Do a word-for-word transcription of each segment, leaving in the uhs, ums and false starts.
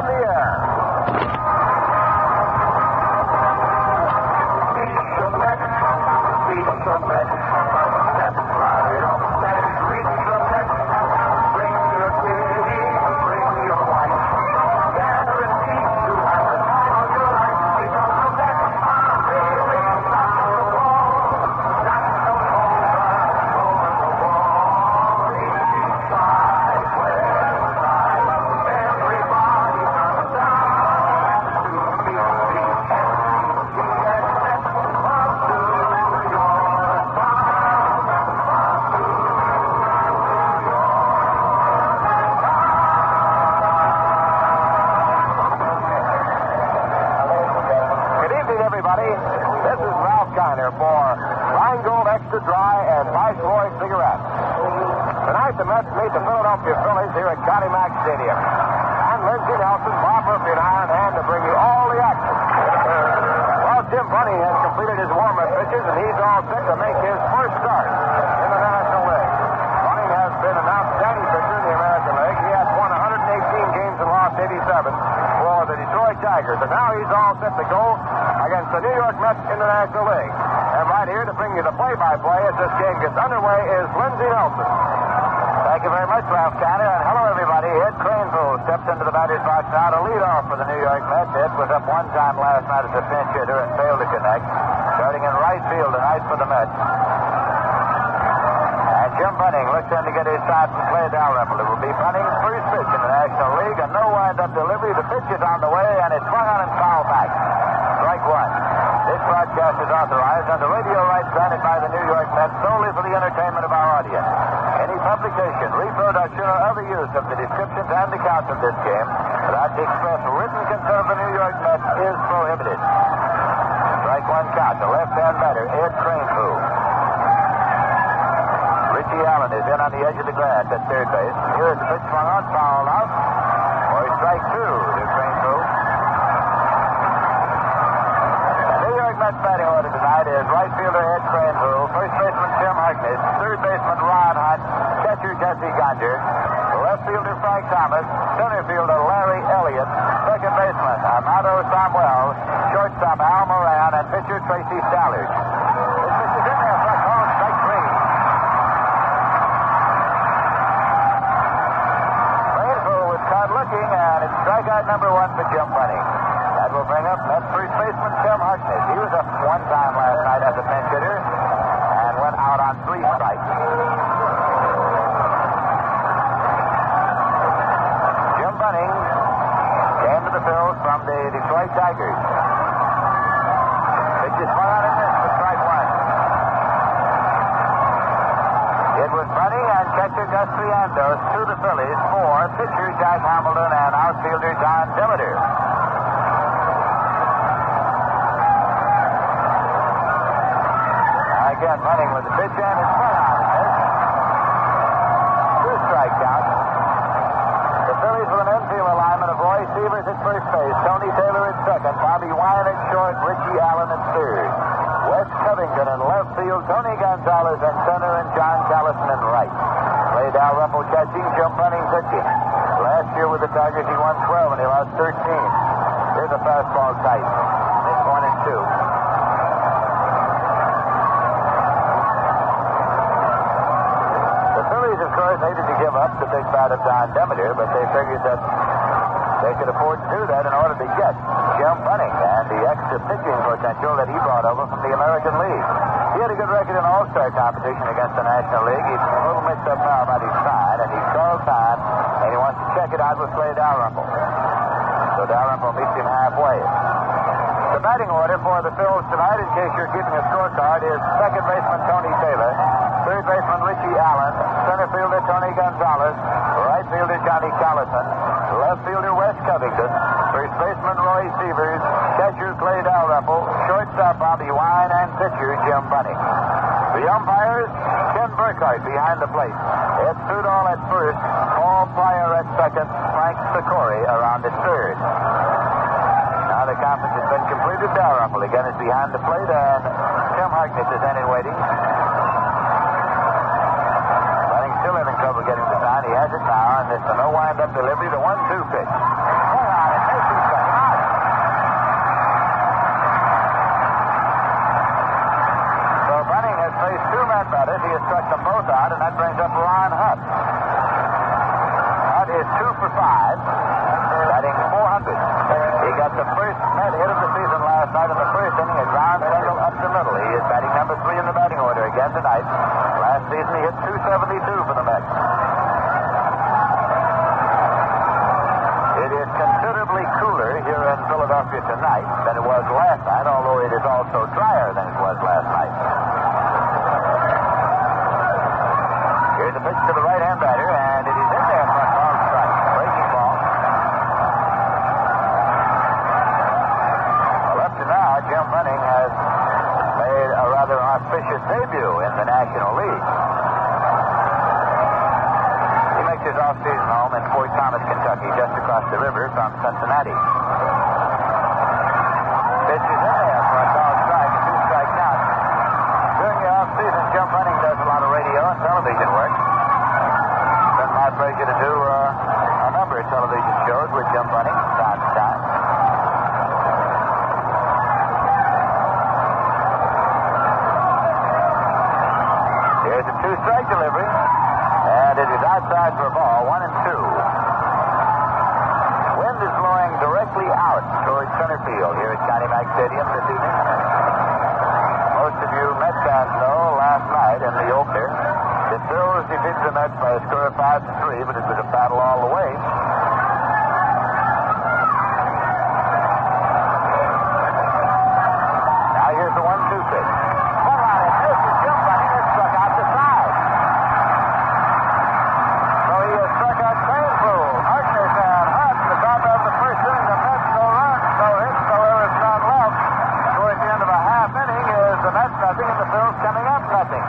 on the air. Extra Dry and Viceroy Cigarettes. Tonight, the Mets meet the Philadelphia Phillies here at Connie Mack Stadium. I'm Lindsey Nelson, Bob Murphy, and I on hand to bring you all the action. Well, Jim Bunning has completed his warm-up pitches, and he's all set to make his first start in the National League. Bunning has been an outstanding pitcher in the American League. He has won one hundred eighteen games and lost eighty-seven for the Detroit Tigers, and now he's all set to go against the New York Mets in the National League. And right here to bring you the play-by-play as this game gets underway is Lindsey Nelson. Thank you very much, Ralph Canner, and hello, everybody. Ed Craneville steps into the batter's box now to lead off for the New York Mets. Ed was up one time last night as a pinch hitter and failed to connect. Starting in right field tonight for the Mets. And Jim Bunning looks in to get his shot from Clay Dalrymple. It will be Bunning's first pitch in the National League. A no wind-up delivery. The pitch is on the way, and it's swung on and fouled back. Strike one. This broadcast is authorized under radio rights granted by the New York Mets solely for the entertainment of our audience. Any publication, reproduction, or other use of the descriptions and accounts of this game without the express written consent of the New York Mets is prohibited. Strike one count. The left-hand batter, Ed Craneville. Richie Allen is in on the edge of the grass at third base. Here is the pitch swung on, fouled out. For strike two to Craneville. Mets batting order tonight is right fielder Ed Craneville, first baseman Tim Harkness, third baseman Ron Hunt, catcher Jesse Gonder, left fielder Frank Thomas, center fielder Larry Elliott, second baseman Amado Samuel, shortstop Al Moran, and pitcher Tracy Stallard. This pitch is in there for a call, strike three. Craneville was caught looking, and it's strikeout number one for Jim Bunning. That will bring up Mets first baseman Tim Harkness. He was up one time last night as a pinch hitter and went out on three strikes. Jim Bunning came to the field from the Detroit Tigers. Pitch is swung on and missed for strike one. It was Bunning and catcher Gus Triandos to the Phillies for pitcher Jack Hamilton and outfielder John Demeter. Again, Bunning with the pitch and it's swung on. Two strike count. The Phillies with an infield alignment of Roy Sievers at first base, Tony Taylor at second, Bobby Wine at short, Richie Allen at third. Wes Covington in left field, Tony Gonzalez in center, and John Callison in right. Clay Dalrymple catching, Jim Bunning pitching. Last year with the Tigers, he won twelve and he lost thirteen. Here's a fastball tight. It's one and two. Of course, hated to give up the big bat of John Demeter, but they figured that they could afford to do that in order to get Jim Bunning and the extra pitching potential that he brought over from the American League. He had a good record in All-Star competition against the National League. He's a little mixed up now about his side, and he's called time, and he wants to check it out with Clay Dalrymple. So Dalrymple meets him halfway. The batting order for the Phils tonight, in case you're keeping a scorecard, is second baseman Tony Taylor, third baseman Richie Allen, center fielder Tony Gonzalez, right fielder Johnny Callison, left fielder Wes Covington, first baseman Roy Sievers, catcher Clay Dalrymple, shortstop Bobby Wine, and pitcher Jim Bunning. The umpires, Ken Burkhardt behind the plate, Ed Sudol at first, Paul Pryor at second, Frank Sikori around at third. Now the conference has been completed. Dalrymple again is behind the plate, and Tim Harkness is in and waiting. Bunning still having trouble getting the sign. He has it now, and it's a no wind-up delivery, the one two pitch. Hang on, Casey struck him out. So Bunning has faced two men batters. He has struck them both out, and that brings up Ron Hutt. Hutt is two for five, batting four hundred. He got the first net hit of the season last night in the first inning, a ground single up the middle. He is batting number three in the batting order again tonight. Last season he hit two seventy-two for the Mets. It is considerably cooler here in Philadelphia tonight than it was last night, although it is also drier than it was last night. Here's a pitch to the right-hand batter, and it is in there for a called strike. Breaking ball. Well, up to now, Jim Bunning has made a rather auspicious debut in the National League. He makes his off-season home in Fort Thomas, Kentucky, just across the river from Cincinnati. Pitch is in there for a called strike, a two-strike count. During the off-season, Jim Bunning does a lot of radio and television work. It's been my pleasure to do uh, a number of television shows with Jim Bunning from time to time. Here's a two-strike delivery, and it is outside for a ball, one and two. Wind is blowing directly out towards center field here at Connie Mack Stadium this evening. Most of you Mets fans know last night in the opener, the Phils defeated the Mets by a score of five to three, but it was a battle all the way. Now here's the one-two pitch. One on it. This is Jim Bunning has struck out the side. So he has struck out Cranepool, Harkness, and Hutt. The top of the first inning, the Mets no runs, no hits, no errors, none left. Towards the end of a half inning is the Mets nothing and the Phils coming up nothing.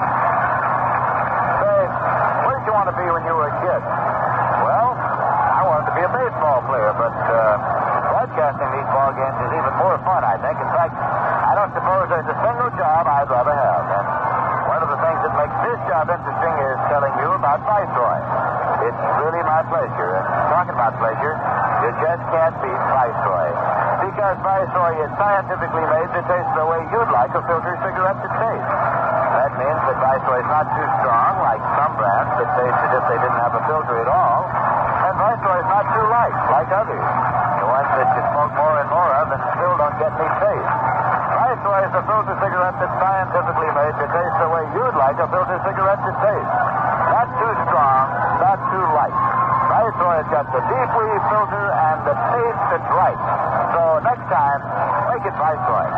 Say, where did you want to be when you were a kid? Well, I wanted to be a baseball player, but uh, broadcasting these ball games is even more fun, I think. In fact, I don't suppose there's a single job I'd rather have. And one of the things that makes this job interesting is telling you about Viceroy. It's really my pleasure. And talking about pleasure, you just can't beat Viceroy. Because Viceroy is scientifically made to taste the way you'd like a filtered cigarette to taste. That means that Viceroy is not too strong, like some brands that taste as if they didn't have a filter at all. And Viceroy is not too light, like others. The ones that you smoke more and more of and still don't get any taste. Viceroy is a filter cigarette that's scientifically made to taste the way you'd like a filter cigarette to taste. Not too strong, not too light. Viceroy's got the deep weave filter and the taste that's right. So next time, make it Viceroy.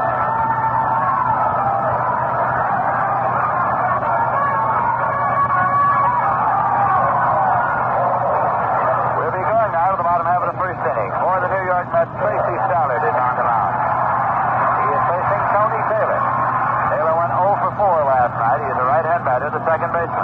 We'll be going now to the bottom half of the first inning. For the New York Mets, Tracy Stallard is on the mound. He is facing Tony Taylor. Taylor went oh for four last night. He is a right-hand batter, the second baseman.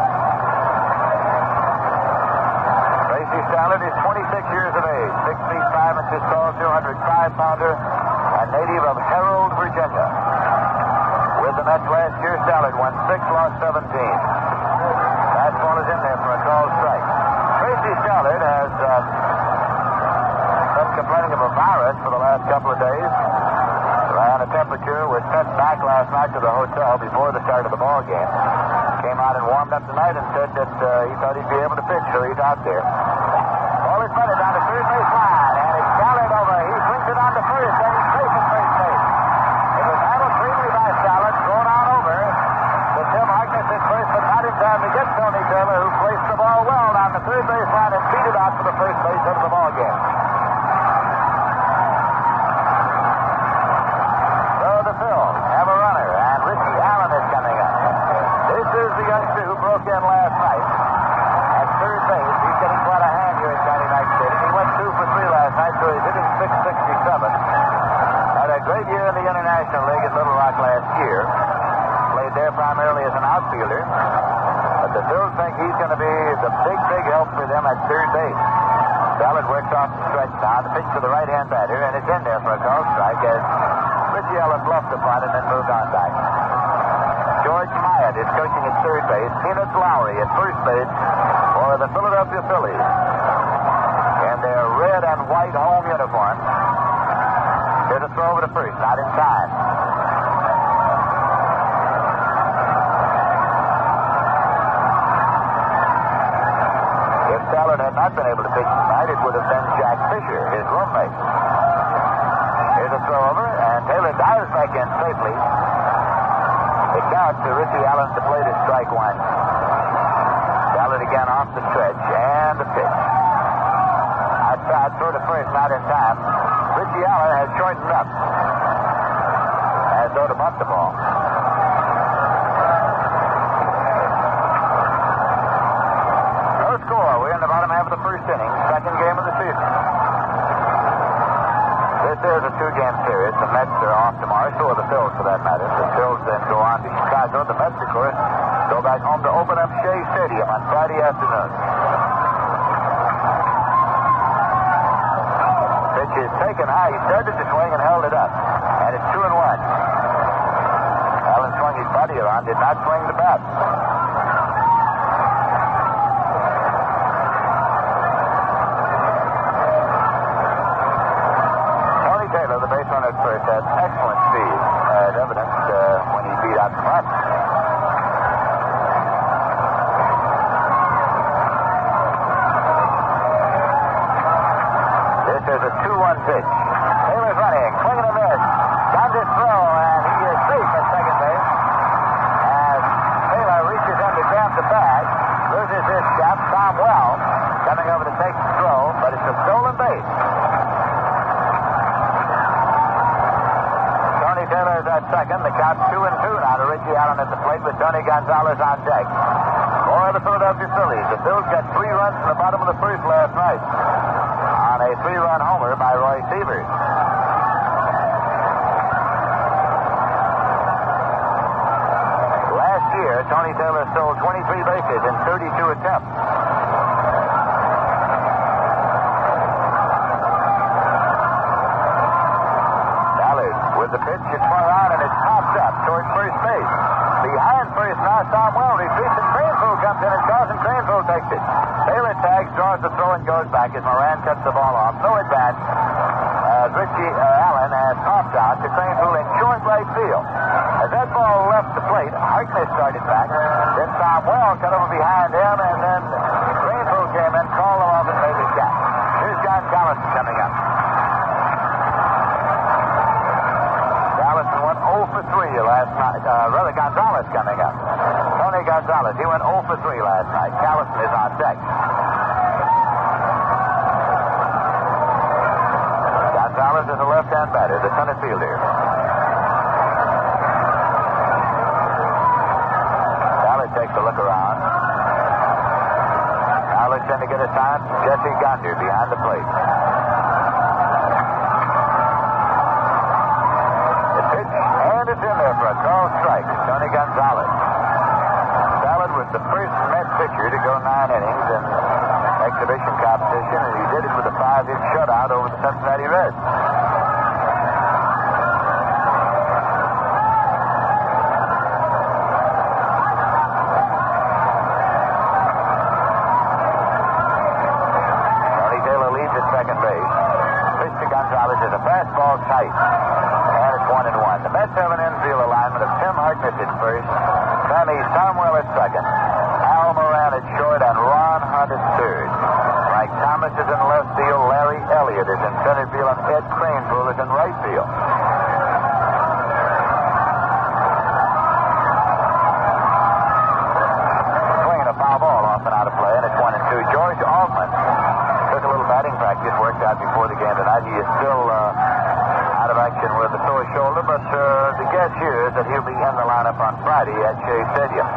Tracy Stallard is twenty-six years of age, six feet five inches tall, two hundred five pounder, a native of Harold, Virginia. With the Mets last year, Stallard won six, lost seventeen. Fastball is in there for a called strike. Tracy Stallard has uh, been complaining of a virus for the last couple of days. Ran a temperature, was sent back last night to the hotel before the start of the ball game. Came out and warmed up tonight and said that uh, he thought he'd be able to pitch, so he's out there. Ball is bunted down the third base line, and it's Stallard over. He swings it on to first, and he's safe at first base. It was handled cleanly by Stallard, thrown on over to Tim Harkness at first, but not in time to get Tony Taylor, who placed the ball well down the third base line and beat it out to the first base of the ball game. So the Phils have a runner, and Richie Allen is coming up. This is the youngster who broke in last night at third base. He's getting quite a hand here at Connie Mack Stadium. He went two for three last night, so he's hitting six sixty-seven. Had a great year in the International League at Little Rock last year. Played there primarily as an outfielder. But the Phils think he's going to be the big, big help for them at third base. Stallard works off the stretch now. The pitch to the right-hand batter, and it's in there for a called strike as Richie Allen bluffed upon it and moved on back. George Myatt is coaching at third base. Peanuts Lowry at first base for the Philadelphia Phillies. And they're red and white home uniform. Here's a throw over to first, not in time. If Stallard had not been able to pitch tonight, it would have been Jack Fisher, his roommate. Here's a throw over, and Taylor dives back in safely. It counts to Richie Allen to play to strike one. Stallard again off the stretch, and the pitch. Outside, throw to first, not in time. Richie Allen has shortened up. As though to bunt the ball. No score. We're in the bottom half of the first inning. Second game of the season. This is a two-game series. The Mets are off tomorrow. So are the Phils, for that matter. The Phils then go on to Chicago. The Mets, of course, go back home to open up Shea Stadium on Friday afternoon. Pitch is taken high. He started to swing and held it up. And it's two and one. Allen swung his body around, did not swing the bat. Tony Taylor, the baseman at first, had excellent speed, as evidenced uh, when he beat out the front. This is a two one pitch. Taylor's running, swing and a miss. Down to throw, and he is safe at second base. As Taylor reaches in to jam the bag, loses his shot. Tom Well coming over to take the throw, but it's a stolen base. Tony Taylor is at second. The count's two and two now to Richie Allen at the plate with Tony Gonzalez on deck. For the Philadelphia Phillies, the Phils got three runs in the bottom of the first last night on a three-run homer by Roy Sievers. Last year, Tony Taylor stole twenty-three bases in thirty-two attempts. Ballard with the pitch, it's far out, and it's popped up towards first base. Behind first now, Tom Well retreats, and Cranfield comes in, and Carlson Cranfield takes it. Taylor tags, draws the throw, and goes back as Moran cuts the ball off. No advance. As Richie uh, Allen has popped out to Cranfield in short right field. As that ball left the plate, Harkness started back. Then Tom Well cut over behind him, and then Cranfield came in, called him off, and made the catch. Here's John Collison coming up. Collison went oh for three last night. Uh, rather, Gonzalez coming up. Tony Gonzalez, he went oh for three last night. Collison is on deck. Gonzalez is a left-hand batter, the center fielder. Ballard takes a look around. Now looks in to get a sign from Jesse Gonder behind the plate. The pitch, and it's in there for a call strike. Tony Gonzalez. Ballard was the first Met pitcher to go nine innings in exhibition competition, and he did it with a five-hit shutout over the Cincinnati Reds. Tony Taylor leads at second base. Pitch to Gonzalez is a fastball tight, and it's one and one. The Mets have an infield alignment of Tim Harkness at first, Sammy Somwell at second, Al Moran at short, and Ron Hunt at third. Mike Thomas is in left field, Larry Elliott is in center field, and Ed Cranfield is in right field. Swinging a foul ball off and out of play, and it's one and two. George Altman took a little batting practice, worked out before the game tonight. He is still uh, out of action with a sore shoulder, but uh, the guess here is that he'll be in the lineup on Friday at Shea Stadium.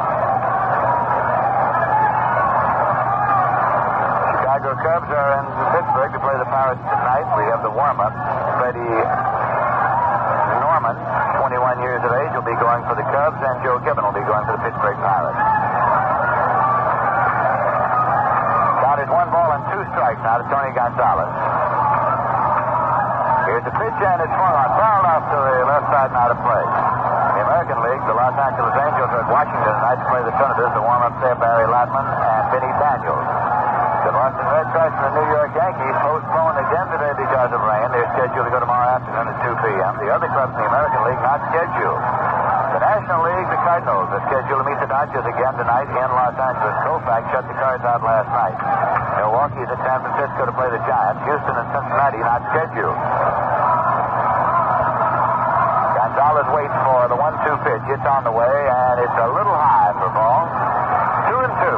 Chicago Cubs are in Pittsburgh to play the Pirates tonight. We have the warm-up. Freddie Norman, twenty-one years of age, will be going for the Cubs, and Joe Gibbon will be going for the Pittsburgh Pirates. Count is one ball and two strikes now to Tony Gonzalez. Here's the pitch, and it's swung on. Fouled off to the left side now to play. In the American League, the Los Angeles Angels are at Washington tonight to play the Senators. The warm-up there, Barry Latman and Vinny Daniels. The Boston Red Sox and the New York Yankees postponed again today because of rain. They're scheduled to go tomorrow afternoon at two p.m. The other clubs in the American League not scheduled. The National League, the Cardinals, are scheduled to meet the Dodgers again tonight in Los Angeles. Koufax shut the Cards out last night. Milwaukee's at San Francisco to play the Giants. Houston and Cincinnati not scheduled. Gonzalez waits for the one two pitch. It's on the way, and it's a little high for ball. Two and two.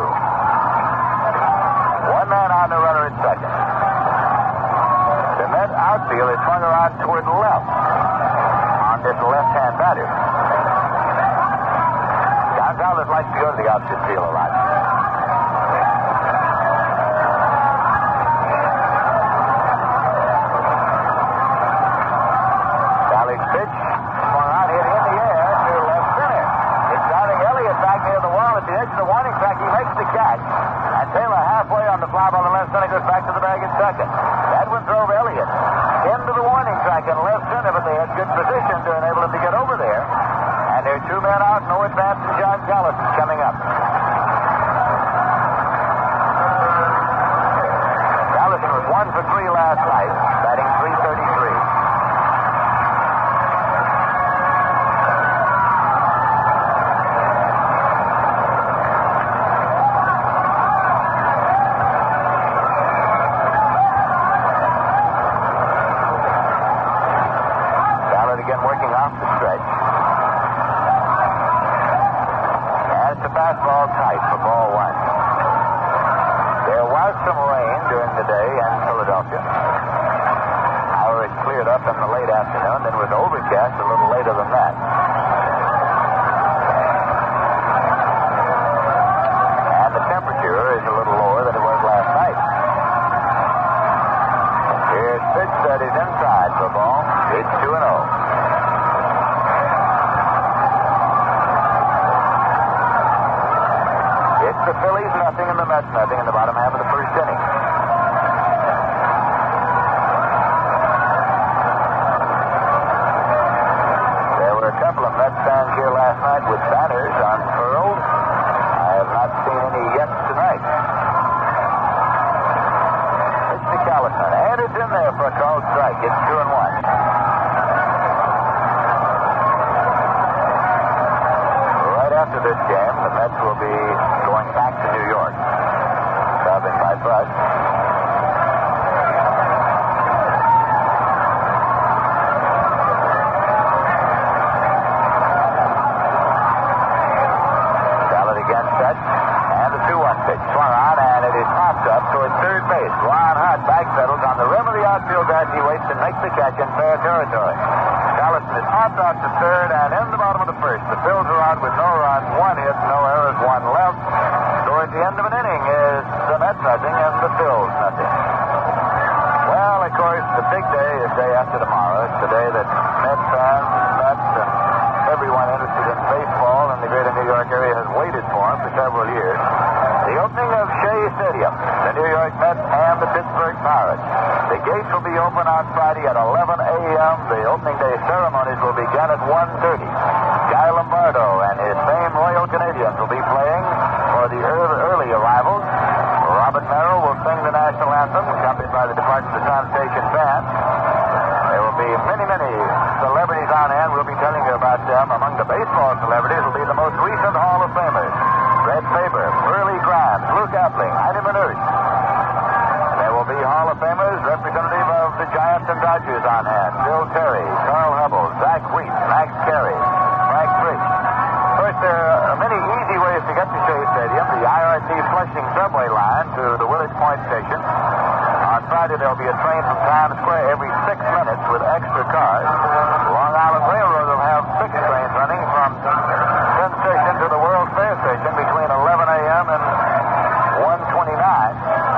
One man on, the runner at second. The Met outfield is swung around toward left on this left-hand batter. Gonzalez likes to go to the outfield field a lot. Sally's pitch swung out, hit in the air to left center. It's driving Elliott back near the wall at the edge of the warning track. He makes the catch. And Taylor halfway on the fly ball on the left center goes back to the bag at second. That one drove Elliott into the warning track in left center, but they had good position to enable him to get over there. And there are two men out, no advance, and John Gallison coming up. Gallison was one for three last night, batting three thirty-three. Ballard again working off the stretch. Fastball tight for ball one. There was some rain during the day in Philadelphia. However, it cleared up in the late afternoon, then was overcast a little later than that. And the temperature is a little lower than it was last night. Here's pitch that is inside for ball. It's two and oh. The Phillies nothing and the Mets nothing in the bottom half of the first inning. There were a couple of Mets fans here last night with banners unfurled. I have not seen any yet tonight. It's to Callison, and it's in there for a called strike. It's two and one. Right after this game, the Mets will be going back to New York, traveling by bus. Ballard again set, and the two one pitch swung on, and it is popped up toward third base. Ron Hart backpedals on the rim of the outfield as he waits to make the catch in fair territory. Callison is popped out to third and in the bottom of the first. The Phils are out with no runs, one hit, no errors, one left. So at the end of an inning is the Mets nothing and the Phils nothing. Well, of course, the big day is day after tomorrow. It's the day that Mets fans, Mets, and everyone interested in baseball in the greater New York area has waited for for several years. The opening of Shea Stadium, the New York Mets and the Pittsburgh Pirates. The gates will be open on Friday at eleven a.m. The opening day ceremonies will begin at one thirty. Guy Lombardo and his famed Royal Canadians will be playing for the early arrivals. Robert Merrill will sing the national anthem, accompanied by the Department of Sanitation Band. There will be many, many celebrities on hand. We'll be telling you about them. Among the baseball celebrities will be the most recent Hall of Famers: Red Faber, Burley Grimes, Luke Appling, Heidi Manert. There will be Hall of Famers, representative of the Giants and Dodgers on hand: Bill Terry, Carl Hubble, Zach Wheat, Max Carey, Frank Bridge. Of course, there are many easy ways to get to Shea Stadium. The I R T Flushing subway line to the Willard Point station. On Friday, there will be a train from Times Square every six minutes with extra cars. Long Island Railroad will have six trains running from Penn Station to the World Fair Station between eleven a.m. and one twenty-nine.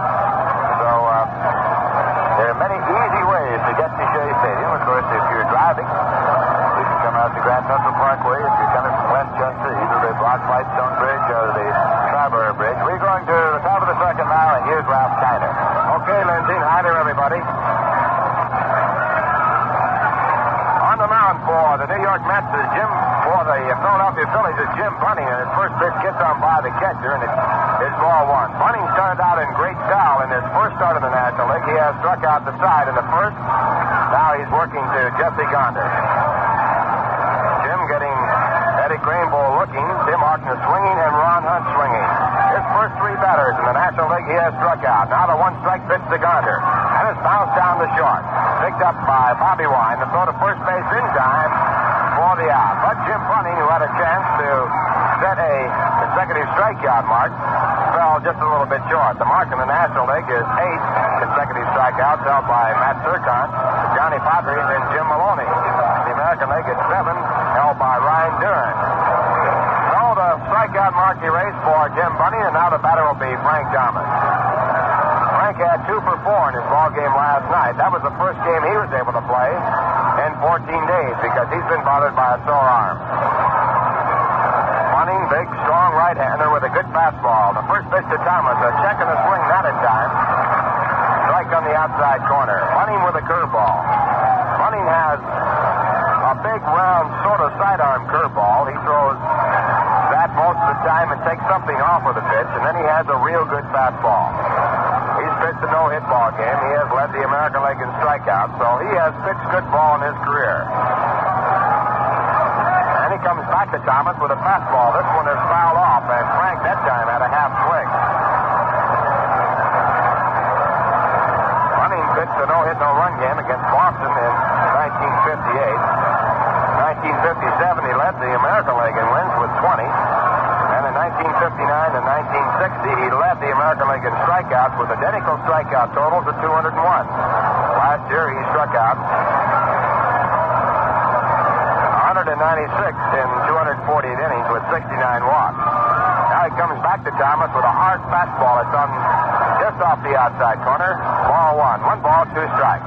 So uh, there are many easy ways to get to Shea Stadium. Of course, if you're driving, you can come out to Grand Central Parkway. If you're coming from Westchester, either the Block Whitestone Bridge or the Triborough Bridge. We're going to the top of the second now, and here's Ralph Kiner. Okay, Lindsay. Hi there, everybody. On the mound for the New York Mets is Jim for the Philadelphia Phillies is Jim Bunning, and his first pitch gets on by the catcher, and it's, it's ball one. Bunning started out in great style in his first start in the National League. He has struck out the side in the first. Now he's working to Jesse Gonder. Jim getting Eddie Greenbull looking, Tim Martin is swinging, and Ron Hunt swinging. His first three batters in the National League, he has struck out. Now the one-strike pitch to Gonder, and it's bounced down the short. Picked up by Bobby Wine to throw to first base in time for the out. But Jim Bunning, who had a chance to set a consecutive strikeout mark, fell just a little bit short. The mark in the National League is eight consecutive strikeouts held by Matt Turcotte, Johnny Padres, and Jim Maloney. The American League is seven, held by Ryan Duran. So the strikeout mark erased for Jim Bunning, and now the batter will be Frank Thomas. Frank had two for four in his ball game last night. That was the first game he was able to play in fourteen days because he's been bothered by a sore arm. Bunning, big, strong right-hander with a good fastball. The first pitch to Thomas, a check and a swing, not in time. Strike on the outside corner. Bunning with a curveball. Bunning has a big, round, sort of sidearm curveball. He throws that most of the time and takes something off of the pitch, and then he has a real good fastball. He's pitched a no-hit ball game. He has led the American League in strikeouts, so he has pitched good ball in his career. And he comes back to Thomas with a fastball. This one is fouled off, and Frank that time had a half swing. Bunning pitched a no-hit, no-run game against Boston in nineteen fifty-eight. nineteen fifty-seven, he led the American League in wins with twenty. And in nineteen fifty-nine and nineteen sixty, he led the American League in strikeouts with identical strikeout totals of two hundred one. Last year, he struck out one hundred ninety-six in two hundred forty-eight innings with sixty-nine walks. Now he comes back to Thomas with a hard fastball. It's on just off the outside corner. Ball one. One ball, two strikes.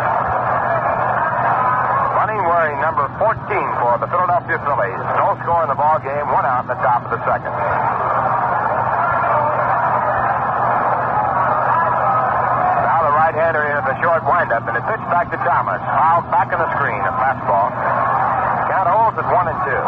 Bunning wearing number fourteen for the Philadelphia Phillies. No score in the ball game. One out in the top of the second. Now the right-hander in at the short windup, and it pitched back to Thomas. Fouled back on the screen. A fastball. Count holds at one and two.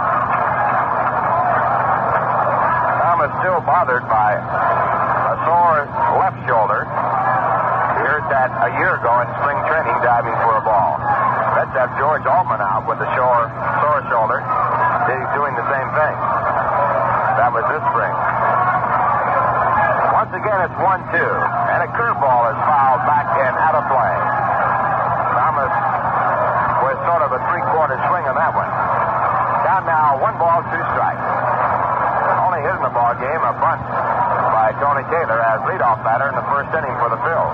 Thomas still bothered by a sore left shoulder. He heard that a year ago in spring training diving for a ball. Let's have George Altman out with the sore, sore shoulder. He's doing the same thing. That was this spring. Once again, it's one two. And a curveball is fouled back and out of play. Thomas with sort of a three-quarter swing on that one. Down now, one ball, two strikes. Only hit in the ball game, a bunt by Tony Taylor as leadoff batter in the first inning for the Phils.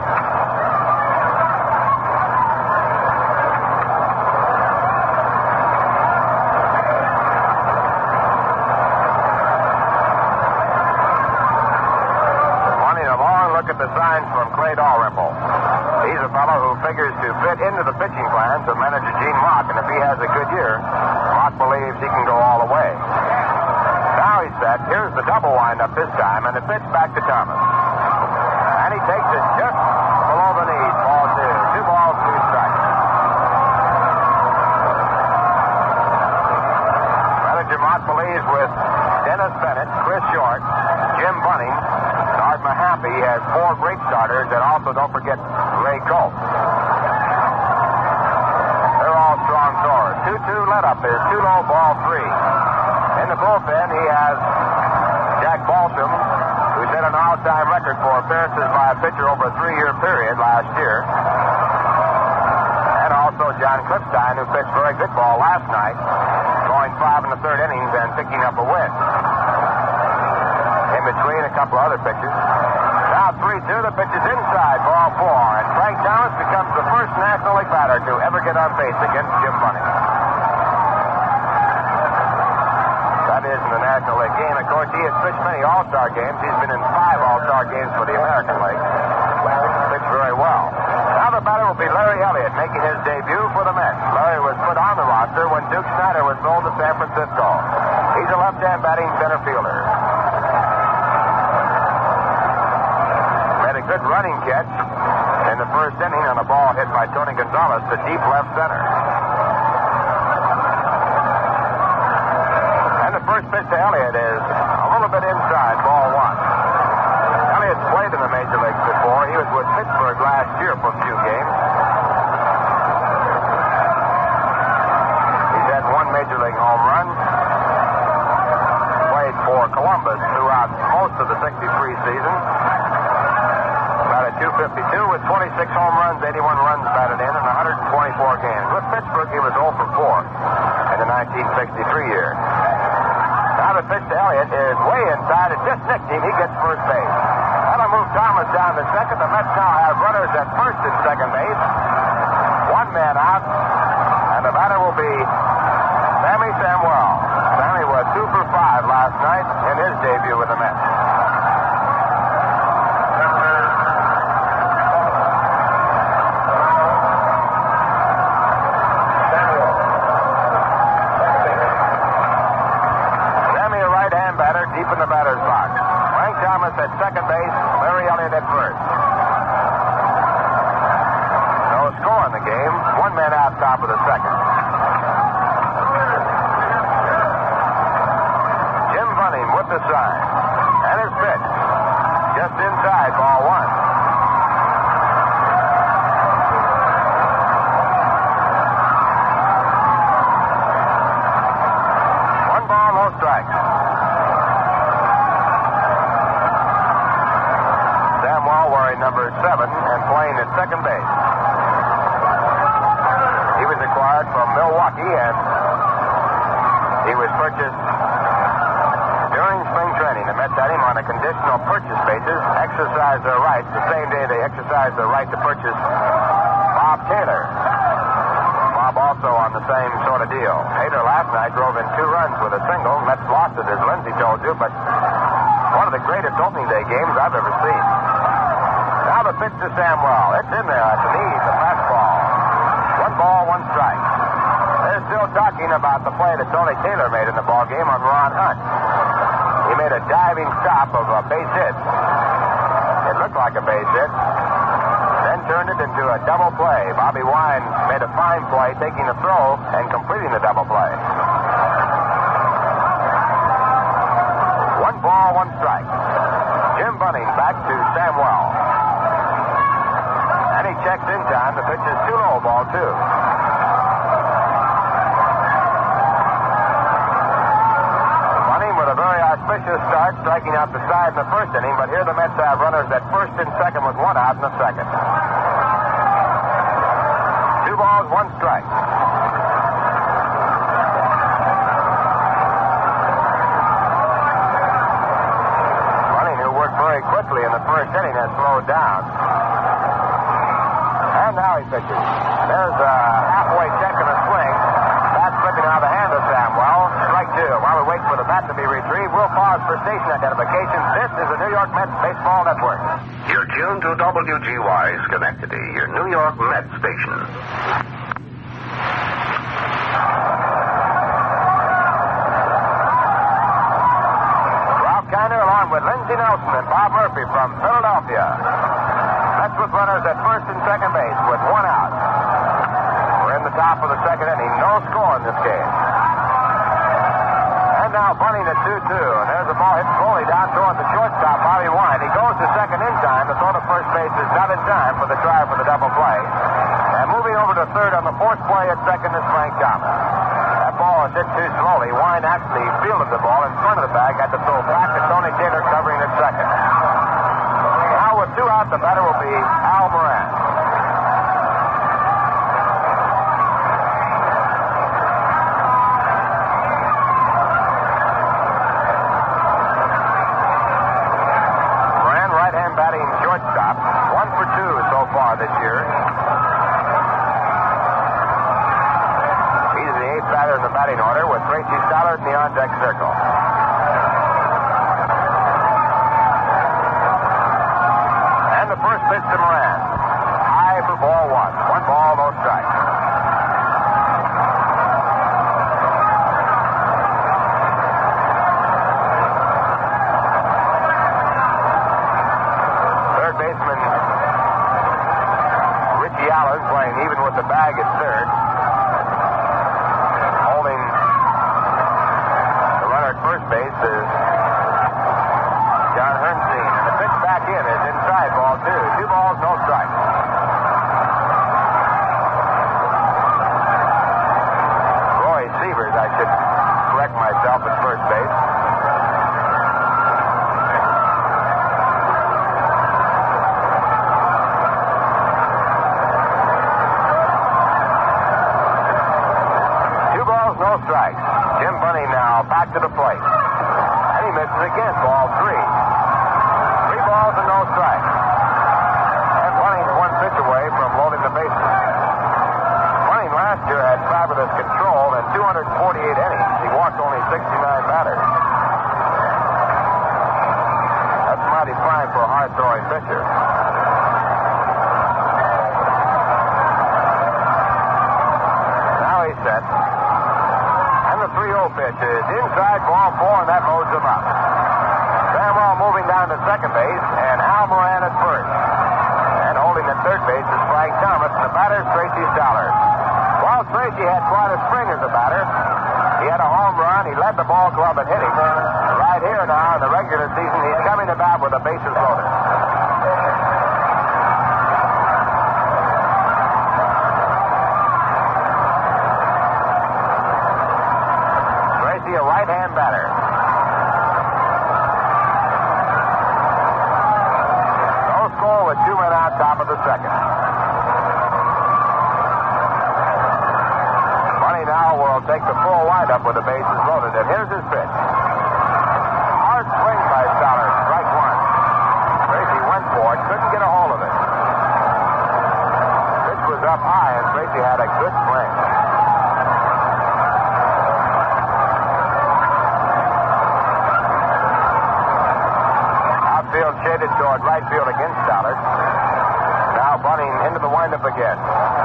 Wanting a long look at the signs from Clay Dalrymple. He's a fellow who figures to fit into the pitching plans of manager Gene Mauch, and if he has a good year, Mauch believes he can go all the way. Now he's set. Here's the double windup this time, and the pitch back to Thomas. And he takes it just below the knees. Ball two. Two balls, two strikes. Manager Mauch believes with Dennis Bennett, Chris Short, Jim Bunning, Art Mahaffey has four great starters, and also don't forget Ray Colt. They're all strong throwers. two two let-up is two low, ball three. In the bullpen, he has Jack Balsham, who set an all-time record for appearances by a pitcher over a three-year period last year. And also John Clipstein, who pitched very good ball last night, going five in the third innings and picking up a win. In between, a couple other pitches. Now three two, the pitch is inside, ball four. And Frank Thomas becomes the first National League batter to ever get on base against Jim Bunning. That is in the National League game. Of course, he has pitched many All-Star games. He's been in five All-Star games for the American League. Pitched very well. Now the batter will be Larry Elliott, making his debut for the Mets. Larry was put on the roster when Duke Snider was sold to San Francisco. He's a left-hand batting center fielder. Made a good running catch in the first inning on a ball hit by Tony Gonzalez to deep left center. first pitch to Elliott is a little bit inside, ball one. Elliott's played in the major leagues before. He was with Pittsburgh last year for a few games. He's had one major league home run. Played for Columbus throughout most of the sixty-three season. Batted two fifty-two with twenty-six home runs, eighty-one runs batted in, and one hundred twenty-four games. With Pittsburgh, he was oh for four in the nineteen sixty-three year. Now the pitch to Elliott is way inside. It just nicked him. He gets first base. That'll move Thomas down to second. The Mets now have runners at first and second base. One man out, and the batter will be Sammy Samuel. Sammy was two for five last night in his debut with the Mets. Deep in the batter's box. Frank Thomas at second base, Larry Elliott at first. No score in the game. One man out top of the second. Jim Bunning with the sign. And his pitch. Just inside, ball one. One ball, no strikes. Number seven and playing at second base. He was acquired from Milwaukee and he was purchased during spring training. The Mets had him on a conditional purchase basis, exercised their rights the same day they exercised their right to purchase Bob Taylor. Bob also on the same sort of deal. Taylor last night drove in two runs with a single. Mets lost it, as Lindsay told you, but one of the greatest opening day games I've ever seen. Now the pitch to Samuel. It's in there at the knees, the fastball. One ball, one strike. They're still talking about the play that Tony Taylor made in the ball game on Ron Hunt. He made a diving stop of a base hit. It looked like a base hit. Then turned it into a double play. Bobby Wine made a fine play, taking the throw and completing the double play. One ball, one strike. Jim Bunning back to Samuel. And he checks in time. The pitch is too low, ball two. Bunning with a very auspicious start, striking out the side in the first inning, but here the Mets have runners at first and second with one out in the second. Two balls, one strike. Bunning, who worked very quickly in the first inning, has slowed down. And now he pitches. There's a halfway check and a swing. That's slipping out of the hand of Samuel. Strike two. While we wait for the bat to be retrieved, we'll pause for station identification. This is the New York Mets Baseball Network. You're tuned to W G Y Schenectady, your New York Mets station. Ralph Kiner along with Lindsey Nelson and Bob Murphy from Philadelphia. Mets with runners at first and second base with one out. We're in the top of the second inning. No score in this game. And now Bunning at two two. And there's a ball hit slowly down towards the shortstop, Bobby Wine. He goes to second in time. The throw to first base is not in time for the try for the double play. And moving over to third on the fourth play at second is Frank Thomas. That ball is hit too slowly. Wine actually fielded the ball in front of the bag. Had to throw back to Tony Taylor covering at second. With two out, the batter will be Al Moran. Moran, right-hand batting shortstop, one for two so far this year. He's the eighth batter in the batting order with Tracy Stollard in the on-deck circle. First pitch to Moran. High for ball one. One ball, no strike. Third baseman Richie Allen playing even with the bag at third. Holding the runner balls, no strikes. Roy Sievers, I should correct myself at first base. Two balls, no strikes. Jim Bunning now back to the plate. And he misses again, ball three. Three balls and no strikes. And Bunning's one pitch away from loading the bases. Bunning last year had fabulous control and two hundred forty-eight innings. He walked only sixty-nine batters. That's mighty fine for a hard-throwing pitcher. Now he's set. And the three oh pitch is inside, ball four, and that loads him up. Samwell moving down to second base, and Al Moran at first. And holding at third base is Frank Thomas, and the batter is Tracy Stoller. While Tracy had quite a spring as a batter, he had a home run, he led the ball club in hitting. Right here now in the regular season, he's coming to bat with the bases loaded. Tracy, a right-hand batter. No score with two men out, top of the second. Bunny now will take the full windup with the bases loaded, and here's his pitch. Hard swing by Stoller, strike one. Tracy went for it, couldn't get a hold of it. Pitch was up high, and Tracy had a good swing. Outfield shaded toward right field against Stoller. Now Bunning into the windup again.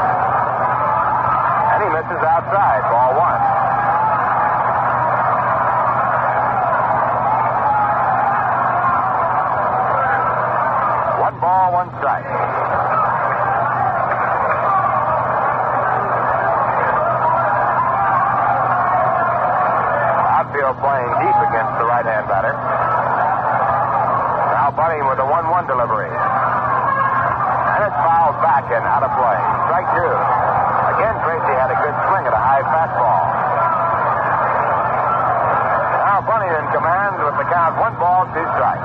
And he misses outside, ball one. One ball, one strike. Outfield playing deep against the right-hand batter. Now Bunning with a one one delivery. And it's fouled back and out of play. Strike two. Again, Tracy had a good swing at a high fastball. Now Bunning in command with the count one ball, two strikes.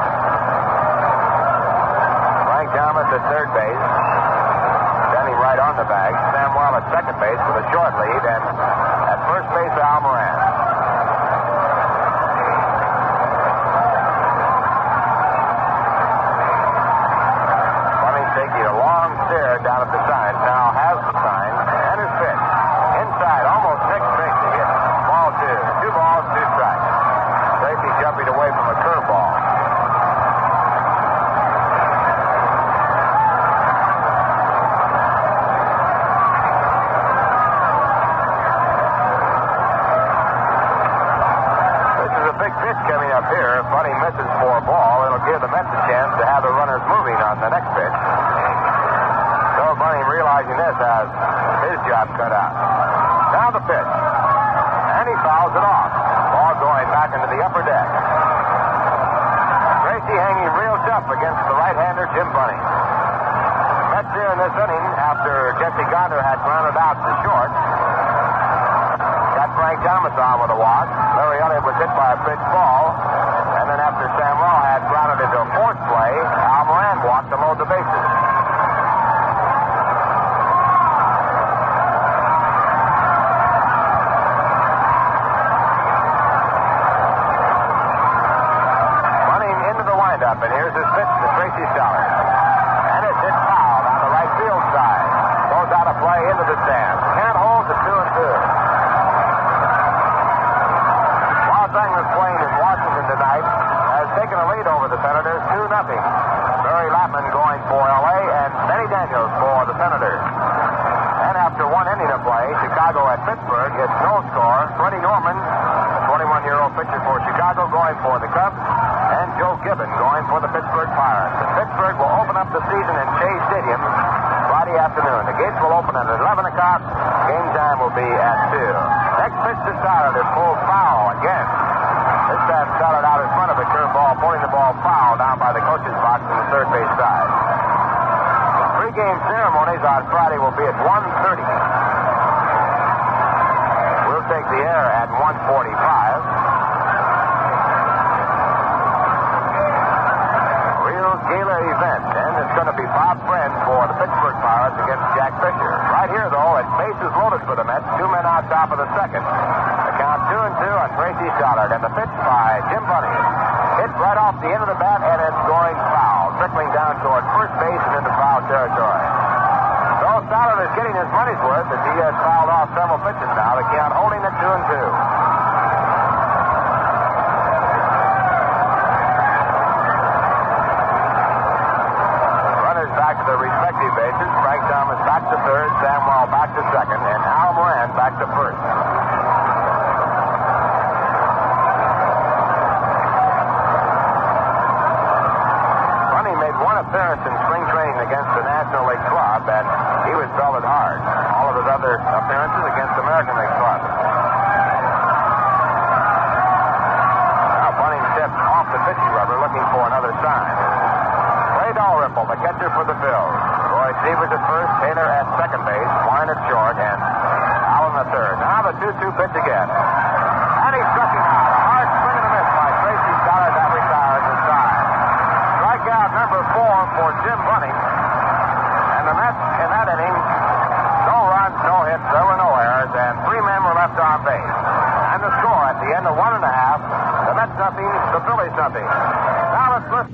Frank Thomas at third base. Standing right on the bag. Samwell at second base with a short lead. And at first base, Al Moran. Bunning taking a long stare down at the sign. Now has the sign. And his pitch. Inside, almost next base to hit. Ball two. Two balls, two strikes. Tracy jumping away from a curveball. This is a big pitch coming up here. If Bunny misses for a ball, it'll give the Mets a chance to have the runners moving on the next pitch. So Bunny, realizing this, has his job cut out. Now the pitch. And he fouls it off. Ball going back into the upper deck. Tracy hanging real tough against the right-hander, Jim Bunning. Mets here in this inning, after Jesse Gardner had grounded out to short, got Frank Thomas on with a walk. Larry Elliott was hit by a pitch ball. And then after Samwell had grounded into a fourth play, Al Moran walked to load the bases. Up, and here's his pitch to Tracy Stoller. And it's hit foul on the right field side. Goes out of play into the stands. Can't hold the two and two. Los Angeles playing in Washington tonight has taken a lead over the Senators, two nothing. Barry Lapman going for L A and Benny Daniels for the Senators. And after one inning of play, Chicago at Pittsburgh, it's no score. Freddie Norman, the twenty-one-year-old pitcher for Chicago, going for the Cubs. And Joe Gibbon going for the Pittsburgh Pirates. And Pittsburgh will open up the season in Shea Stadium Friday afternoon. The gates will open at eleven o'clock. Game time will be at two. Next pitch to Stoller is pulled foul again. This time Stoller out in front of the curveball, pulling the ball foul down by the coach's box in the third base side. pregame ceremonies on Friday will be at one thirty. We'll take the air at one forty-five. Real gala event, and it's going to be Bob Friend for the Pittsburgh Pirates against Jack Fisher. Right here, though, at bases loaded for the Mets, two men out top of the second. The count two and two on Tracy Stollard, and the pitch by Jim Bunning. Hit right off the end of the bat, and it's going foul, trickling down toward first base and into foul territory. So Stollard is getting his money's worth as he has fouled off several pitches now. The count holding at two and two. Runners back to their respective bases. Frank Thomas back to third, Samwell back to second, and Al Moran back to first. Appearance in spring training against the National League club, and he was belted hard. All of his other appearances against American League club. Now Bunning steps off the pitching rubber, looking for another sign. Clay Dalrymple, the catcher for the Bills. Roy Sievers at first, Taylor at second base, Warren at short, and Allen at third. Now the two two pitch again, and he struck him out. A hard swing and a miss by Tracy Stollard. That retires his side. Strikeout number four for Jim Bunning. And the Mets in that inning, no runs, no hits, there were no errors, and three men were left on base. And the score at the end of one and a half, the Mets nothing, the Phillies nothing. Now let's listen.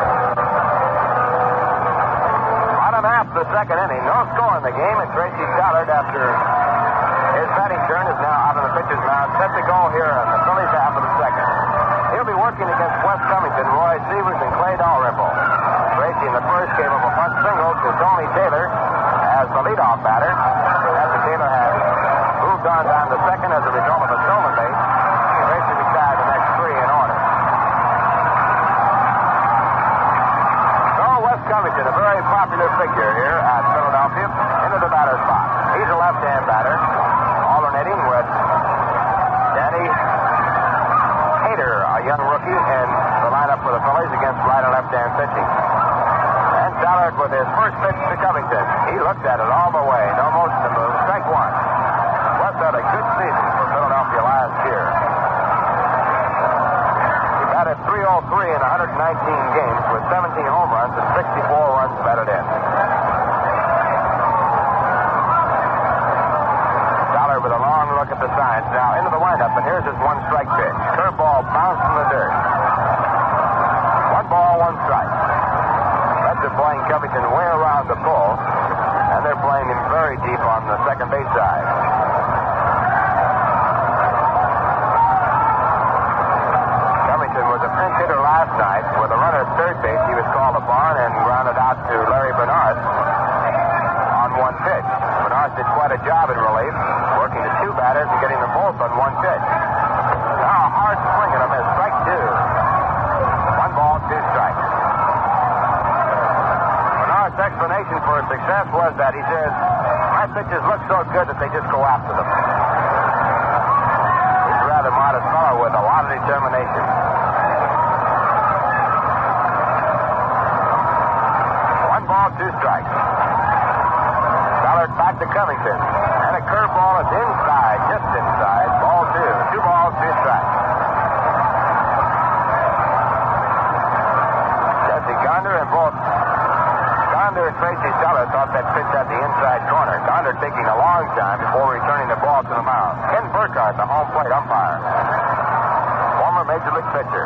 One and a half the second inning, no score in the game, and Tracy Stollard, after his batting turn, is now out of the pitcher's mound, set to go here in the Phillies half of the second. He'll be working against Wes Cummington, Roy Sievers, and Clay Dalrymple. Tracy in the first gave up a bunt single to Tony Taylor as the leadoff batter. After Taylor had moved on down to second as a result of a stolen base, Tracy retired the next three in order. So Wes Cummington, a very popular figure here at Philadelphia, into the batter's box. He's a left-hand batter, alternating with Danny Hader, a young rookie, in the lineup for the Phillies against right and left-hand pitching. And Stollard with his first pitch to Covington. He looked at it all the way. No motion to move. Strike one. West had a good season for Philadelphia last year. He batted three oh three in one hundred nineteen games with seventeen home runs and sixty-four runs batted in. Stollard with a long look at the signs. Now into the windup, and here's his one-strike pitch. Curveball bounced in the dirt. One ball, one strike. Reds are playing Covington way around the pull, and they're playing him very deep on the second base side. Covington was a pinch hitter last night. With a runner at third base, he was called upon and grounded out to Larry Bernard on one pitch. Bernard did quite a job in relief, working the two batters and getting them both on one pitch. Now a hard swing and a miss. Strike two. One ball, two strikes. Bernard's explanation for his success was that he says, my pitches look so good that they just go after them. He's a rather modest fellow with a lot of determination. One ball, two strikes. Stollard back to Covington. And a curveball is inside, just inside. Ball two. Two balls, two strikes. Jesse Gonder and both Gonder and Tracy Stollard thought that pitch at the inside corner. Gonder taking a long time before returning the ball to the mound. Ken Burkhardt, the home plate umpire. Former Major League pitcher.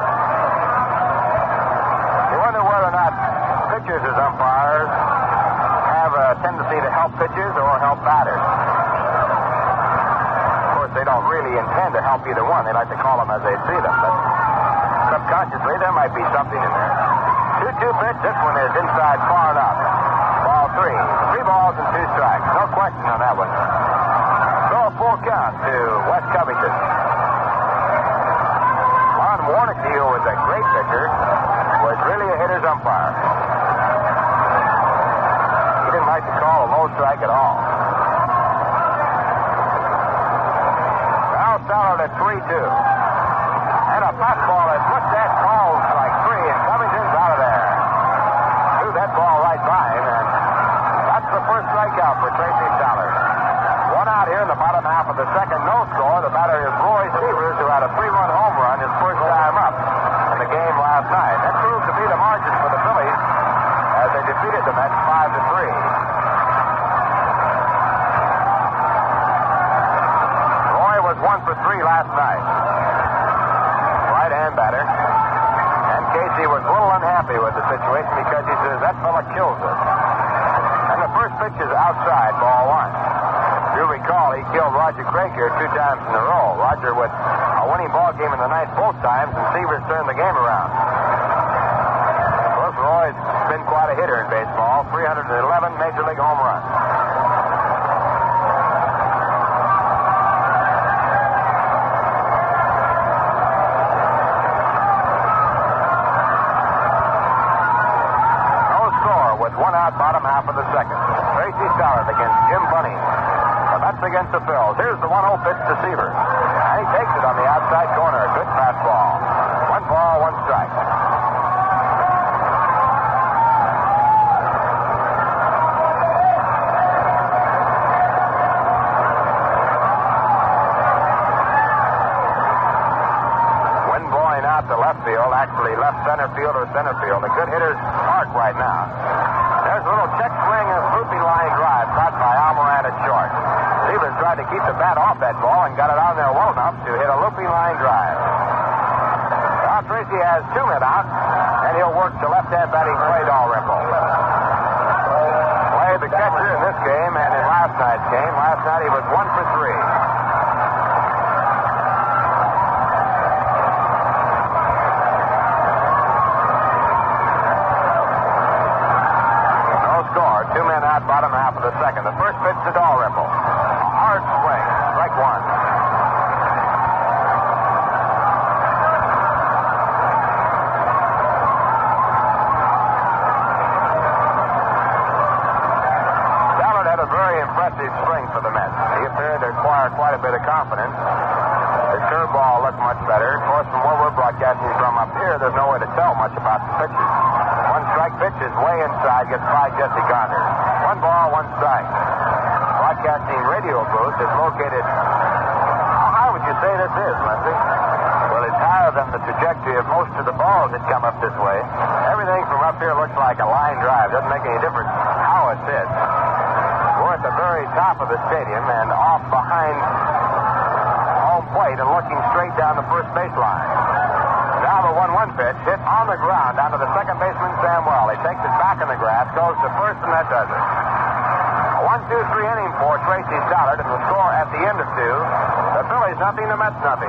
You wonder whether or not pitchers as umpires have a tendency to help pitchers or help batters. Of course, they don't really intend to help either one. They like to call them as they see them. But subconsciously, there might be something in there. two two pitch. This one is inside far enough. Ball three. Three balls and two strikes. No question on that one. So a full count to Wes Covington. Lon Warnke, who was a great pitcher, was really a hitter's umpire. He didn't like to call a low strike at all. Now Stollard at three two. And a fastball is looked at, called strike three, and Covington's out of there. Threw that ball right by him, and off for Tracy Stallard. One out here in the bottom half of the second. No score. The batter is Roy Sievers, who had a three-run home run his first time up in the game last night. That proved to be the margin for the Phillies as they defeated the Mets five to three. Roy was one for three last night. Right-hand batter. And Casey was a little unhappy with the situation because he says, that fella kills us. And the first pitch is outside, ball one. You recall he killed Roger Craig here two times in a row. Roger with a winning ball game in the ninth both times, and Sievers turned the game around. Of course, Roy's been quite a hitter in baseball. three hundred eleven Major League home runs. No score with one out, bottom half of the second. Tracy Stallard against Jim Bunning. That's against the Phils. Here's the one oh pitch to Sievers. And he takes it on the outside corner. Good fastball. One ball, one strike. Wind blowing out to left field, actually left center field or center field. A good hitter's park right now. There's a little check swing and looping line drive caught by Almoran at short. Sievers tried to keep the bat off that ball and got it on there well enough to hit a looping line drive. Now Tracy has two men out, and he'll work the left-hand batting play, Dalrymple. Played the catcher in this game and in last night's game. Last night he was one for three. No score. Two men out, bottom half of the second. The first pitch to Dalrymple. Hard swing. Strike one. Stallard had a very impressive spring for the Mets. He appeared to acquire quite a bit of confidence. His curveball looked much better. Of course, from where we're broadcasting from up here, there's no way to tell much about the pitches. One strike pitch is way inside, gets by Jesse Gonder. One ball, one strike. Broadcasting radio booth is located. How high would you say this is, Lindsay? Well, it's higher than the trajectory of most of the balls that come up this way. Everything from up here looks like a line drive. Doesn't make any difference how it's hit. We're at the very top of the stadium and off behind home plate and looking straight down the first baseline. Now the one one pitch hit on the ground down to the second baseman, Samuel. He takes it back in the grass, goes to first, and that does it. One, two, three inning for Tracy Stallard, and the score at the end of two. The Phillies nothing, the Mets nothing.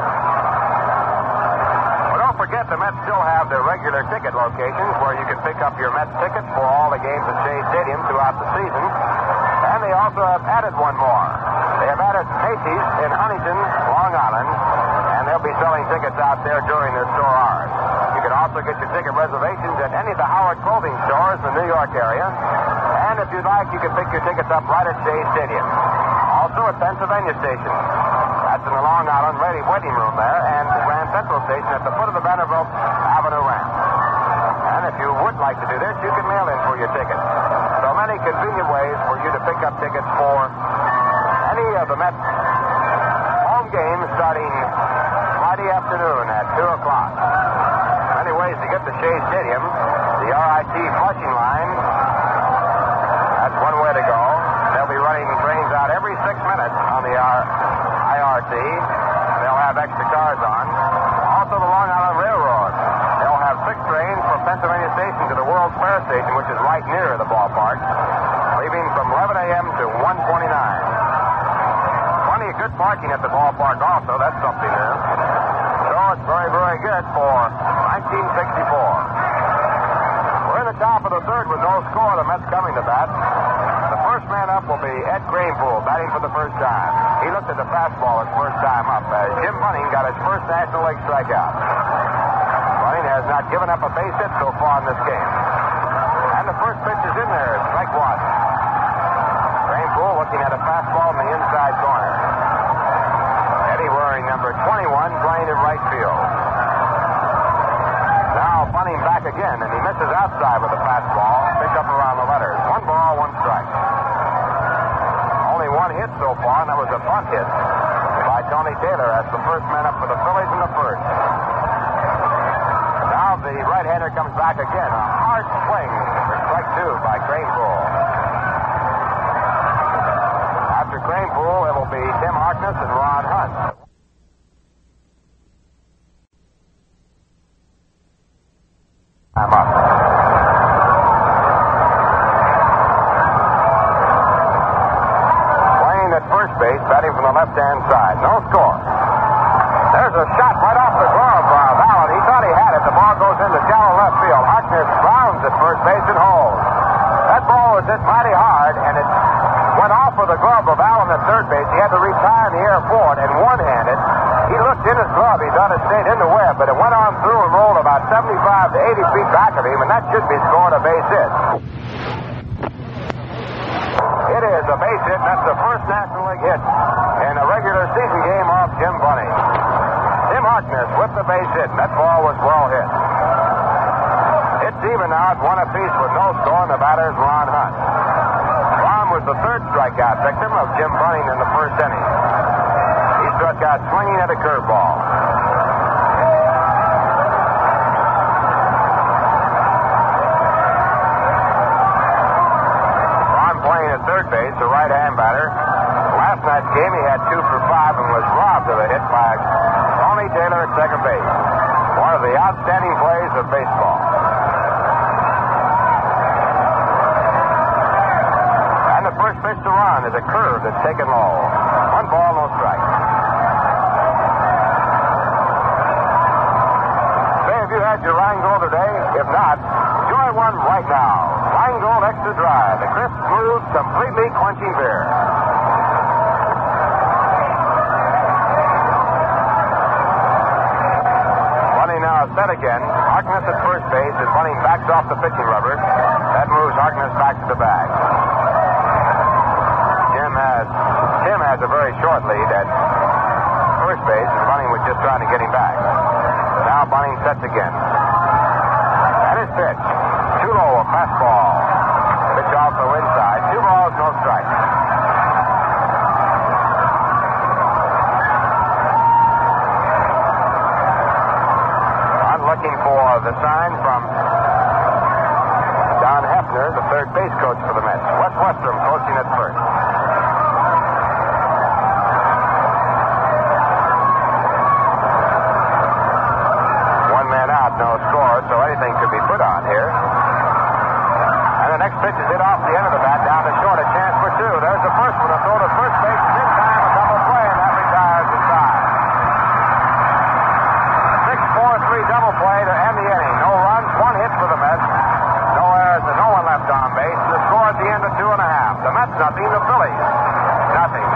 Well, don't forget the Mets still have their regular ticket locations where you can pick up your Mets ticket for all the games at Shea Stadium throughout the season. And they also have added one more. They have added Macy's in Huntington, Long Island, and they'll be selling tickets out there during their store hours. You can also get your ticket reservations at any of the Howard clothing stores in the New York area. And if you'd like, you can pick your tickets up right at Shea Stadium. Also at Pennsylvania Station. That's in the Long Island ready waiting room there, and the Grand Central Station at the foot of the Vanderbilt Avenue ramp. And if you would like to do this, you can mail in for your ticket. So many convenient ways for you to pick up tickets for any of the Mets home games starting Friday afternoon at two o'clock. Many ways to get to Shea Stadium. The R I T flushing line. That's one way to go. They'll be running trains out every six minutes on the I R T. They'll have extra cars on. Also, the Long Island Railroad. They'll have six trains from Pennsylvania Station to the World's Fair Station, which is right near the ballpark, leaving from eleven a.m. to one twenty-nine. Plenty of good parking at the ballpark also. That's something new. So it's very, very good for nineteen sixty-four. We're in the top of the third with no score. The Mets coming to bat. The first man up will be Ed Grainpool, batting for the first time. He looked at the fastball his first time up as Jim Bunning got his first National League strikeout. Bunning has not given up a base hit so far in this game. And the first pitch is in there, strike one. Grainpool looking at a fastball in the inside corner. Eddie wearing number twenty-one, playing in right field. Now Bunning back again, and he misses outside with a fastball. Picked up around the letters. One ball, one strike. so far, and that was a bunt hit by Tony Taylor as the first man up for the Phillies in the first. Now the right-hander comes back again. A hard swing for strike two by Kranepool. After Kranepool, it'll be Tim Harkness and Ron Hunt. I'm up. Playing at first base, batting from the left-hand side. No score. There's a shot right off the glove of Allen. He thought he had it. The ball goes into shallow left field. Harkness rounds at first base and holds. That ball was hit mighty hard, and it went off of the glove of Allen at third base. He had to reach high in the air for it, and one-handed. He looked in his glove. He thought it stayed in the web, but it went on through and rolled about seventy-five to eighty feet back of him, and that should be scored a base hit. It is a base hit, and that's the first National League hit in a regular season game off Jim Bunning. Tim Harkness with the base hit, and that ball was well hit. It's even now at one apiece with no score, and the batter is Ron Hunt. Ron was the third strikeout victim of Jim Bunning in the first inning. He struck out swinging at a curveball. Ron playing at third base, a right-hand batter. Last night's game, he had two for five and was robbed of a hit by Tony Taylor at second base. One of the outstanding plays of baseball. And the first pitch to Ron is a curve that's taken low. One ball, no strike. Say, have you had your Rheingold today? If not, enjoy one right now. Rheingold Extra Dry, the crisp, smooth, completely quenching beer. Set again. Harkness at first base, and Bunning backs off the pitching rubber. That moves Harkness back to the bag. Jim has Tim has a very short lead at first base, and Bunning was just trying to get him back. Now Bunning sets again. And his pitch. Too low, a fastball. Pitch off the inside. Two balls, no strike. Looking for the sign from Don Hefner, the third base coach for the Mets. Wes Westrom coaching at first. One man out, no score, so anything could be put on here. And the next pitch is hit off the end of the bat down to short, a chance for two. There's the first one, a throw to first base, and in time a double play, and that retires the side. Double play to end the inning. No runs, one hit for the Mets. No errors and no one left on base. The score at the end of two and a half. The Mets nothing, the Phillies nothing.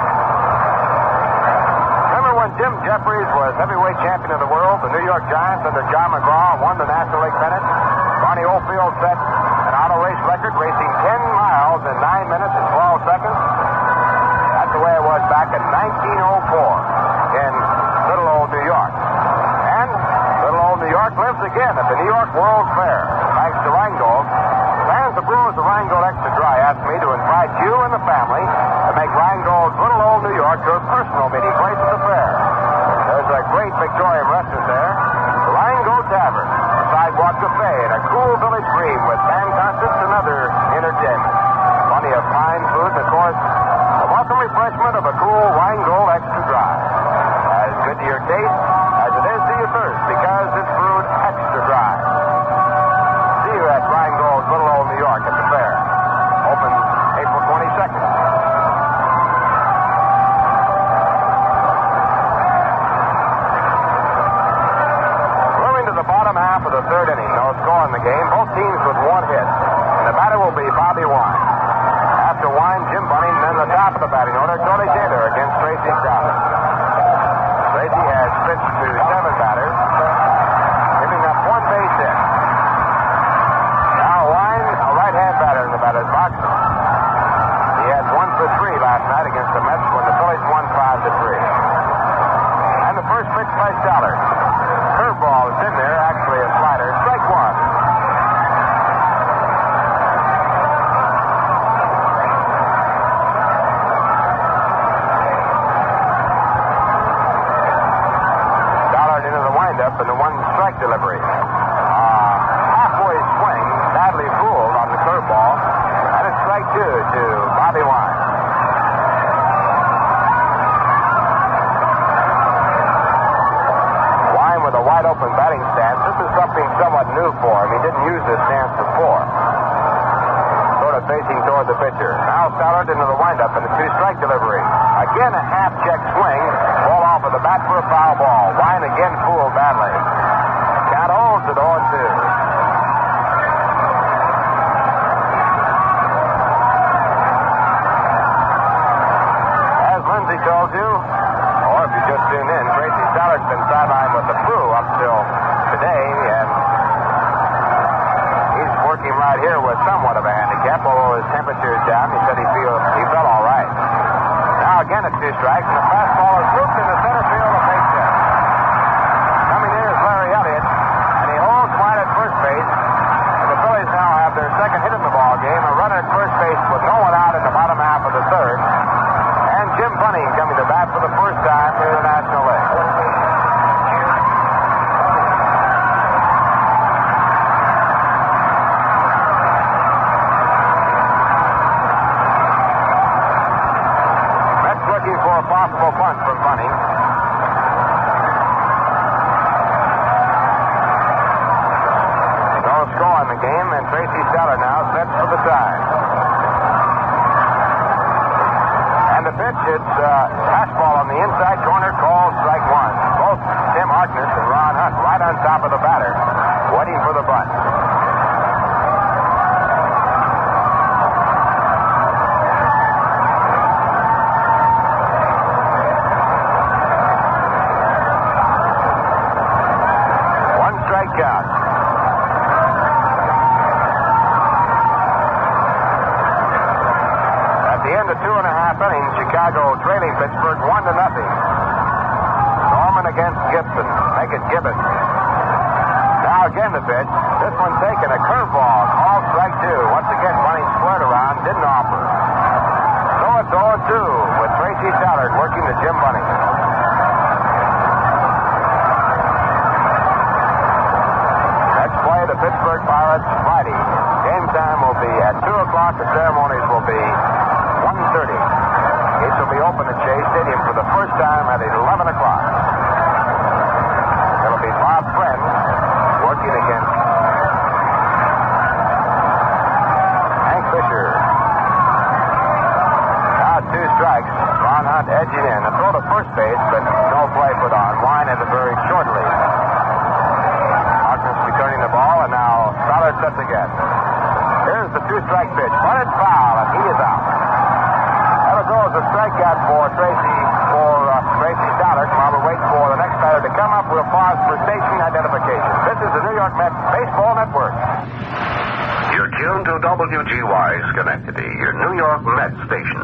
Remember when Jim Jeffries was heavyweight champion of the world? The New York Giants under John McGraw won the National League pennant. Barney Oldfield set an auto race record, racing ten miles in nine minutes and twelve seconds. That's the way it was back in nineteen oh four in little old New York. New York lives again at the New York World's Fair. Thanks to Rheingold. Fans of Brewers of Rheingold Extra Dry asked me to invite you and the family to make Rheingold's little old New York your personal meeting place at the fair. There's a great Victorian restaurant there, the Rheingold Tavern, a sidewalk cafe, and a cool village green with band concerts and other entertainment. Plenty of fine food, and of course, a welcome refreshment of a cool Rheingold Extra Dry. As good to your taste as it is to your thirst, because it's brewed extra dry. See you at Rheingold's little old New York at the fair. Open April twenty-second. Moving to the bottom half of the third inning. No score in the game. Both teams with one hit. And the batter will be Bobby Wine. After Wine, Jim Bunning, and then the top of the batting order, Tony Taylor against Tracy Crowder. Tracy has pitched to seven batters, giving up one base hit. Now Wine, a right-hand batter in the batter's box. He had one for three last night against the Mets when the Phillies won five to three. And the first pitch by Stoller. Curveball is in there, actually a slider. Strike one. strike two to Bobby Wine. Wine with a wide open batting stance. This is something somewhat new for him. He didn't use this stance before. Sort of facing toward the pitcher. Now Stallard into the windup and a two-strike delivery. Again a half-check swing. Ball off of the bat for a foul ball. Wine again fooled badly. Count holds at oh and two. As Lindsay told you, or if you just tuned in, Tracy Stallard's been sidelined with the flu up till today, and he's working right here with somewhat of a handicap, although his temperature is down. He said he feels he felt all right. Now again a two strikes, and the fastball is looped into center field of base hit. Coming in is Larry Elliott, and he holds wide at first base. And the Phillies now have their second hit in the ball game. A runner at first base with no one out in the bottom half of the third. And Jim Bunning coming to bat for the first time in the National League. For a possible punt from Bunning. No score in the game, and Tracy Stallard now sets for the tie. And the pitch, it's uh, fastball on the inside corner, called strike one. Both Tim Harkness and Ron Hunt right on top of the batter, waiting for the bunt. Count. At the end of two and a half innings, Chicago trailing Pittsburgh one to nothing. Norman against Gibson. Make it Gibbons. Now again the pitch. This one taken a curveball. Called strike two. Once again, Bunning squared around. Didn't offer. So it's oh and two with Tracy Stallard working to Jim Bunning. Play the Pittsburgh Pirates Friday. Game time will be at two o'clock. The ceremonies will be one thirty. Gates will be open at Shea Stadium for the first time at eleven o'clock. It'll be Bob Friend working against Hank Fisher. Now two strikes. Ron Hunt edging in. A throw to first base, but no play put on. Wine has a very short lead. Returning the ball, and now Stollard sets again. Here's the two-strike pitch. Bunted foul, and he is out. That'll go as a strikeout for Tracy, for uh, Tracy Stollard. While we wait for the next batter to come up, we'll pause for station identification. This is the New York Mets Baseball Network. You're tuned to W G Y Schenectady, your New York Mets station.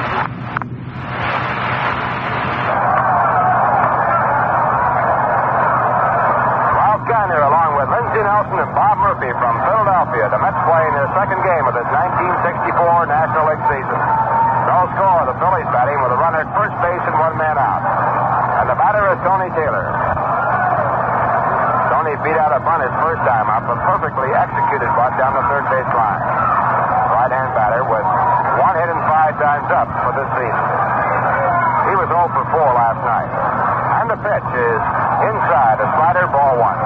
Lindsey Nelson and Bob Murphy from Philadelphia. The Mets playing their second game of this nineteen sixty-four National League season. No score. The Phillies batting with a runner at first base and one man out. And the batter is Tony Taylor. Tony beat out a bunt his first time up, a perfectly executed bunt down the third base line. Right-hand batter with one hit and five times up for this season. He was oh for four last night. And the pitch is inside, a slider, ball one.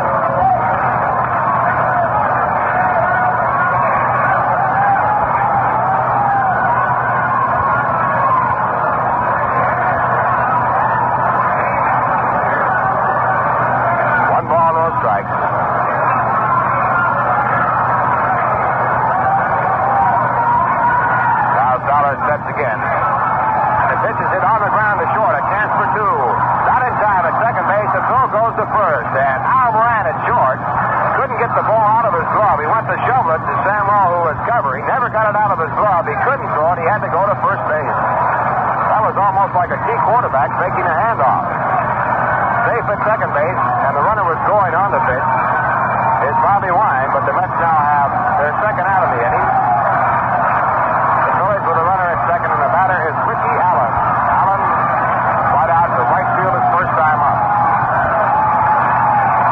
Again. And the pitch is hit on the ground to short. A chance for two. Not in time at second base. The throw goes to first. And Al Moran at short couldn't get the ball out of his glove. He went to shovel it to Sam Law, who was covering. Never got it out of his glove. He couldn't throw it. He had to go to first base. That was almost like a key quarterback faking a handoff. Safe at second base, and the runner was going on the pitch. Is Bobby Wine, but the Mets now have their second out of the inning. The Phillies with a runner at second, and the batter is Ricky Allen. Allen flied out to right field his first time up.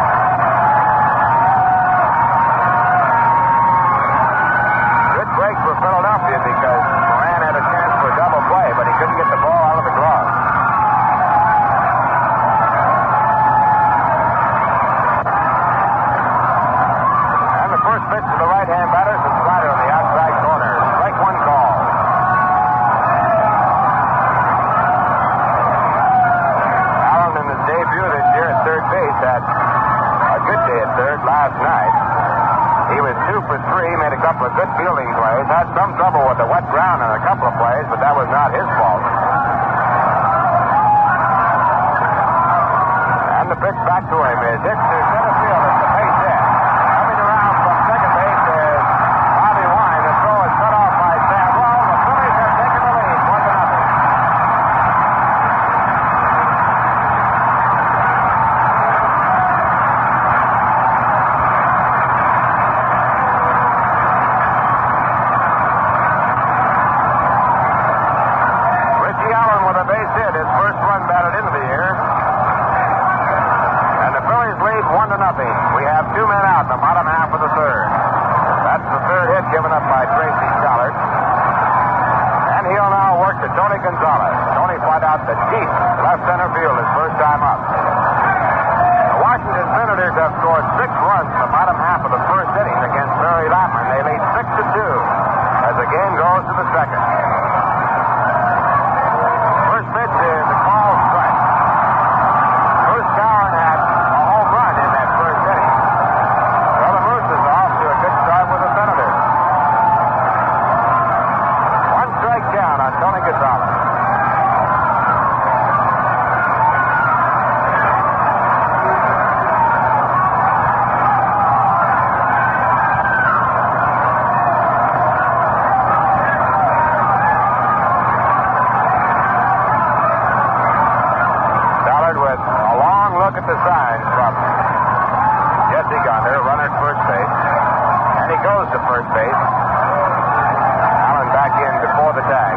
Good break for Philadelphia because Moran had a chance for a double play, but he couldn't get the ball out of the glove. And the first pitch to the right-hand batter is a slider on the outside corner. Strike one call. Allen in his debut this year at third base had a good day at third last night. He was two for three, made a couple of good fielding plays, had some trouble with the wet ground in a couple of plays, but that was not his fault. And the pitch back to him is hit to center field. It's the base hit. Coming around from second base is Bobby Wine. The throw is cut off by Sam Lowe. The Phillies have taken the lead, one to nothing. We have two men out in the bottom half of the third. That's the third hit given up by Tracy Stallard. And he'll now work to Tony Gonzalez. Tony flied out to deep left center field his first time up. The Washington Senators have scored six runs in the bottom half of the first inning against Mary Lattman. They lead six to two as the game goes to the second. First pitch is a call strike. Bruce Cowan had a home run in that first inning. Well, the Moose is off to a good start with the Senators. One strike down on Tony Gonzalez. At the sign from Jesse Gonder, runner at first base, and he goes to first base. Allen back in before the tag.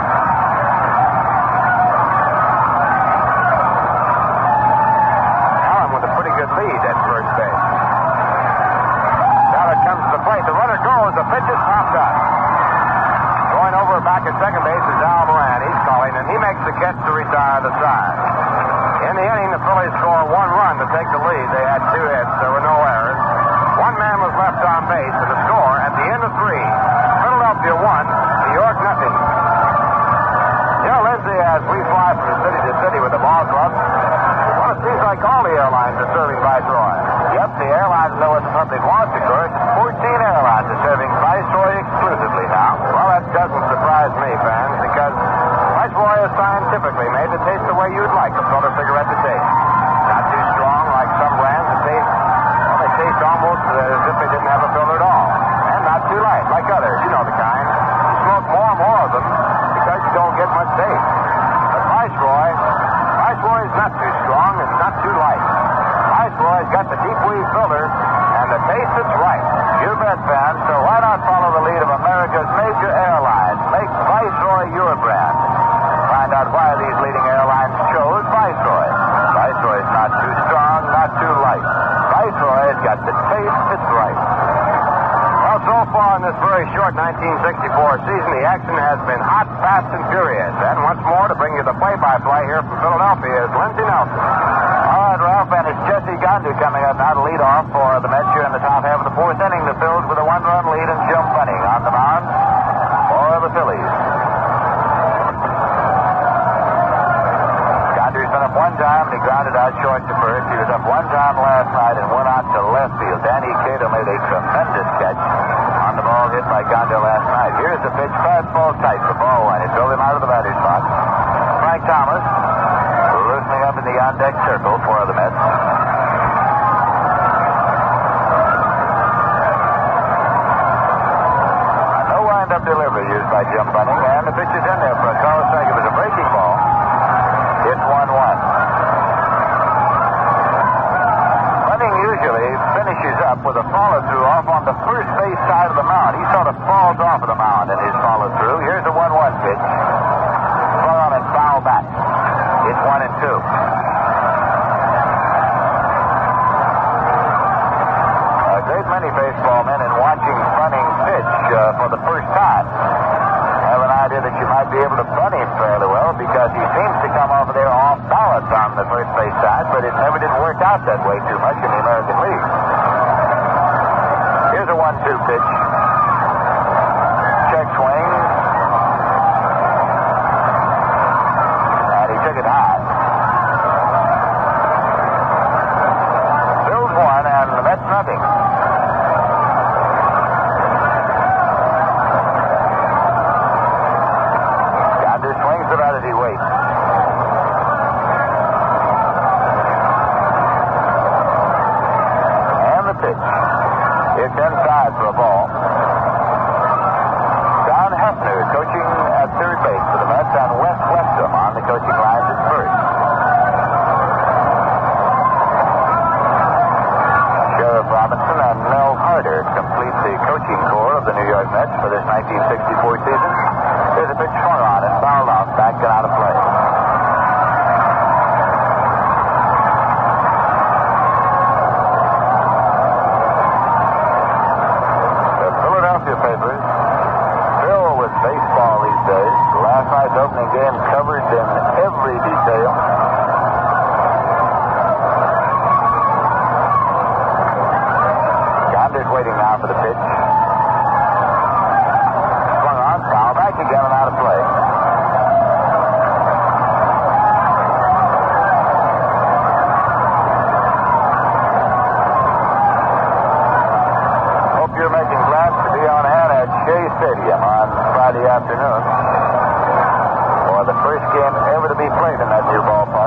Allen with a pretty good lead at first base. Now it comes to the plate. The runner goes. The pitch is popped up. Going over back at second base is Al Moran. He's calling, and he makes the catch to retire the side. In the inning, the Phillies score one run to take the lead. They had two hits. There were no errors. One man was left on base, and the score at the end of three, Philadelphia one, New York nothing. You know, Lindsay, as we fly from city to city with the ball club, well, it seems like all the airlines are serving Viceroy. Yep, the airlines know what the public wants, of course. fourteen airlines are serving Viceroy exclusively now. Well, that doesn't surprise me, fans, because Viceroy is scientifically made to taste the way you'd like a filter cigarette to taste. Not too strong like some brands that taste, well, they taste almost as if they didn't have a filter at all. And not too light like others. You know the kind. You smoke more and more of them because you don't get much taste. But Viceroy, Viceroy is not too strong and not too light. Viceroy's got the deep weave filter and the taste that's right. You bet, fans. So why not follow the lead of America's major airlines? Make Viceroy your brand. Find out why these leading airlines chose Viceroy. Viceroy's not too strong, not too light. Viceroy's got the taste that's right. Well, so far in this very short nineteen sixty-four season, the action has been hot, fast, and furious. And once more, to bring you the play-by-play here from Philadelphia is Lindsey Nelson. All right, Ralph, and it's Jesse Gonder coming up now to lead off for the Mets here in the top half of the fourth inning. The Phils with a one-run lead and Jim Bunning on the mound for the Phillies. Gonder's been up one time, and he grounded out short to first. He was up one time last night and went out to left field. Danny Cato made a tremendous catch on the ball hit by Gonder last night. Here's the pitch, fastball tight for ball one. It drove him out of the batter's box. Frank Thomas loosening up in the on-deck circle for the Mets. A no wind-up delivery used by Jim Bunning, and the pitch is in there for a call strike. It was a breaking ball. It's one one. Bunning usually finishes up with a follow-through off on the first base side of the mound. He sort of falls off of the mound in his follow-through. Here's the one one pitch. Throw on and foul back. It's one and two. A great many baseball men in watching Bunning pitch uh, for the first time time. I have an idea that you might be able to bunt him fairly well because he seems to come over there off balance on the first base side, but it never did work out that way too much in the American League. Here's a one two pitch. Check swing. And he took it high. Bills one and the Mets nothing. Gonder swings it out as he waits. And the pitch. It's inside for a ball. Don Hefner coaching at third base for the Mets, and Wes Westrom on the coaching lines at first. Sheriff Robinson and Mel Harder complete the coaching corps of the New York Mets for this nineteen sixty-four season. There's a pitch swung on and fouled off, back and out of play. Papers filled with baseball these days. Last night's opening game covered in every detail. Gonder's waiting now for the pitch. Swung on, foul back again and out of play. Hope you're making plans to be on hand at Shea Stadium on Friday afternoon for the first game ever to be played in that new ballpark.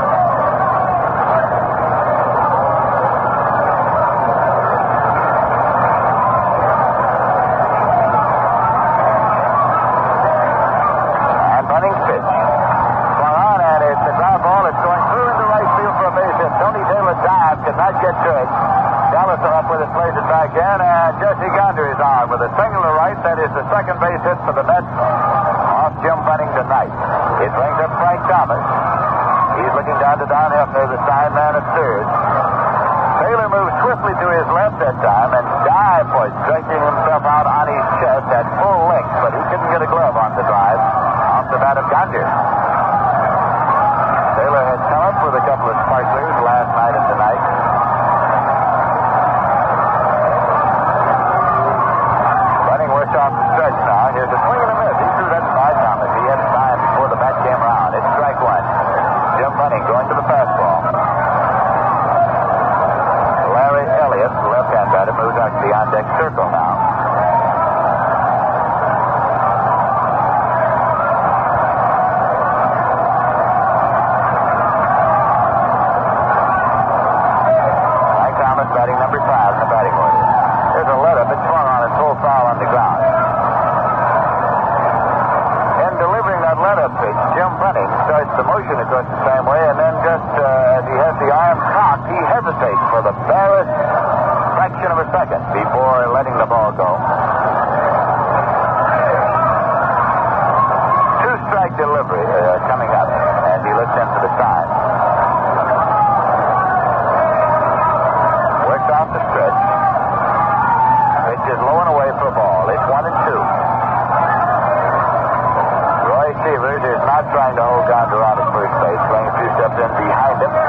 And Bunning's pitch. Swung on, and it's a ground ball. It's going through into right field for a base hit. Tony Taylor dived, could not get to it. Gallison up with it, plays it back in, and Jesse Gonder is on with a single to right. That is the second base hit for the Mets off Jim Bunning tonight. It brings up Frank Thomas. He's looking down to Don Hefner, the side man at third. Taylor moves swiftly to his left that time and dive for it, stretching himself out on his chest at full length, but he couldn't get a glove on the drive off the bat of Gonder. Taylor has come up with a couple of sparklers last night and tonight. Off the stretch now. Here's a swing and a miss. He threw that by Thomas. He had time before the bat came around. It's strike one. Jim Bunning going to the fastball. Larry Elliott, the left-hand batter, moves out to the on-deck circle now. Mike Thomas batting number five in the batting order. There's a letter, but swung on and full foul on the ground. In delivering that letter pitch, Jim Bunning starts the motion across the same way, and then just uh, as he has the arm cocked, he hesitates for the barest fraction of a second before letting the ball go. Two-strike delivery uh, coming up, and he looks into the side. Works off the stretch. Pitch is low and away for a ball. It's one and two. Roy Sievers is not trying to hold Gonder out at first base, playing a few steps in behind him.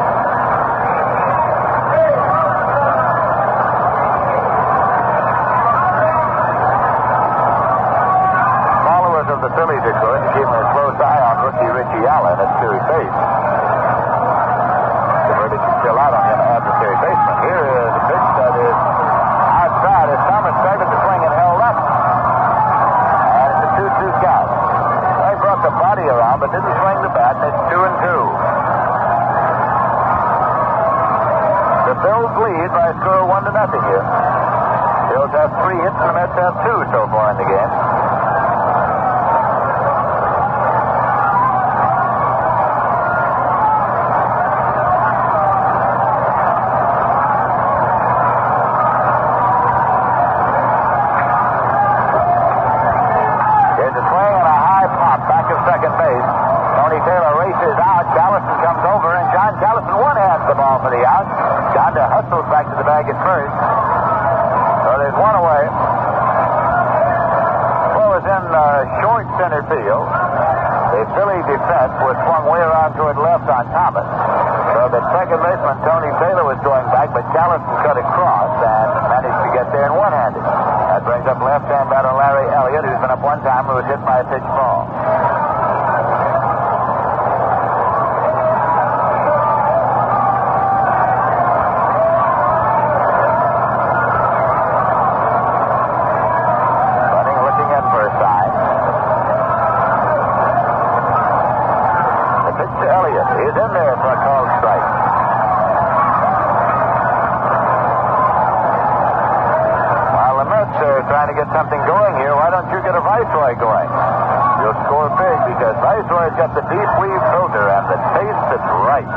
Followers of the Phillies are going to keep a close eye on rookie Richie Allen at third base. The verdict is still out on him at the third baseman. Here is a pitch that is outside as Thomas started the swing and held up. And it's a two two count. They brought the body around but didn't swing the bat, and it's two and two. The Bills lead by a score of one to nothing here. Bills have three hits and the Mets have two so far in the game. Second base. Tony Taylor races out. Gallison comes over, and John Gallison one-hands the ball for the out. Gonder hustles back to the bag at first. So there's one away. Forward was in uh, short center field. The Philly defense was swung way around toward left on Thomas. So the second baseman, Tony Taylor, was going back, but Callison cut across and managed to get there in one-handed. That brings up left-hand batter Larry Elliott, who's been up one time and was hit by a pitch ball. Something going here. Why don't you get a Viceroy going? You'll score big because Viceroy's got the deep weave filter and the taste that's right.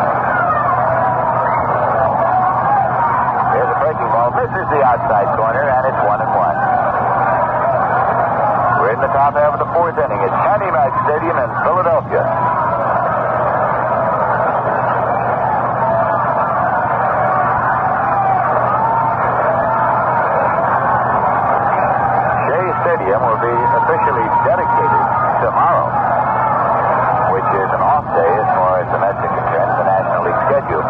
Here's a breaking ball. Misses the outside corner, and it's one and one. We're in the top half of the fourth inning at Shanty Mac Stadium in Philadelphia. Will be officially dedicated tomorrow, which is an off day as far as the Mets are concerned, the National League schedule.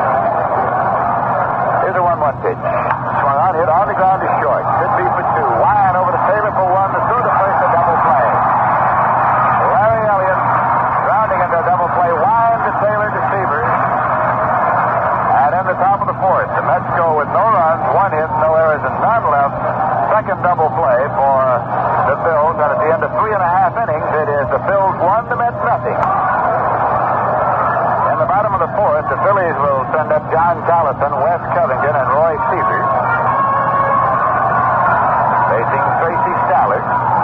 Here's a one one pitch. Swung on, hit on the ground to short. Could be for two. Wide over to Taylor for one. To through the first, a double play. Larry Elliott grounding into a double play. Wide to Taylor to Severs. And in the top of the fourth, the Mets go with no runs, one hit, no errors, and none left. Second double play for the Phils, and at the end of three and a half innings, it is the Phils one, the Mets nothing. In the bottom of the fourth, the Phillies will send up John Callison, Wes Covington, and Roy Severs. Facing Tracy Stallard.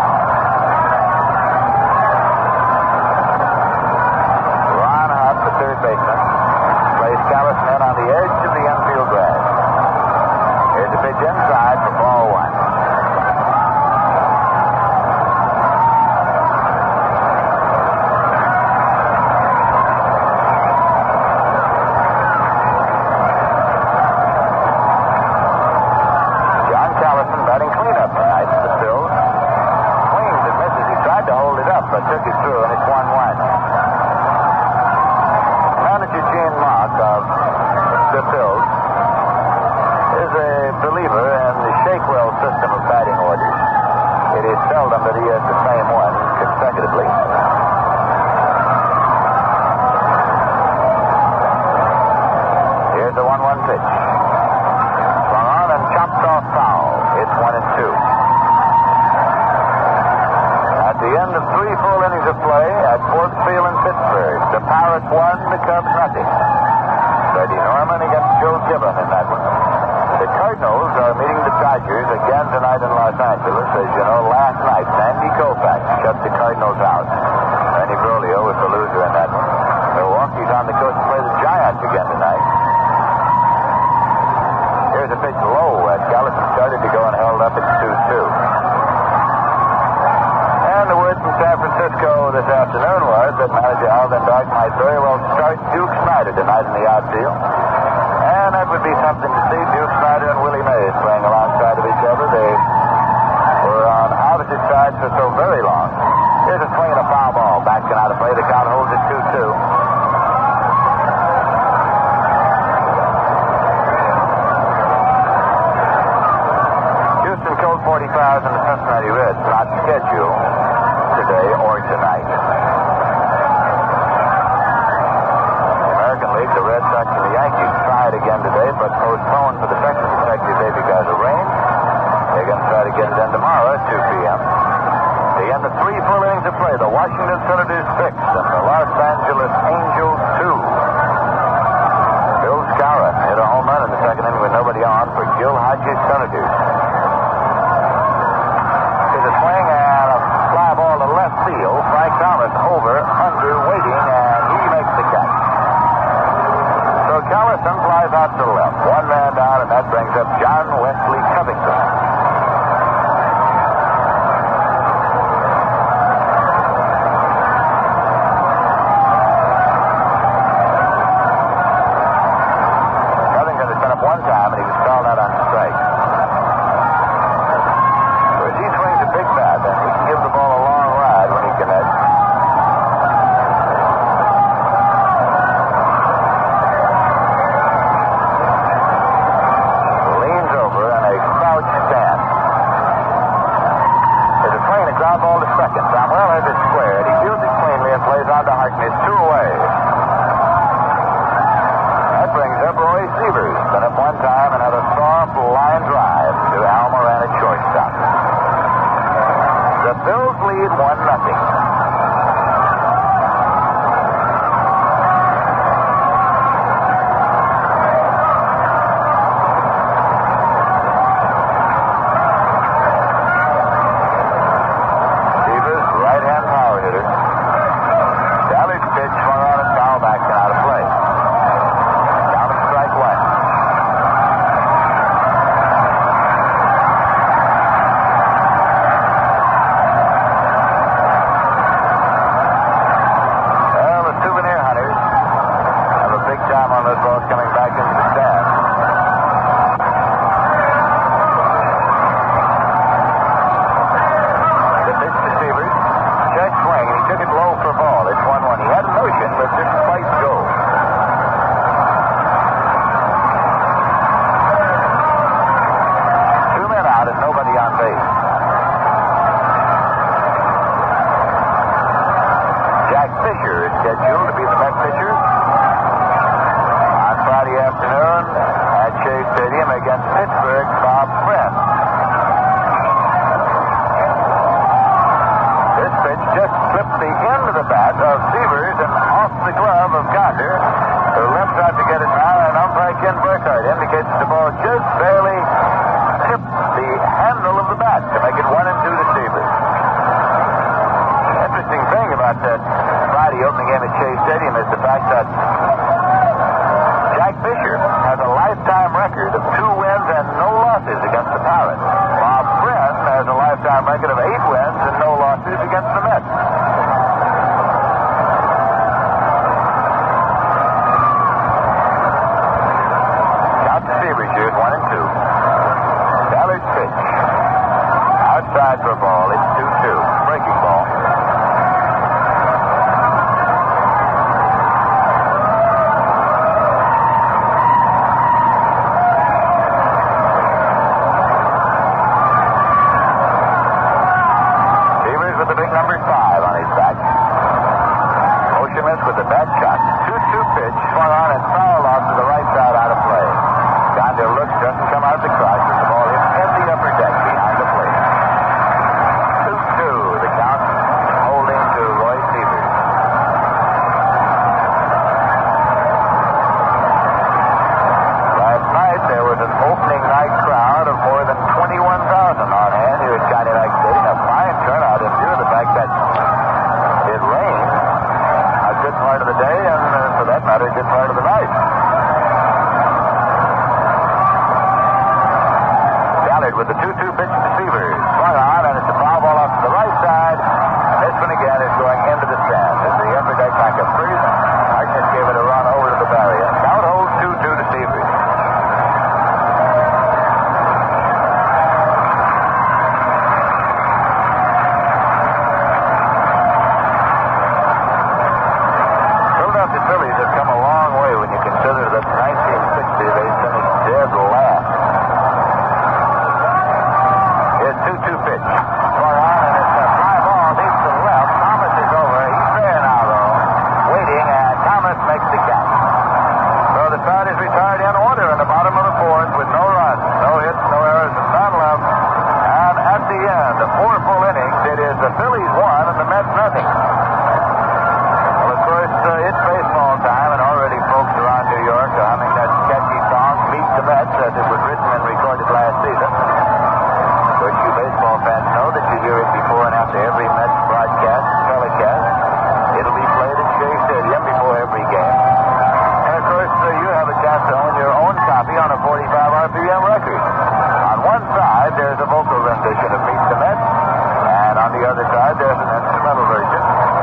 Ron Hutt, the third baseman, plays Callison in on the edge of the infield grass. Here's a pitch inside for ball one. But took it through, and it's one one. Manager Gene Mock of the Phils is a believer in the Shakewell system of batting orders. It is seldom that he has the same one consecutively. Here's the one one pitch. Swung on and chopped off foul. It's one and two. At the end of three full innings of play at Ford Field in Pittsburgh, the Pirates won, the Cubs nothing. Freddie Norman against Joe Gibbon in that one. The Cardinals are meeting the Dodgers again tonight in Los Angeles. As you know, last night, Sandy Koufax shut the Cardinals out. Randy Broglio was the loser in that one. Milwaukee's on the coast to play the Giants again tonight. Here's a pitch low as Callison started to go and held up at two two. And the word from San Francisco this afternoon was that manager Alvin Dark might very well start Duke Snider tonight in the outfield. And that would be something to see. Duke Snider and Willie Mays playing alongside of each other. They were on opposite sides for so very long. Here's a swing and a foul ball. Backing out of play. The count holds at two two. Houston Colt forty-five and the Cincinnati Reds not scheduled today or tonight. The American League, the Red Sox and the Yankees tried again today, but postponed for the second consecutive day because of rain. They're going to try to get it in tomorrow at two p.m. The end of three full innings of play, the Washington Senators six and the Los Angeles Angels two. Bill Skowron hit a home run in the second inning with nobody on for Gil Hodges Senators. There's a swing and a fly ball to left field. Frank Thomas over, under, waiting, and he makes the catch. So Callison flies out to the left. One man down, and that brings up John Wesley Covington. Covington has been up one time, and he was called out on strike. So as he swings a big bat, and he to second. Samuel has it squared. He fields it cleanly and plays on to Harkness. Two away. That brings up Roy Sievers. Been up one time and had a soft line drive to Al Moran at shortstop. The Bills lead one nothing. There's a vocal rendition of Meet the Mets, and on the other side there's an instrumental version.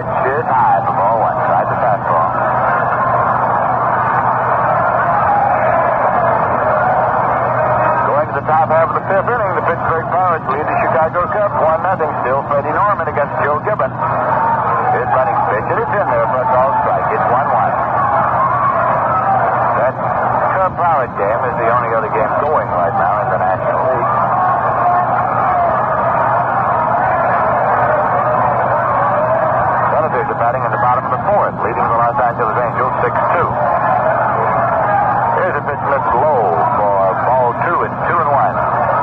pitch is high for ball one. Tried the fastball. Going to the top half of the fifth inning, the Pittsburgh Pirates lead the Chicago Cubs one nothing. Still Freddie Norman against Joe Gibbon. His running pitch, and it's in there for a called strike. It's one one. That Cub-Pirate game is the only other game going right now in the National League. Senators are batting in the bottom of the fourth, leading the Los Angeles Angels six two. Here's a pitch that's low for ball two. It's two and one.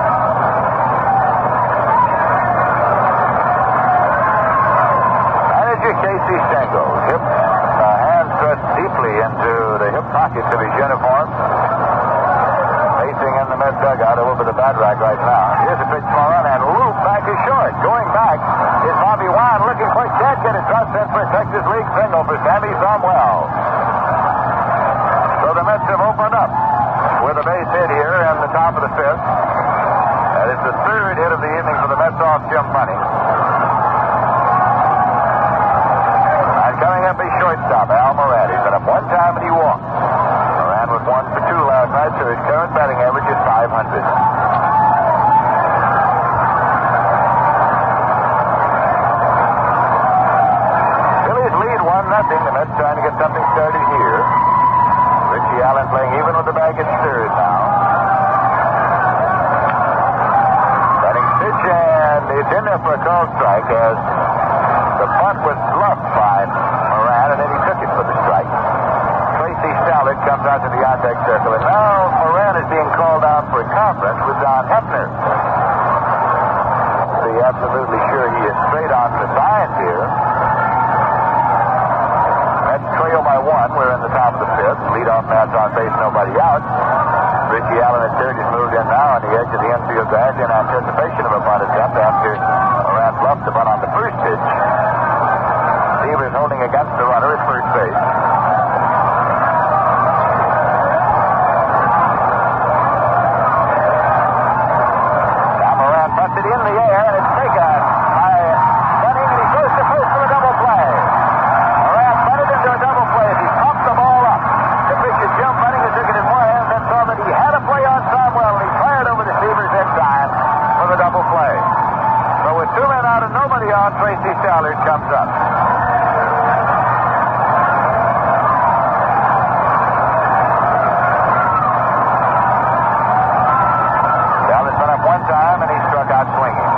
Manager Casey Stengel, hip uh, hand thrust deeply into the hip pockets of his uniform. Facing in the Met dugout over the bat rack right now. Here's a pitch for a run, and Loop back is short. Going back is Bobby Wine looking for it. Can't get it. Drops in for a Texas League single for Sammy Samuel. So the Mets have opened up with a base hit here in the top of the fifth. That is the third hit of the evening for the Mets off Jim Bunning. And coming up is shortstop Al Moran. He's been up one time and he walked. Moran was one for two last night, so his current batting average is five hundred. Phillies lead one nothing. The Mets trying to get something started here. Richie Allen playing even with the bag at third now. Batting pitch, and it's in there for a call strike as the bunt was bluffed by Moran, and then he took it for the strike. Tracy Stallard comes out to the on-deck circle, and now Moran is being called out for a conference with Don Hefner. To be absolutely sure he is straight on the signs here. Mets trail by one. We're in the top of the fifth. Leadoff man's on base, nobody out. Richie Allen at third is moved in now on the edge of the infield grass in anticipation of a bunt attempt after Moran bluffed the bunt on the first pitch. Seaver's holding against the runner at first base. Now Moran puts it in the air, and it's taken by Bunning, and he goes to first for a double play. Moran bunted into a double play as he popped the ball up. The pitcher, Jim Bunning, who took it in one hand, then saw that he had a play on Samuel, and he fired over the Seavers in time for the double play. So with two men out and nobody on, Tracy Stallard comes up. Stallard's been up one time, and he struck out swinging.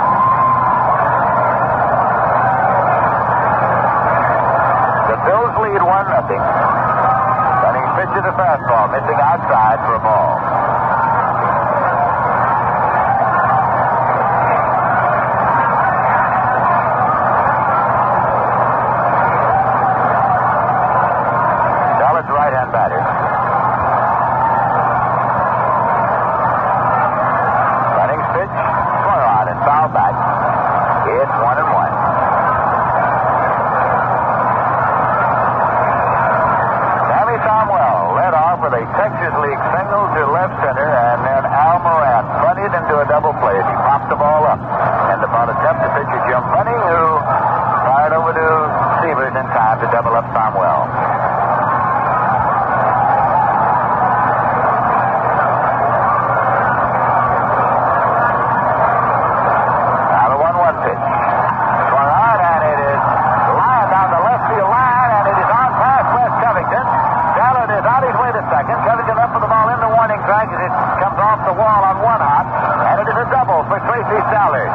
The Bills lead one nothing. Bunning pitches a fastball, missing outside for a ball. Stallard's right-hand batter. Bunning's pitch, swung on and foul back. It's one and one. Sammy Samuel led off with a Texas League single to left center, and then Al Moran bunted into a double play as he popped the ball up. And the ball attempt to pitcher Jim Bunning, who fired over to Seavers in time to double up Samuel. Now the one one pitch. Swung on, and it is lined down the left field line, and it is on past West Covington. Stallard is on his way to second. Covington up for the ball in the warning track as it comes off the wall on one hop, and it is a double for Tracy Stallard.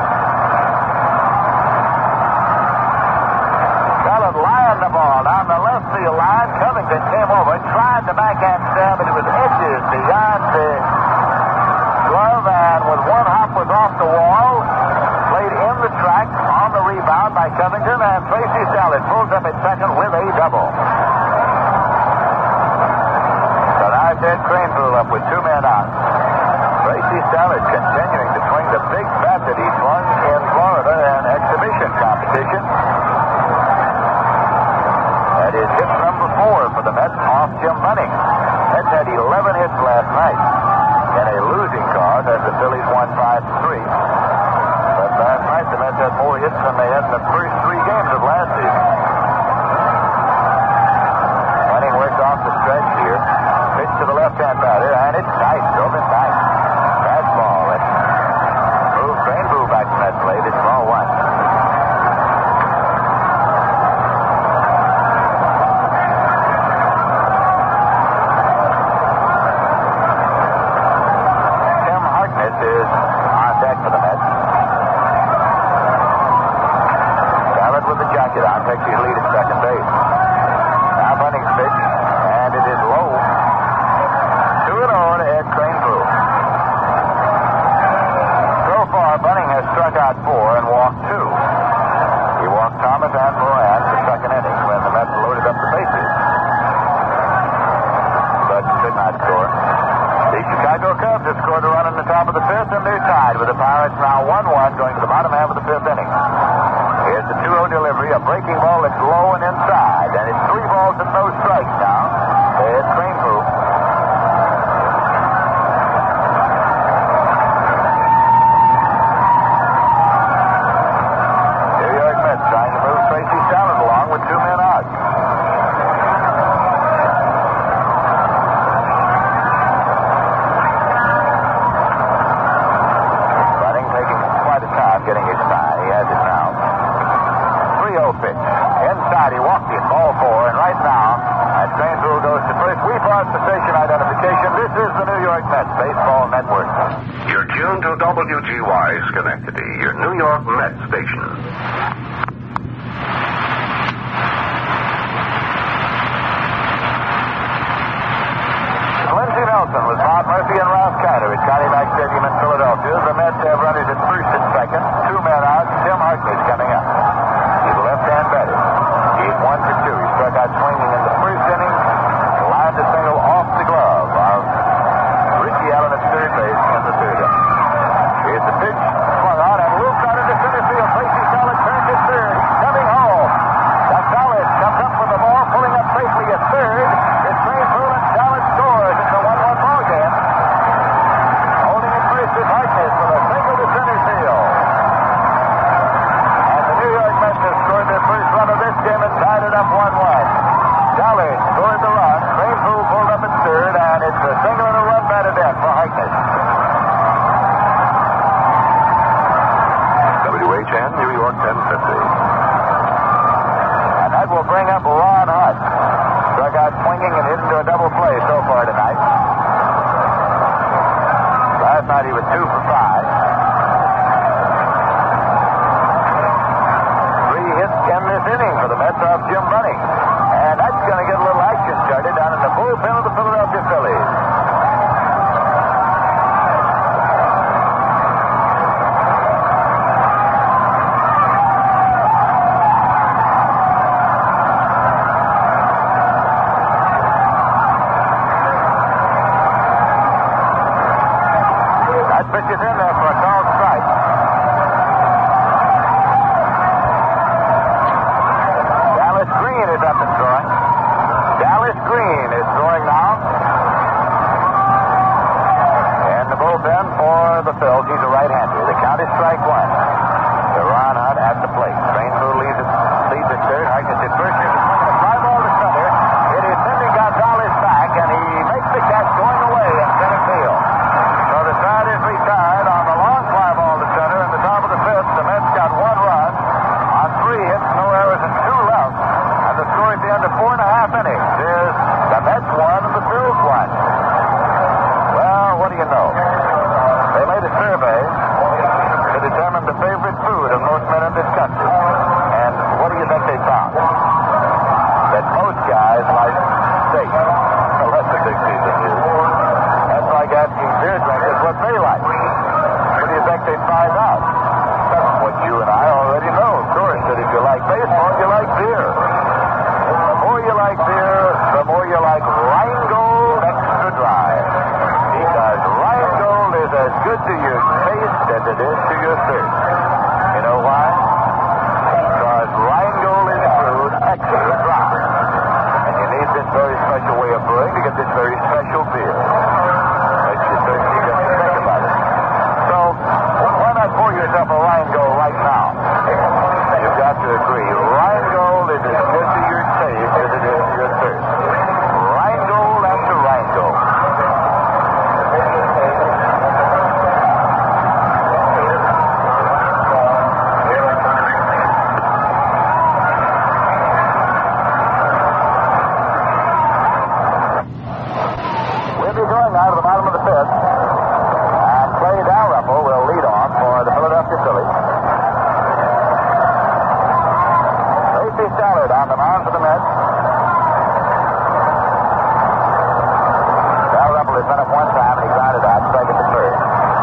Stallard lined the ball down the left field line. Covington came over, tried the backhand stab, and it was edges beyond the glove, and with one hop was off the wall. Played in the track on the rebound by Covington, and Tracy Stallard pulls up at second with a double. So now Ted Crane blew up with two men out. Tracy Stallard continuing to swing the big bat that he swung in Florida in exhibition competition. That is hit number four for the Mets off Jim Bunning. Mets had eleven hits last night in a losing cause as the Phillies won five to three. But Last night, the Mets had more hits than they had in the first three games of last season. Bunning works off the stretch here. Pitch to the left-hand batter, and it's tight. Drove in tight. Fastball. And move, train move back from that plate. It's ball one. Tim Harkness is on deck for the Mets. Ballard with the jacket on. Takes his lead at second base. Now Bunning's pitch, and it is low. two and oh to Ed Craneful. So far, Bunning has struck out four and walked two. He walked Thomas and Moran in the second inning when the Mets loaded up the bases. But could not score. The Chicago Cubs have scored a run in the top of the fifth, and they're tied with the Pirates now one one going to the bottom half of the fifth inning. Here's the two oh delivery, a breaking ball that's low and inside, and it's three balls and no strikes now. There's Craneful. New York Mets trying to move Tracy Salad along with two men out. Bunning taking quite a time getting his sign. He has it now. three oh pitch. Inside, he walked it, ball four, and right now, as Craneful goes to first, we pause the station identification. This is the New York Mets Baseball Network. You're tuned to W G Y Schenectady, your New York Mets station. Lindsey Nelson with Bob Murphy and Ralph Kiner at Connie Mack Stadium in Philadelphia. The Mets have runners at first and second. Two men out. Tim Harkness coming up. He's a left-hand batter. He's one for two. He struck out swinging in the first inning. Lined a single off the glove of Richie Allen at third base in the third inning. Here's the pitch. Swung on and looped out into center field. Tracy Salad turns at third. He's coming home. Gonzalez comes up with the ball, pulling up safely at third. It's Craneful and Salad scores. It's a one one ball game. Holding at first is Harkness with a single to center field. And the New York Mets have scored their first run of this game and tied it up one one. Salad scored the run. Craneful pulled up at third, and it's a single and a run batted in for Harkness. W H N, New York ten fifty. And that will bring up Ron Hutt. Struck out swinging and hit into a double play so far tonight. Last night he was two for five. Three hits in this inning for the Mets off Jim Bunning. And that's going to get a little action started down in the bullpen of the Philadelphia Phillies. That pitch is in there for a called strike. Dallas Green is up and throwing. Dallas Green is throwing now. And the bullpen for the Phils. He's a right-hander. The count is strike one. The Ron Hutt at the plate. Craneful leads it, leads it third. Harkness at first. Here's a swing and a fly ball to center. It is sending Gonzalez back, and he makes the catch going away in center field. So the side is retired on the long fly ball to center in the top of the fifth. The Mets got one run on three hits, no errors, and two left. And the score at the end of four and a half innings is the Mets won and the Phils won. Well, what do you know? They made a survey to determine the favorite food of most men in this country. And what do you think they found? That most guys like steak. Well, that's a big piece of news. That's like asking beer drinkers what they like. What do you think they'd find out? That's what you and I already know, of course, that if you like baseball, you like beer. The more you like beer, the more you like Rheingold Extra Dry. Because Rheingold is as good to your taste as it is to your thirst. You know why? Because Rheingold is brewed extra dry. And you need this very special way of brewing to get this very special beer. Makes you thirsty just to think about it. So, why not pour yourself a Rheingold Stallard on the mound for the Mets. Dalrymple has been up one time, and he grounded out second to third.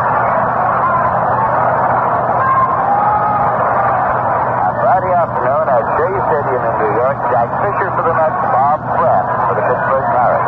On Friday afternoon at Shea Stadium in New York, Jack Fisher for the Mets, Bob Friend for the Pittsburgh Pirates.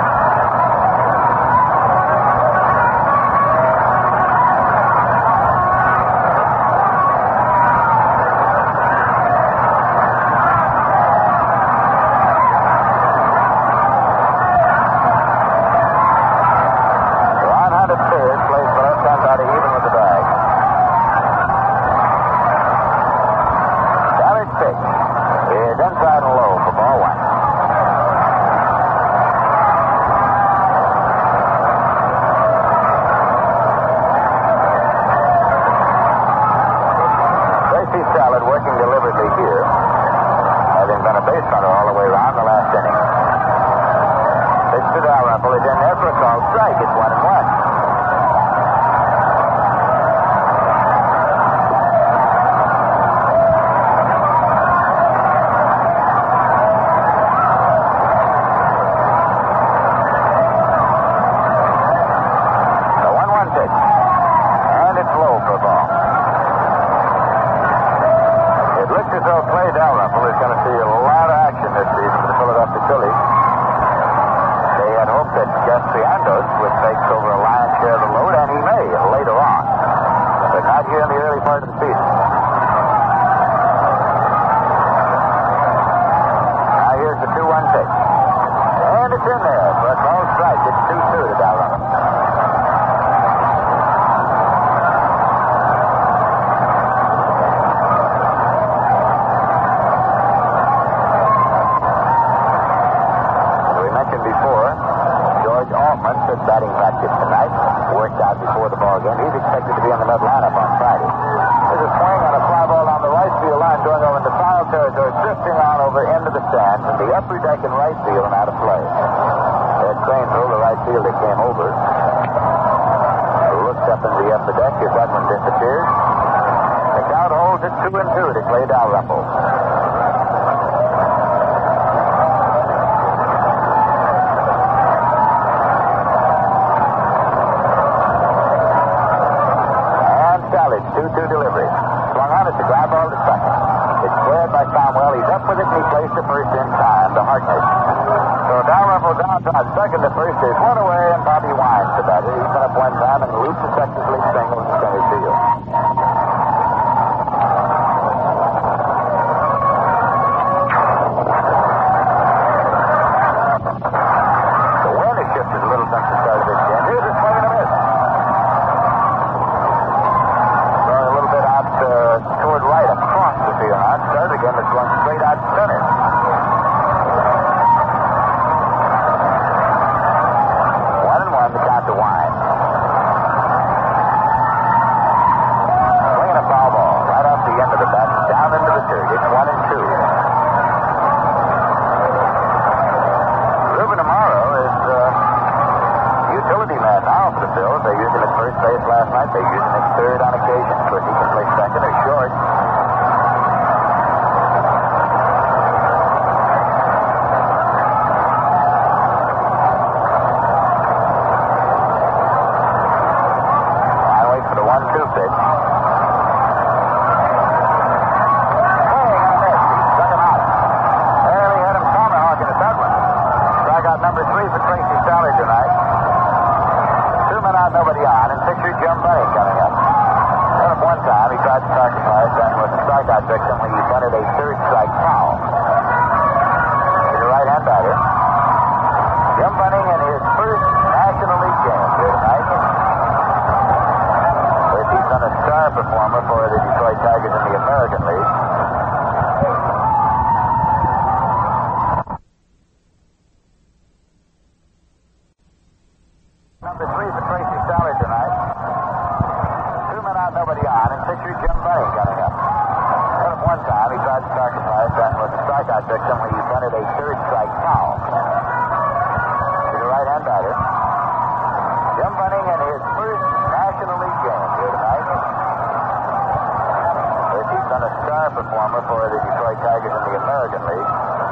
performer for the Detroit Tigers in the American League.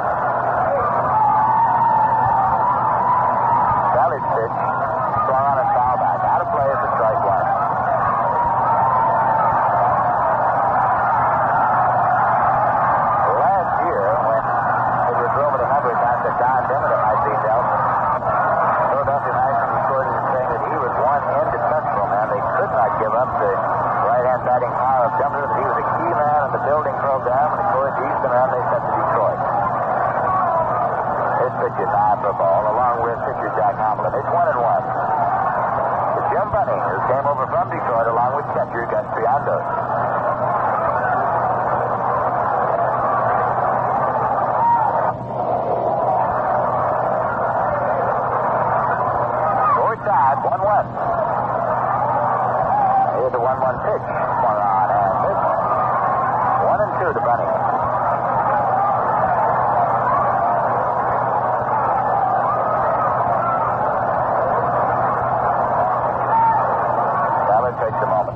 Sally's pitch, swung on and foul back. Out of play is a strike one. Last year, when it was rumored a number of times that Don Demeter might be dealt, Philadelphia Nationals scored in saying that he was one indispensable man. They could not give up the right-hand batting power of Demeter, that he was a key man in the building program, and of course, he's the man they sent to Detroit. His pitch is high for a ball, along with pitcher Jack Hamlin. It's one and one. It's Jim Bunning, who came over from Detroit, along with catcher Gus Triandos. Score tied, one one. Here's the one one pitch. Swung on and missed. One and two to Bunning. Ballard takes a moment.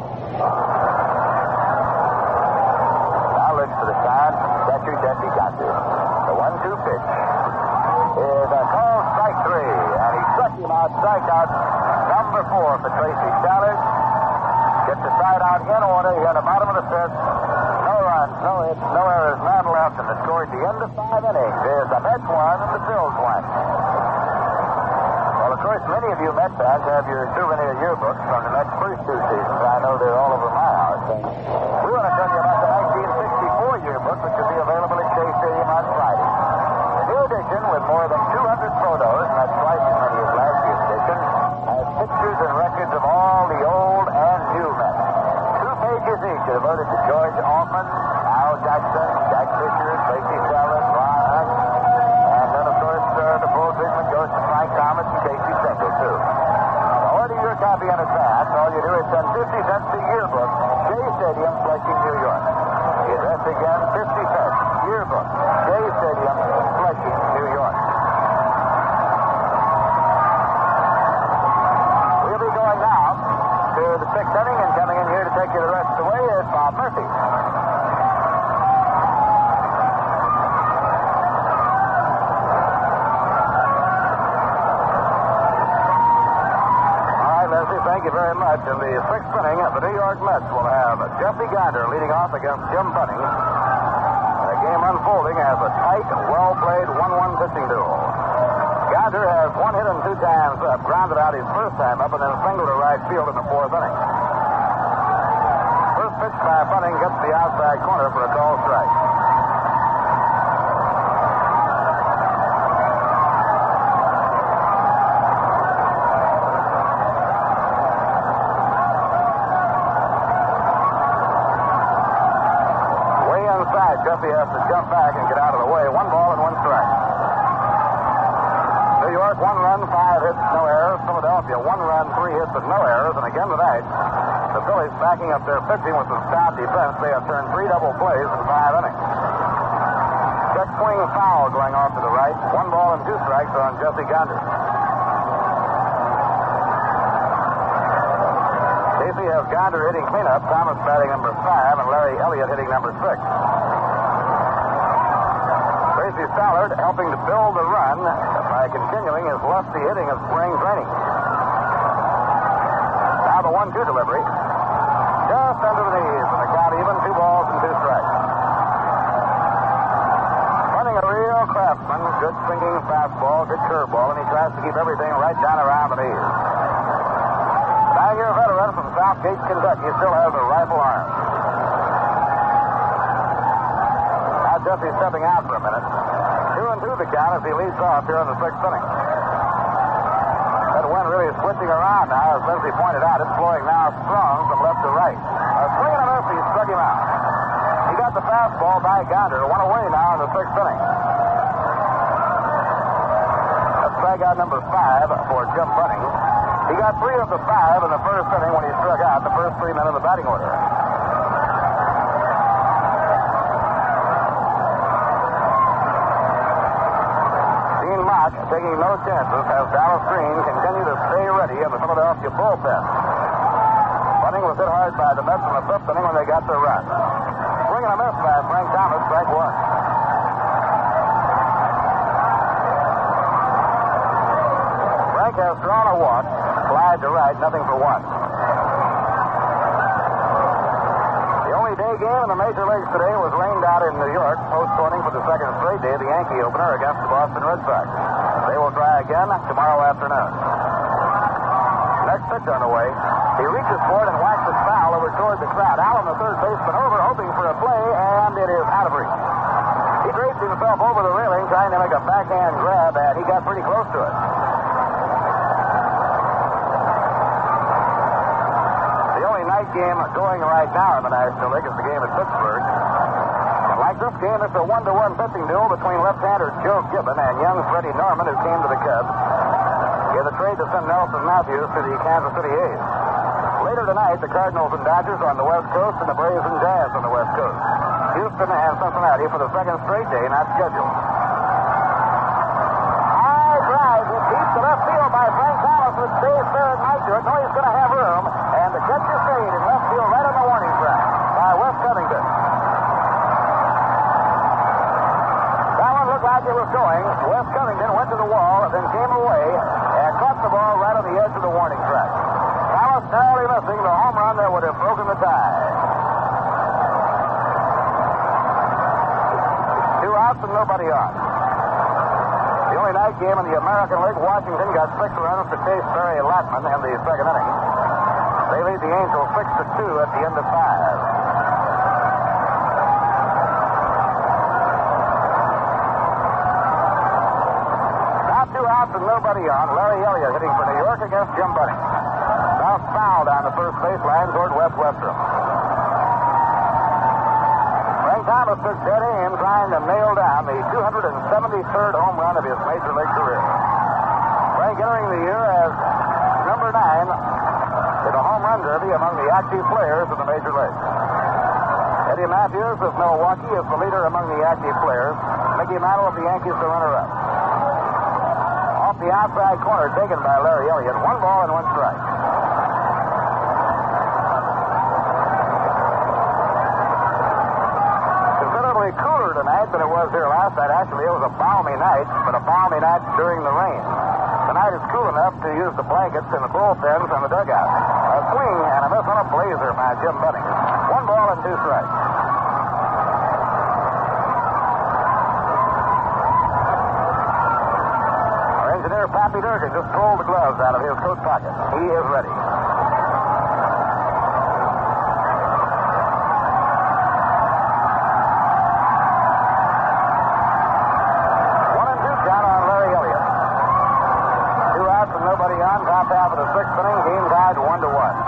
Now looks for the sign. Catcher Jesse Gonter. The one two pitch is a called strike three, and he struck him out. Strikeout number four for Tracy Ballard. Gets the side out in order here at the bottom of the fifth. No runs, no hits, no errors, none left, and the score at the end of five innings is the Mets one and the Phils one. Well, of course, many of you Met fans have your souvenir yearbooks from the Mets' first two seasons. I know they're all over my house. And we want to tell you about the nineteen sixty-four yearbook, which will be available at Shea Stadium on Friday. The new edition, with more than two hundred photos, and that's twice as many as last year's edition, has pictures and records of all the old and new Mets. Two pages each are devoted to George Altman, Al Jackson, Jack Fisher, Tracy Salad, Ron Hunt, and then, of course, uh, the full treatment goes to Frank Thomas and Casey Stengel, too. To order your copy in advance, all you do is send fifty cents to Yearbook, Shea Stadium, Flushing, New York. The address again, fifty cents, Yearbook, Shea Stadium, Flushing, New York. We'll be going now to the sixth inning, and coming in here to take you the rest of the way is Bob Murphy. All right, Leslie, thank you very much. In the sixth inning, the New York Mets will have Jesse Gonter leading off against Jim Bunning. The game unfolding as a tight, well-played one one pitching duel. Gonter has one hit and two times up, grounded out his first time up, and then singled to right field in the fourth inning. First pitch by Bunning gets the outside corner for a call strike. Way inside, Jesse has to jump back and get out of the way. One ball and one strike. New York, one run, five hits, no errors. Philadelphia, one run, three hits, and no errors. And again tonight, the Phillies backing up their pitching with some stout defense. They have turned three double plays in five innings. Check swing foul going off to the right. One ball and two strikes on Jesse Gonter. Casey has Gonter hitting cleanup, Thomas batting number five, and Larry Elliott hitting number six. Tracy Stallard helping to build the run by continuing his lefty hitting of spring training. Now the one two delivery. Just under the knees, and the count even, two balls and two strikes. Running a real craftsman, good swinging fastball, good curveball, and he tries to keep everything right down around the knees. The nine-year veteran from Southgate, Kentucky, still has a rifle arm. Now Jesse's stepping out for a minute. Two and two the count as he leads off here in the sixth inning. That wind really is switching around now, as Lindsay pointed out. It's blowing now strong from left to right. A swing and a miss, he struck him out. He got the fastball by Gonter, one away now in the sixth inning. That's strikeout number five for Jim Bunning. He got three of the five in the first inning when he struck out the first three men in the batting order. Taking no chances as Dallas Green continue to stay ready in the Philadelphia bullpen. Bunning was hit hard by the Mets in the fifth inning when they got their run. Swing and a miss by Frank Thomas, strike one. Frank has drawn a walk, slide to right, nothing for one. The only day game in the major leagues today was rained out in New York, postponing for the second straight day the Yankee opener against the Boston Red Sox. They will try again tomorrow afternoon. Next pitch on the way. He reaches for it and whacks it foul over toward the crowd. Allen, the third baseman, over, hoping for a play, and it is out of reach. He draped himself over the railing, trying to make a backhand grab, and he got pretty close to it. The only night game going right now in the National League is the game at Pittsburgh. And like this game, it's a one-to-one pitching duel between left-hander Joe Gibbon and young Freddie Norman, who came to the Cubs in the trade to send Nelson Matthews to the Kansas City A's. Later tonight, the Cardinals and Dodgers on the West Coast and the Braves and Jazz on the West Coast. Houston and Cincinnati for the second straight day, not scheduled. High drive is deep to left field by Frank Thomas with space there at night to it. No, he's going to have room. And the catch is made in left field right on the warning track by Wes Covington. That one looked like it was going. Wes Covington went to the wall, then came away and caught the ball right on the edge of the warning track. Thomas narrowly missing the home run that would have broken the tie. Two outs and nobody on. The only night game in the American League, Washington got six runs to chase Barry Latman in the second inning. They lead the Angels six to two at the end of five. Now two outs and nobody on. Larry Elliott hitting for New York against Jim Bunning. Now foul down the first baseline toward Wes Westrom. Frank Thomas took dead aim trying to nail down the two hundred seventy-third home run of his major league career. Frank entering the year as number nine in the home run derby among the active players in the major leagues. Eddie Matthews of Milwaukee is the leader among the active players. Mickey Mantle of the Yankees the runner-up. Off the outside corner taken by Larry Elliott. One ball and one strike. Considerably cooler tonight than it was here last night. Actually, it was a balmy night, but a balmy night during the rain. Tonight it's cool enough to use the blankets in the bullpens and the dugout. A swing and a miss on a blazer by Jim Bunning. One ball and two strikes. Our engineer, Pappy Durkin, just pulled the gloves out of his coat pocket. He is ready. Top half of the sixth inning, game tied one to one.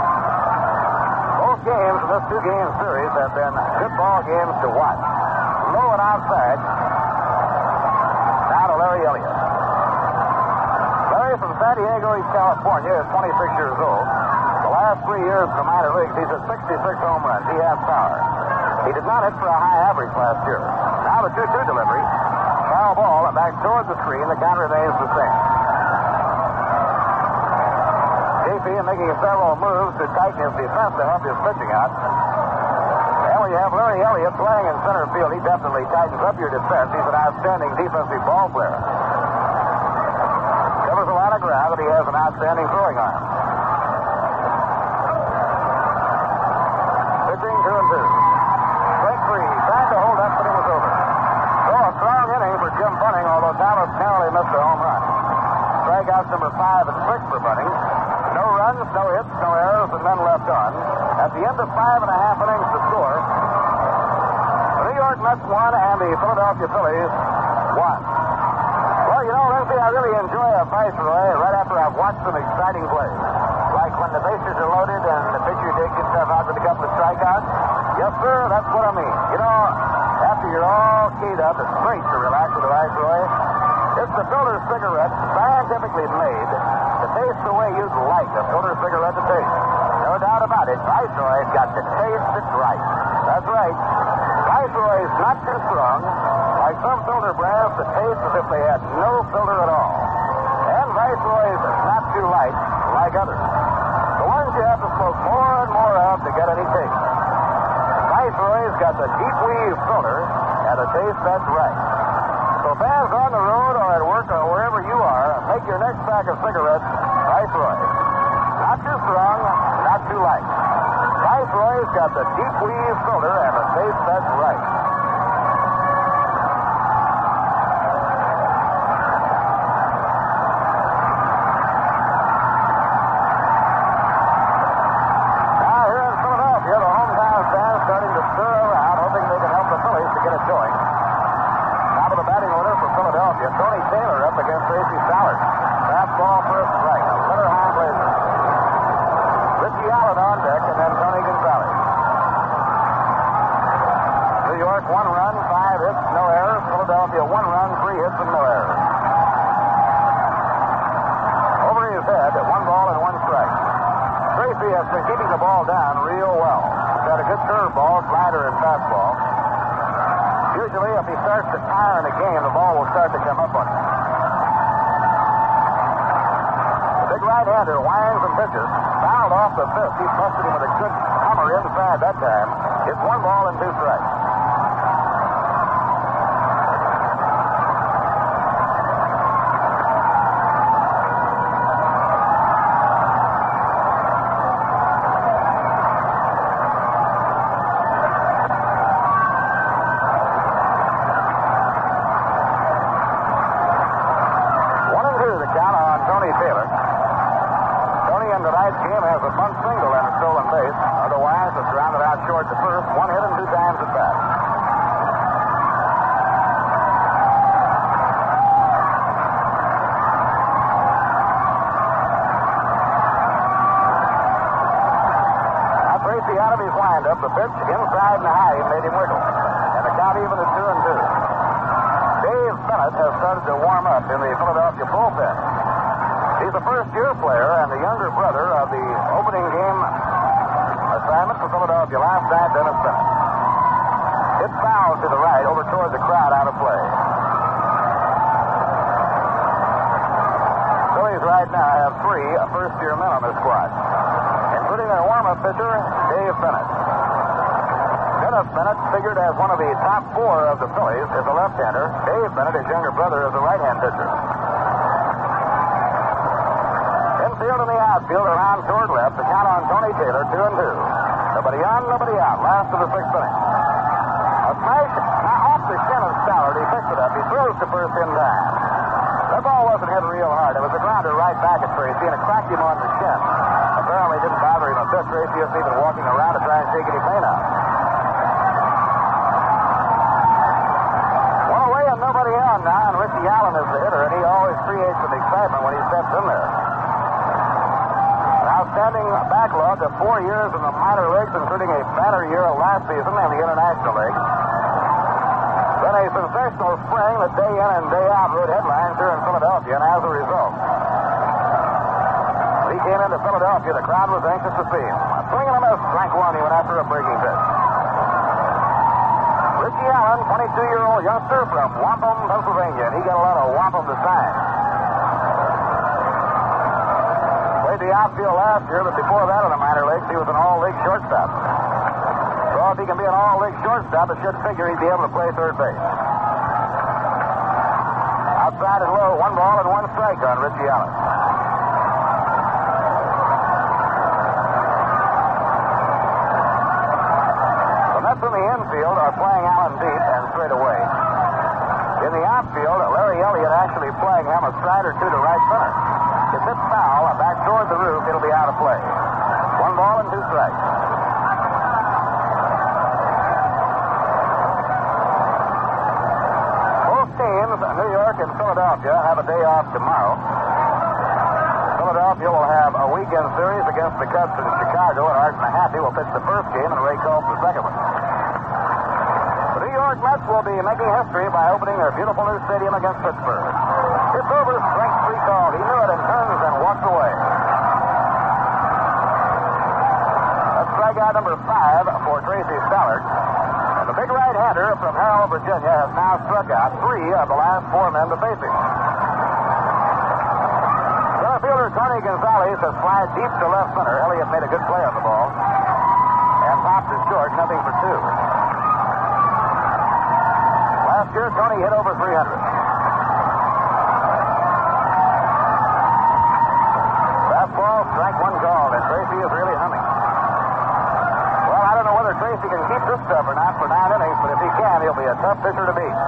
Both games in this two-game series have been good ball games to watch. Low and outside. Now to Larry Elliott. Larry from San Diego, East California, is twenty-six years old. The last three years in the minor leagues, he's at sixty-six home runs. He has power. He did not hit for a high average last year. Now the two two delivery. Foul ball back toward the screen. The count remains the same. J P making several moves to tighten his defense to help his pitching out. And when you have Larry Elliott playing in center field, he definitely tightens up your defense. He's an outstanding defensive ball player. Covers a lot of ground, and he has an outstanding throwing arm. Pitching two and two. Strike three. Trying to hold up, but it was over. So a strong inning for Jim Bunning, although Thomas narrowly missed a home run. Strikeouts number five and six for Bunning. No runs, no hits, no errors, and none left on. At the end of five and a half innings to score, the New York Mets won and the Philadelphia Phillies won. Well, you know, Lindsay, I really enjoy a Viceroy right after I've watched some exciting plays. Like when the bases are loaded and the pitcher takes himself out with a couple of strikeouts? Yes, sir, that's what I mean. You know, after you're all keyed up, it's great to relax with a Viceroy. It's the filter cigarette, scientifically made to taste the way you'd like a filter cigarette to taste. No doubt about it, Viceroy's got the taste that's right. That's right. Viceroy's not too strong. Like some filter brands that taste as if they had no filter at all. And Viceroy's not too light like others. The ones you have to smoke more and more of to get any taste. Viceroy's got the deep weave filter and a taste that's right. So fans on the road or at work or wherever you are, make your next pack of cigarettes Viceroy. Not too strong, not too light. Viceroy's got the deep weave filter and a taste that's right. Now here in Philadelphia, the hometown fans starting to stir around, hoping they can help the Phillies to get it going. Top of the batting order for Philadelphia, Tony Taylor up against Tracy Stallard. Fastball for a strike. A letter hand blazer. Richie Allen on deck, and then Tony Gonzalez. New York, one run, five hits, no errors. Philadelphia, one run, three hits, and no errors. Over his head, one ball and one strike. Tracy has been keeping the ball down real well. He's got a good curveball, slider, and fastball. Usually, if he starts to tire in a game, the ball will start to come up on him. The big right-hander winds and pitches. Fouled off the fifth. He busted him with a good hammer inside that time. It's one ball and two strikes. The pitch inside and high made him wiggle. And the count even is two and two. Dave Bennett has started to warm up in the Philadelphia bullpen. He's a first-year player and the younger brother of the opening game assignment for Philadelphia last night, Dennis Bennett. It's foul to the right over toward the crowd out of play. Phillies right now have three first-year men on their squad, including their warm-up pitcher, Dave Bennett. Dennis Bennett, figured as one of the top four of the Phillies, is a left-hander. Dave Bennett, his younger brother, is a right-hand pitcher. Infield and the outfield around toward left. The count on Tony Taylor, two and two. Nobody on, nobody out. Last of the sixth inning. A smash now off the shin of Stallard. He picks it up. He throws to first in time. That ball wasn't hit real hard. It was a grounder right back at Tracy, and it cracked him on the shin. Apparently didn't bother him a bit. Tracy isn't even walking around to try and shake any pain out. One away and nobody on now, and Richie Allen is the hitter, and he always creates some excitement when he steps in there. An outstanding backlog of four years in the minor leagues, including a banner year last season in the International League. Then a sensational spring that day in and day out wrote headlines here in Philadelphia, and as a result, he came into Philadelphia. The crowd was anxious to see him. A swing and a miss, strike one. He went after a breaking pitch. Richie Allen, twenty-two-year-old youngster from Wampum, Pennsylvania, and he got a lot of wampum to sign. Played the outfield last year, but before that in the minor leagues, he was an all-league shortstop. So if he can be an all-league shortstop, it should figure he'd be able to play third base. Outside and low, one ball and one strike on Richie Allen. In the infield are playing Allen deep and straight away. In the outfield, Larry Elliott actually playing him a stride or two to right center. If it's foul, back toward the roof, it'll be out of play. One ball and two strikes. Both teams, New York and Philadelphia, have a day off tomorrow. Philadelphia will have a weekend series against the Cubs in Chicago, and Art Mahaffey will pitch the first game and Ray Culp the second one. The New York Mets will be making history by opening their beautiful new stadium against Pittsburgh. It's over, strike three call. He knew it and turns and walks away. That's strikeout number five for Tracy Stallard. And the big right-hander from Harold, Virginia, has now struck out three of the last four men to face him. Center fielder Tony Gonzalez has flied deep to left center. Elliott made a good play on the ball. And popped is short, nothing for two. Last year, Tony hit over three hundred. Fastball, strike one called, and Tracy is really humming. Well, I don't know whether Tracy can keep this stuff or not for nine innings, but if he can, he'll be a tough pitcher to beat.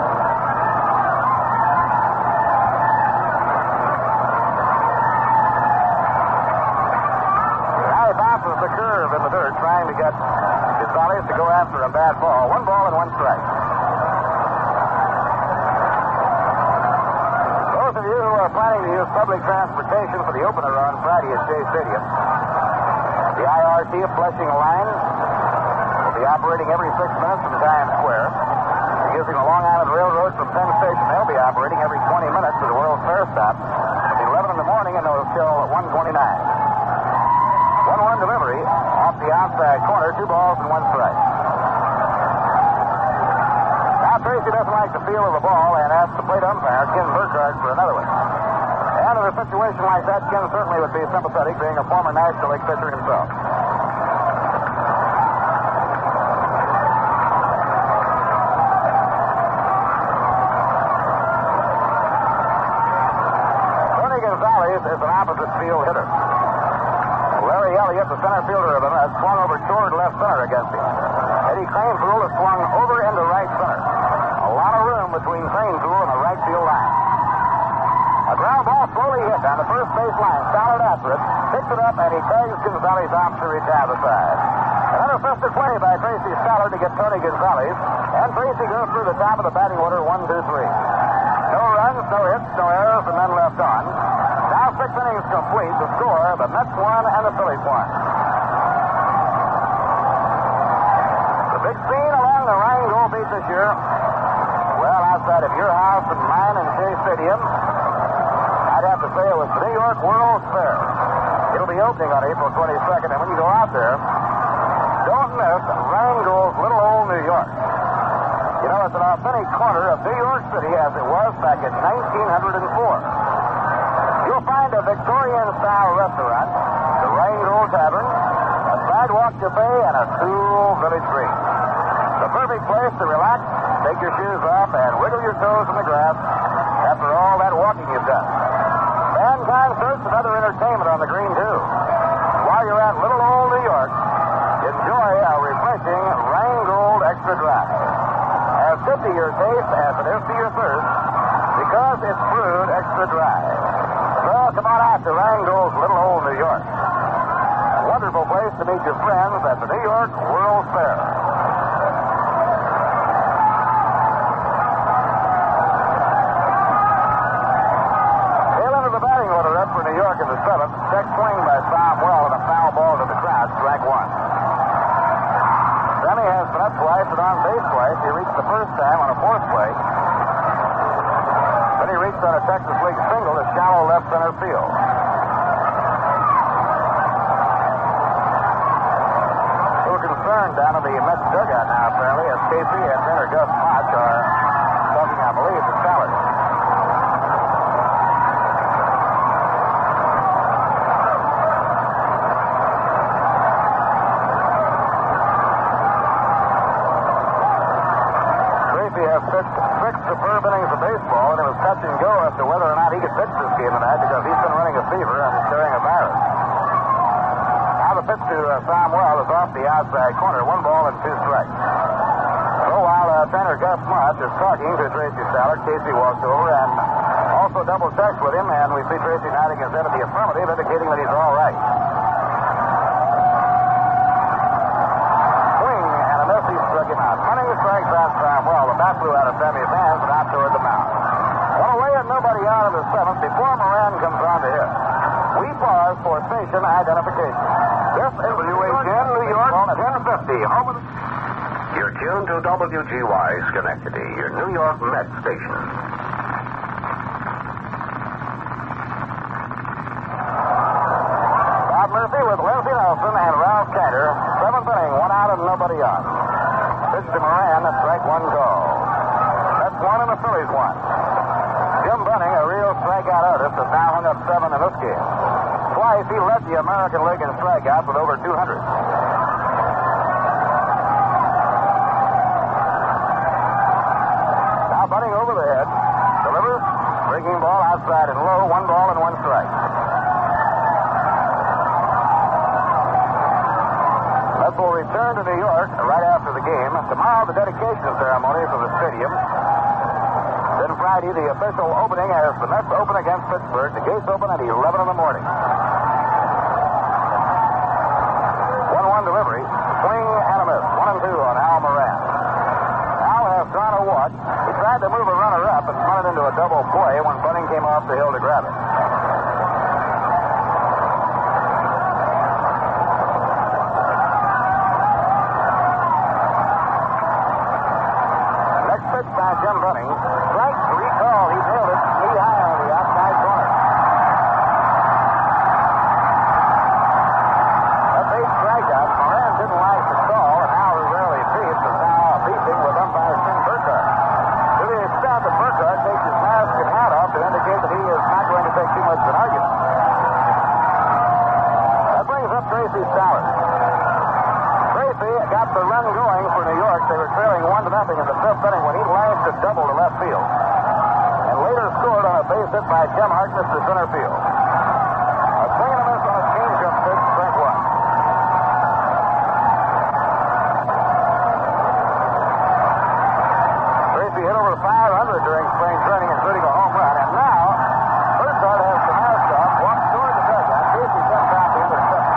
The curve in the dirt, trying to get Gonzalez to go after a bad ball. One ball and one strike. Those of you who are planning to use public transportation for the opener on Friday at Shea Stadium, the I R T of Flushing Line will be operating every six minutes from Times Square. Using the Long Island Railroad from Penn Station, they'll be operating every twenty minutes to the World's Fair stop at eleven in the morning and until one twenty-nine. one one delivery off the outside corner, two balls and one strike. Now Tracy doesn't like the feel of the ball and asks the plate umpire, Ken Burkhardt, for another one. And in a situation like that, Ken certainly would be sympathetic, being a former National League pitcher himself. Tony Gonzalez is an opposite field hitter. Larry Elliott, the center fielder of the Mets, swung over toward left center against him. Eddie Cranepool has swung over into right center. A lot of room between Cranepool and the right field line. A ground ball slowly hit on the first base line. Stoddard after it, picks it up, and he tags Gonzalez off to reach down the side. An unassisted play by Tracy Stoddard to get Tony Gonzalez, and Tracy goes through the top of the batting order, one, two, three. No runs, no hits, no errors, and none left on. Now six innings complete. The score, the Mets won and the Phillies won. The big scene along the Rhinegold Beach this year, well, outside of your house and mine and Shea Stadium, I'd have to say it was the New York World's Fair. It'll be opening on April twenty-second, and when you go out there, don't miss Rhinegold's little old New York. You know, it's an authentic corner of New York City as it was back in nineteen oh four. You'll find a Victorian-style restaurant, the Rhinegold Tavern, a sidewalk cafe, and a cool village green. The perfect place to relax, take your shoes off, and wiggle your toes in the grass after all that walking you've done. Band concerts and other entertainment on the green, too. While you're at little old New York, enjoy a refreshing Rhinegold Extra Dry. As good to your taste as it is to your thirst, because it's brewed extra dry. So come on out to Rhinegold's little old New York. A wonderful place to meet your friends at the New York World's Fair. Tail end of the batting order up for New York in the seventh. Check swing by Tom Well and a foul ball to the crowd, strike one. Sammy has been up twice and on base twice. He reached the first time on a fourth play. Then he reached on a Texas League single to shallow left center field. A little concerned down in the Mets dugout now, apparently, as Casey and trainer Gus Mach are talking, I believe, to Stallard. Has pitched six superb innings of baseball, and it was touch and go as to whether or not he could pitch this game tonight because he's been running a fever and carrying a virus. Now the pitch to uh, Sam Well is off the outside corner, one ball and two strikes. So while uh, trainer Gus Mach is talking to Tracy Stallard, Casey walks over and also double checks with him, and we see Tracy nodding his head in the affirmative, indicating that he's all right. Struck him out. Hunting strikes out Sam Well. The bat flew out of Sammy's hands and out toward the mound. One away and nobody out of the seventh before Moran comes on to hit. We pause for station identification. This is W H N New York ten fifty. Home of the... You're tuned to W G Y Schenectady, your New York Mets station. Bob Murphy with Lindsey Nelson and Ralph Cantor. Seventh inning, one out and nobody on. Pitch to Moran, a strike one call. That's one and the Phillies won. Jim Bunning, a real strikeout artist, has now hung up seven in this game. Twice he led the American League in strikeouts with over two hundred. Now Bunning over the head. Delivers. Breaking ball outside and low. One ball and one strike. Mets will return to New York right after the game. Tomorrow, the dedication ceremony for the stadium. Then Friday, the official opening as the Mets open against Pittsburgh. The gates open at eleven in the morning. one one delivery. Swing and a miss. one and two on Al Moran. Al has drawn a walk. He tried to move a runner up and run it into a double play when Bunning came off the hill to grab it. Next pitch by Jim Bunning. Strike three call. He nailed it knee high on the outside corner. That's eight strikeouts. Moran didn't like the call, and Al rarely beats, but now beating with umpire Tim Burkhardt. To the extent that Burkhardt takes his mask and hat off to indicate that he is not going to take too much of an argument. That brings up Tracy Stallard. Tracy got the run going for New York. They were trailing one to nothing in the fifth inning when he lashed a double to left field, and later scored on a base hit by Jim Harkness to center field. A swing and a miss on a changeup pitch, strike one. Tracy hit over five hundred during spring training, including a home run, and now Burkhardt has the mask off, walks toward the dugout. Tracy comes out to intercept.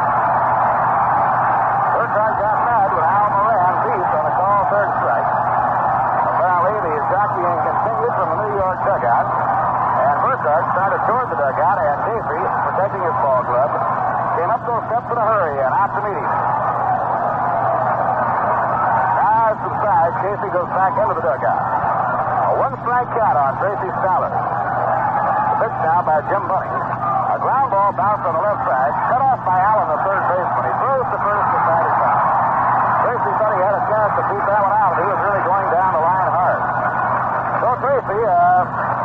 Burkhardt got mad when Al Moran beat on a call third strike. Apparently, the jockeying continued from the New York dugout, and Burkhardt started toward the dugout, and Casey, protecting his ball glove, came up those steps in a hurry and out to meet him. As subsides, Casey goes back into the dugout. A one-strike count on Tracy Stallard. The pitch now by Jim Bunning. A ground ball bounced on the left side, cut off by Allen, the third baseman. He throws to first and side is out. Tracy thought he had a chance to beat that one out. He was really going down the line hard. So Tracy, uh,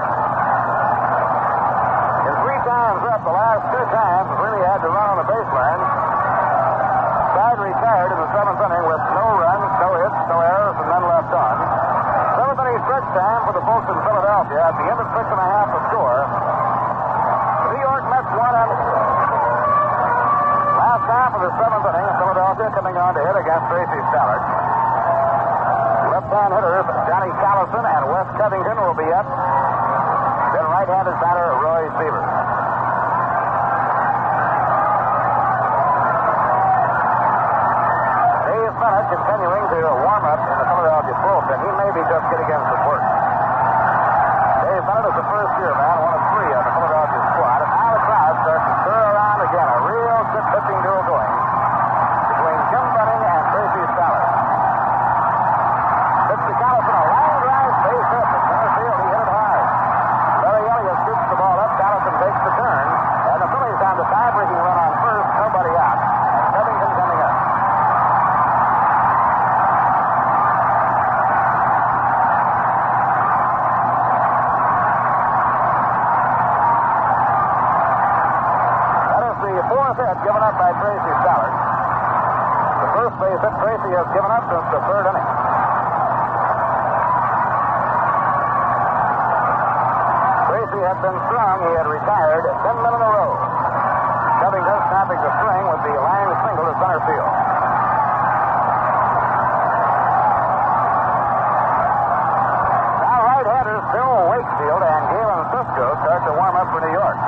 in three times up, the last two times, really had to run on the baseline. Side retired in the seventh inning with no runs, no hits, no errors, and none left on. Seventh inning stretch time for the folks in Philadelphia. At the end of six and a half to score. The New York Mets won on last half of the seventh inning. Philadelphia coming on to hit against Tracy Stallard. Left-hand hitters Johnny Callison and Wes Covington will be up. Then right-handed batter Roy Seaver. Dave Bennett continuing to warm up in the Philadelphia bullpen. He may be just getting in some work. Dave Bennett is the first-year man, one of three on the Philadelphia squad. And now the crowd starts to stir around again. A real good pitching duel going between Jim Bunning and Tracy Stallard. Pitch to Callison, a line drive, base hit. In center field, he hit it hard. Larry Elliott scoops the ball up. Callison takes the turn. And the Phillies down the tie-breaking run on first. Nobody out. And Covington coming up. Hit given up by Tracy Stallard. The first base hit Tracy has given up since the third inning. Tracy had been strung. He had retired ten men in a row. Covington snapping the string with the line single to center field. Now right-handers Phil Wakefield and Galen Cisco start to warm up for New York.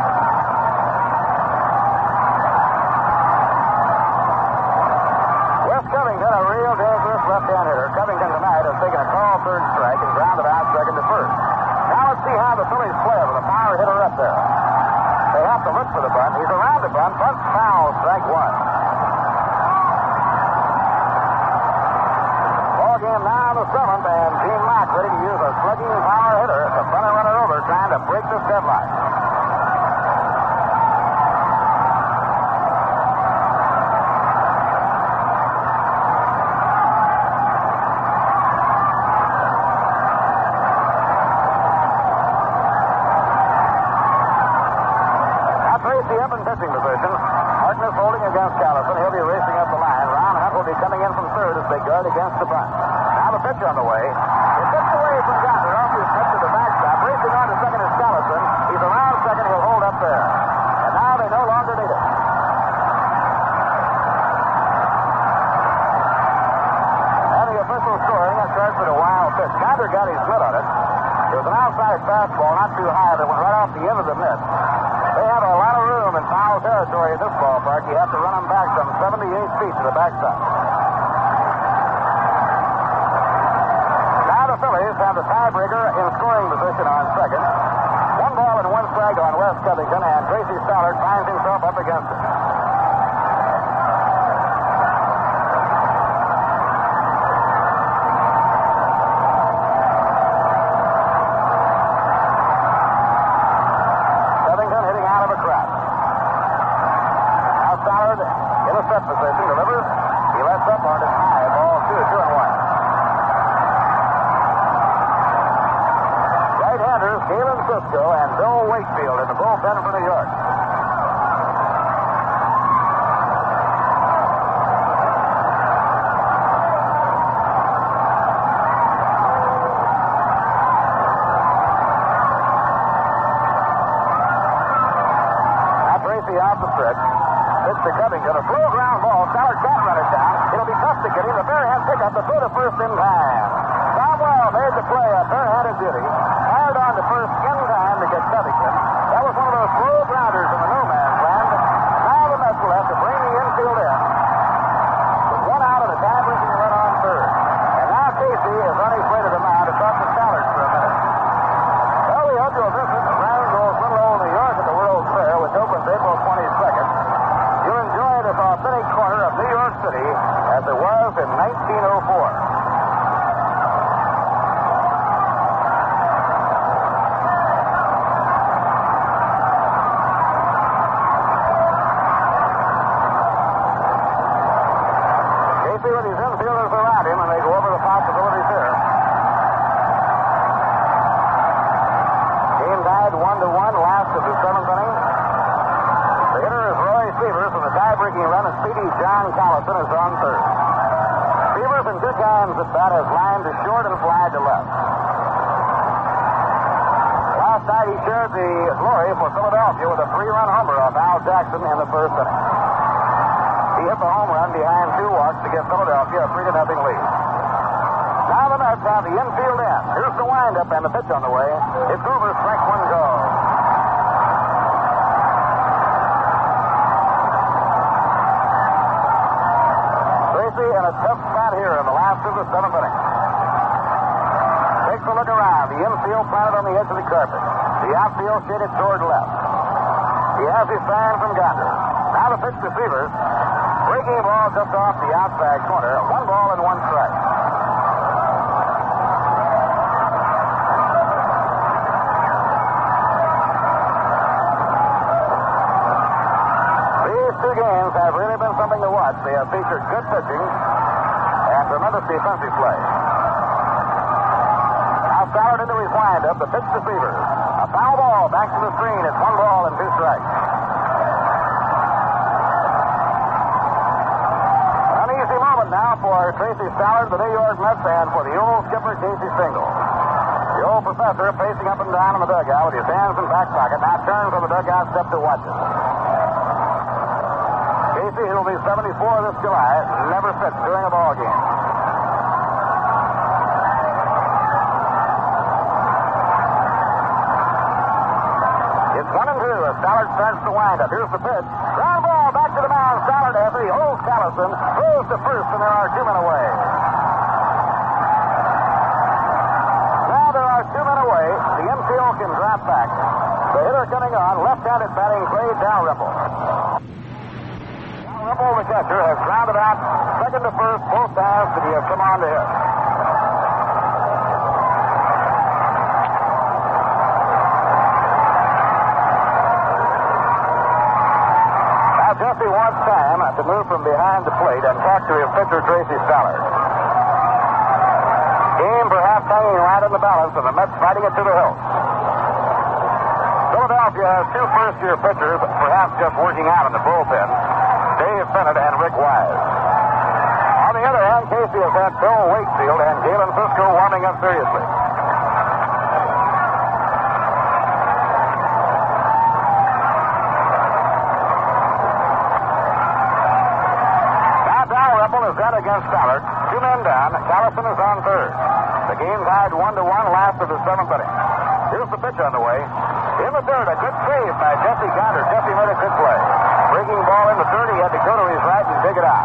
Covington, a real dangerous left-hand hitter. Covington tonight has taken a call third strike and grounded out second to first. Now let's see how the Phillies play with a power hitter up there. They have to look for the bunt. He's around the bunt. Bunt foul, strike one. Ball game now in the seventh, and Gene Mack ready to use a slugging power hitter to bunt a runner over, trying to break this deadlock. Pitching position. Harkness holding against Callison. He'll be racing up the line. Ron Hunt will be coming in from third as they guard against the bunt. Now the pitch on the way. It's tipped away from Gardner off his head to the backstop. Racing on to second is Callison. He's around second. He'll hold up there. And now they no longer need it. And the official scoring has starts with a wild pitch. Gardner got his mitt on it. It was an outside fastball, not too high, that went right off the end of the mitt. They have a lot of room in foul territory at this ballpark. You have to run them back some seventy-eight feet to the backstop. Now the Phillies have the tiebreaker in scoring position on second. One ball and one strike on Wes Covington, and Tracy Stallard finds himself up against it. Covington hitting out of a crowd. Now Stallard in a set position, delivers. He lets up on his high, ball two, two and one. Right-handers Galen Cisco and Bill Wakefield in the bullpen for New York. Now Tracy off the stretch. Pitch to Covington. A slow ground ball. Stallard can't run it down. It'll be tough to get him. The bare-hand pickup to throw to first in time. Cromwell made the play. A bare-handed beauty. Fired on to first in time to get Covington. That was one of those slow grounders in the no man's land. Now the Mets will have to bring the infield in. With one out of the tie-breaking run on third. And now Casey is on his way to the mound to talk to Stallard for a minute. Well, we hope you'll visit Randall's Little Old New York at the World's Fair, which opens April twenty-second. You'll enjoy this authentic corner of New York City as it was in nineteen oh four. Casey with his infielders around him, and they go over the possibilities here. Game tied one to one, last of the seventh inning. The hitter is Roy Severs, and the tie-breaking run is Speedy John Collison is on third. Severs in two times at bat has lined to short and fly to left. Last night he shared the glory for Philadelphia with a three-run homer off Al Jackson in the first inning. He hit the home run behind two walks to give Philadelphia a three to nothing lead. Now the Mets have the infield in. Here's the windup and the pitch on the way. It's over, strike one go. Tracy in a tough spot here in the last of the seventh inning. Takes a look around. The infield planted on the edge of the carpet. The outfield shaded toward left. He has his sign from Gardner. Now the pitch to Severs. Breaking ball just off the outside corner. One ball and one strike. These two games have really been something to watch. They have featured good pitching and tremendous defensive play. Now Stallard into his windup. The pitch to Severs. A foul ball back to the screen. It's one ball and two strikes. Now for Tracy Stallard, the New York Mets, and for the old skipper, Casey Stengel. The old professor pacing up and down in the dugout with his hands in back pocket, now turns on the dugout step to watch it. Casey, who will be seventy-four this July, never sits during a ball game. It's one and two as Stallard starts to wind up. Here's the pitch. Ground ball back to the mound. Stallard after he holds Callison. Throws to first, and there are two men away. Now there are two men away. The infield can drop back. The hitter coming on, left-handed batting, Clay Dalrymple. Dalrymple, the catcher, has grounded out second to first both times that he has come on to hit. Jesse wants time to move from behind the plate and talk to his pitcher, Tracy Stallard. Game perhaps hanging right in the balance, and the Mets fighting it to the hilt. Philadelphia has two first-year pitchers, perhaps just working out in the bullpen, Dave Bennett and Rick Wise. On the the other hand, Casey has had Bill Wakefield and Galen Cisco warming up seriously. Now Dalrymple is set against Stallard. Two men down. Callison is on third. The game tied one to one last of the seventh inning. Here's the pitch on the way. In the third, a good save by Jesse Gander. Jesse made a good play. Breaking ball in the third, he had to go to his right and dig it out.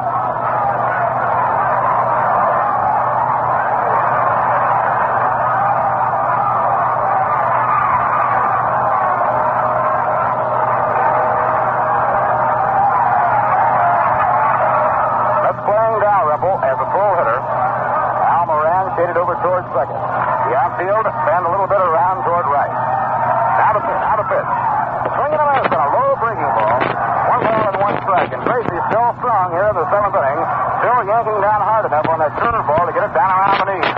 Let's playing Dalrymple as a full hitter. Al Moran shaded over towards second. The outfield bend a little bit around toward right. Now the pitch. Now the pitch. Swinging a miss on a low breaking ball. One ball and one strike. And Tracy's still strong here in the seventh inning. Still yanking down hard enough on that curveball to get it down around the knees.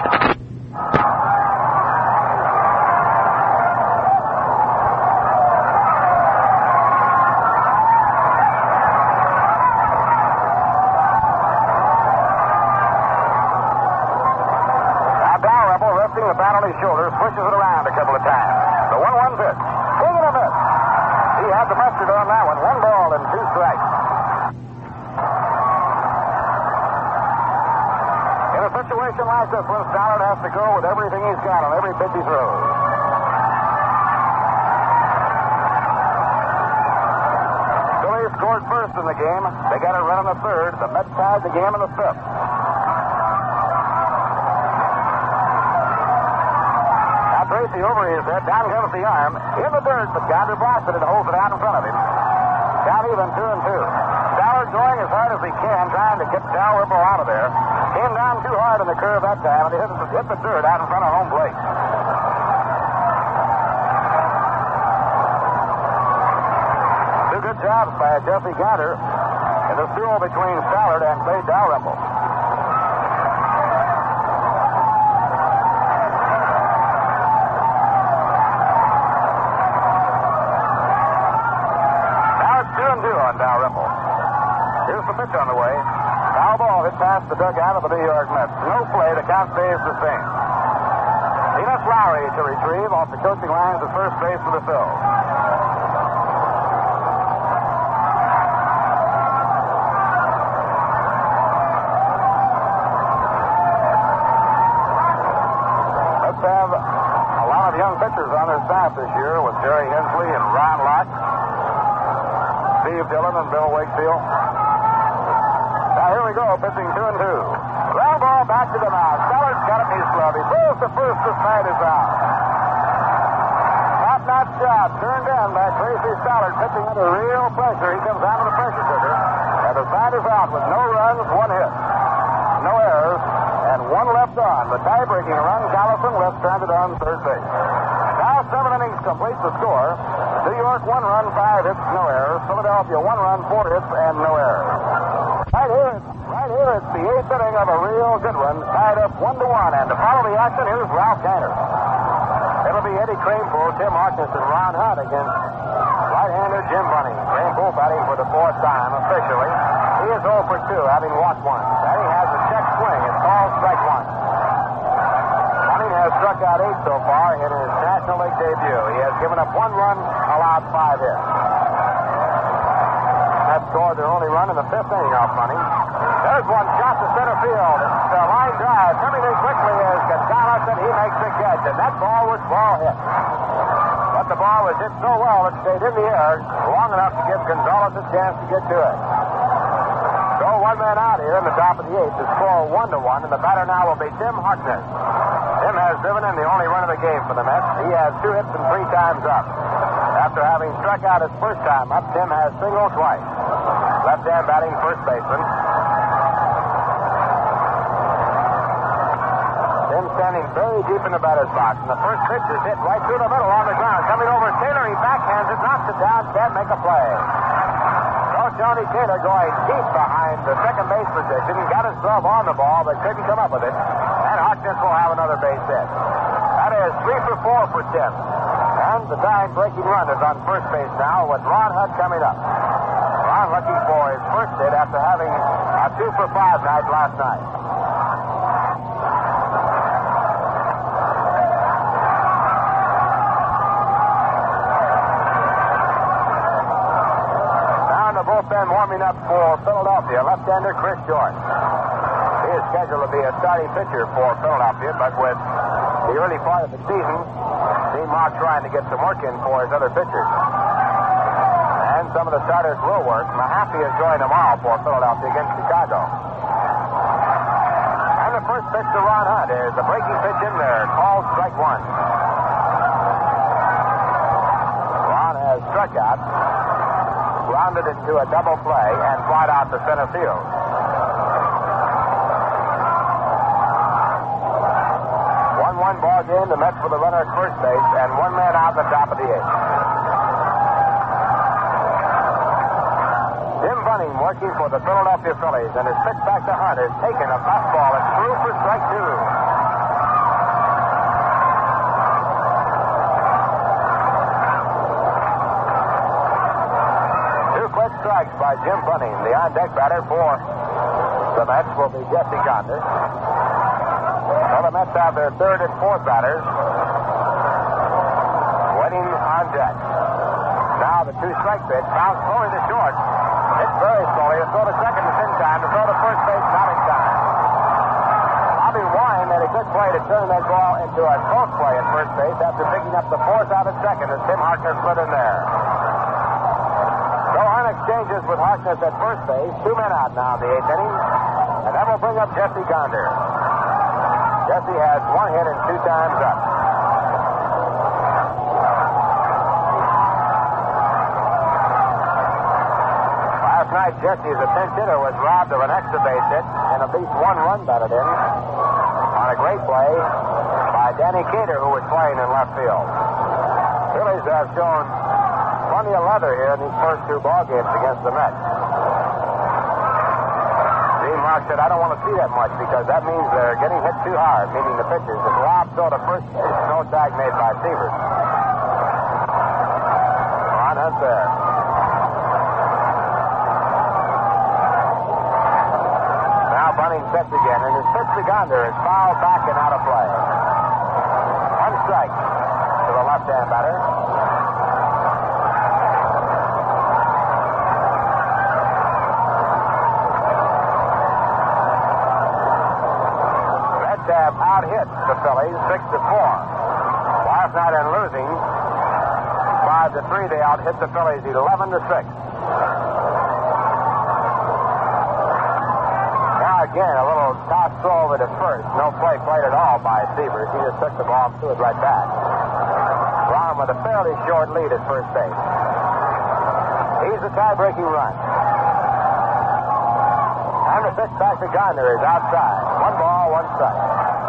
Now Dalrymple resting the bat on his shoulder, swishes it around a couple of times. The one one pitch. Swinging a miss. He had the mustard on that one. One ball and two strikes. In a situation like this one, Stallard has to go with everything he's got on every pitch he throws. Phillies scored first in the game. They got a run in the third. The Mets tied the game in the fifth. Now Tracy over his head. Down comes the arm. In the dirt, but Gander blasted it and holds it out in front of him. Count even two and two. Stallard going as hard as he can, trying to get Dalrymple out of there. Came down too hard on the curve that time, and he hit, hit the dirt out in front of home plate. Two good jobs by Jesse Gander in this duel between Stallard and Clay Dalrymple. Dalrymple. Here's the pitch on the way. Foul ball hit past the dugout of the New York Mets. No play. The count stays the same. Enos Lowry to retrieve off the coaching lines at first base for the Phils. Let's have a lot of young pitchers on their staff this year with Jerry Hensley and Ron Locke, Steve Dillon and Bill Wakefield. Now here we go, pitching two and two. Ground ball back to the mound. Stallard's got it in his glove. He throws to first. The side is out. Top-notch job turned in by Tracy Stallard, pitching under real pressure. He comes out of the pressure cooker, and the side is out with no runs, one hit, no errors, and one left on. The tie-breaking run, Callison left stranded on third base. Now seven innings completes the score. New York, one run, five hits, no errors. Philadelphia, one run, four hits, and no errors. Right here, right here, it's the eighth inning of a real good one, tied up one to one. And to follow the action, here's Ralph Gainer. It'll be Eddie Kranepool, Tim Harkness, and Ron Hunt against right-hander Jim Bunning. Kranepool batting for the fourth time officially. He is oh for two, having walked one. Batting has a check swing. It's called strike one. Bunning has struck out eight so far in his National League debut. He has given up one run, allowed five hits. That scored their only run in the fifth inning off Bunning. There's one shot to center field. It's a line drive. Coming in quickly is Gonzalez, and he makes the catch. And that ball was ball hit. But the ball was hit so well it stayed in the air long enough to give Gonzalez a chance to get to it. So one man out here in the top of the eighth to score one to one, and the batter now will be Tim Harkness. Tim has driven in the only run of the game for the Mets. He has two hits and three times up. After having struck out his first time up, Tim has singled twice. Left-hand batting first baseman. Tim standing very deep in the batter's box, and the first pitch is hit right through the middle on the ground. Coming over Taylor, he backhands it, knocks it down, can't make a play. So Johnny Taylor going deep behind the second base position, got his glove on the ball, but couldn't come up with it. And Harkness will have another base hit. That is three for four for Tim. And the tying breaking run is on first base now with Ron Hunt coming up. Brown looking for his first hit after having a two for five night last night. Now in the bullpen warming up for Philadelphia, left-hander Chris Jordan. He is scheduled to be a starting pitcher for Philadelphia, but with the early part of the season, Dean Mock trying to get some work in for his other pitchers. And some of the starters will work. Mahaffey is going tomorrow for Philadelphia against Chicago. And the first pitch to Ron Hunt is a breaking pitch in there, called strike one. Ron has struck out, grounded into a double play, and flied out to center field. one one ball game, the Mets with a runner at first base, and one man out at the top of the eighth. Jim Bunning working for the Philadelphia Phillies, and his pitch back to Hunt is taken a fastball. It's through for strike two. Two quick strikes by Jim Bunning. The on-deck batter for the Mets will be Jesse Gonder. Well, the Mets have their third and fourth batters waiting on deck. Now the two-strike pitch bounced slowly to short. It's very slowly. To throw to second is in time. To throw to first base, not in time. Bobby Wine made a good play to turn that ball into a close play at first base after picking up the fourth out at second as Tim Harkness slid in there. So Hunt exchanges with Harkness at first base. Two men out now in the eighth inning. And that will bring up Jesse Gonder. Jesse has one hit and two times up. Last night, Jesse, as a pinch hitter, was robbed of an extra base hit and at least one run batted in on a great play by Danny Cater, who was playing in left field. Phillies have shown plenty of leather here in these first two ball games against the Mets. Dean Mock said, I don't want to see that much because that means they're getting hit too hard, meaning the pitchers. If Rob throw to first base, no tag made by Sievers. Ron Hunt there. Now Bunning sets again, and his pitch to Gonder is fouled back and out of play. One strike to the left-hand batter. Have out-hit the Phillies six to four. Last night in losing five to three, they out-hit the Phillies eleven to six. Now again, a little toss throw over to first. No play played at all by Sievers. He just took the ball and threw it right back. Brown with a fairly short lead at first base. He's the tie-breaking run. And the pitch back to Gonder is outside. One ball, one strike.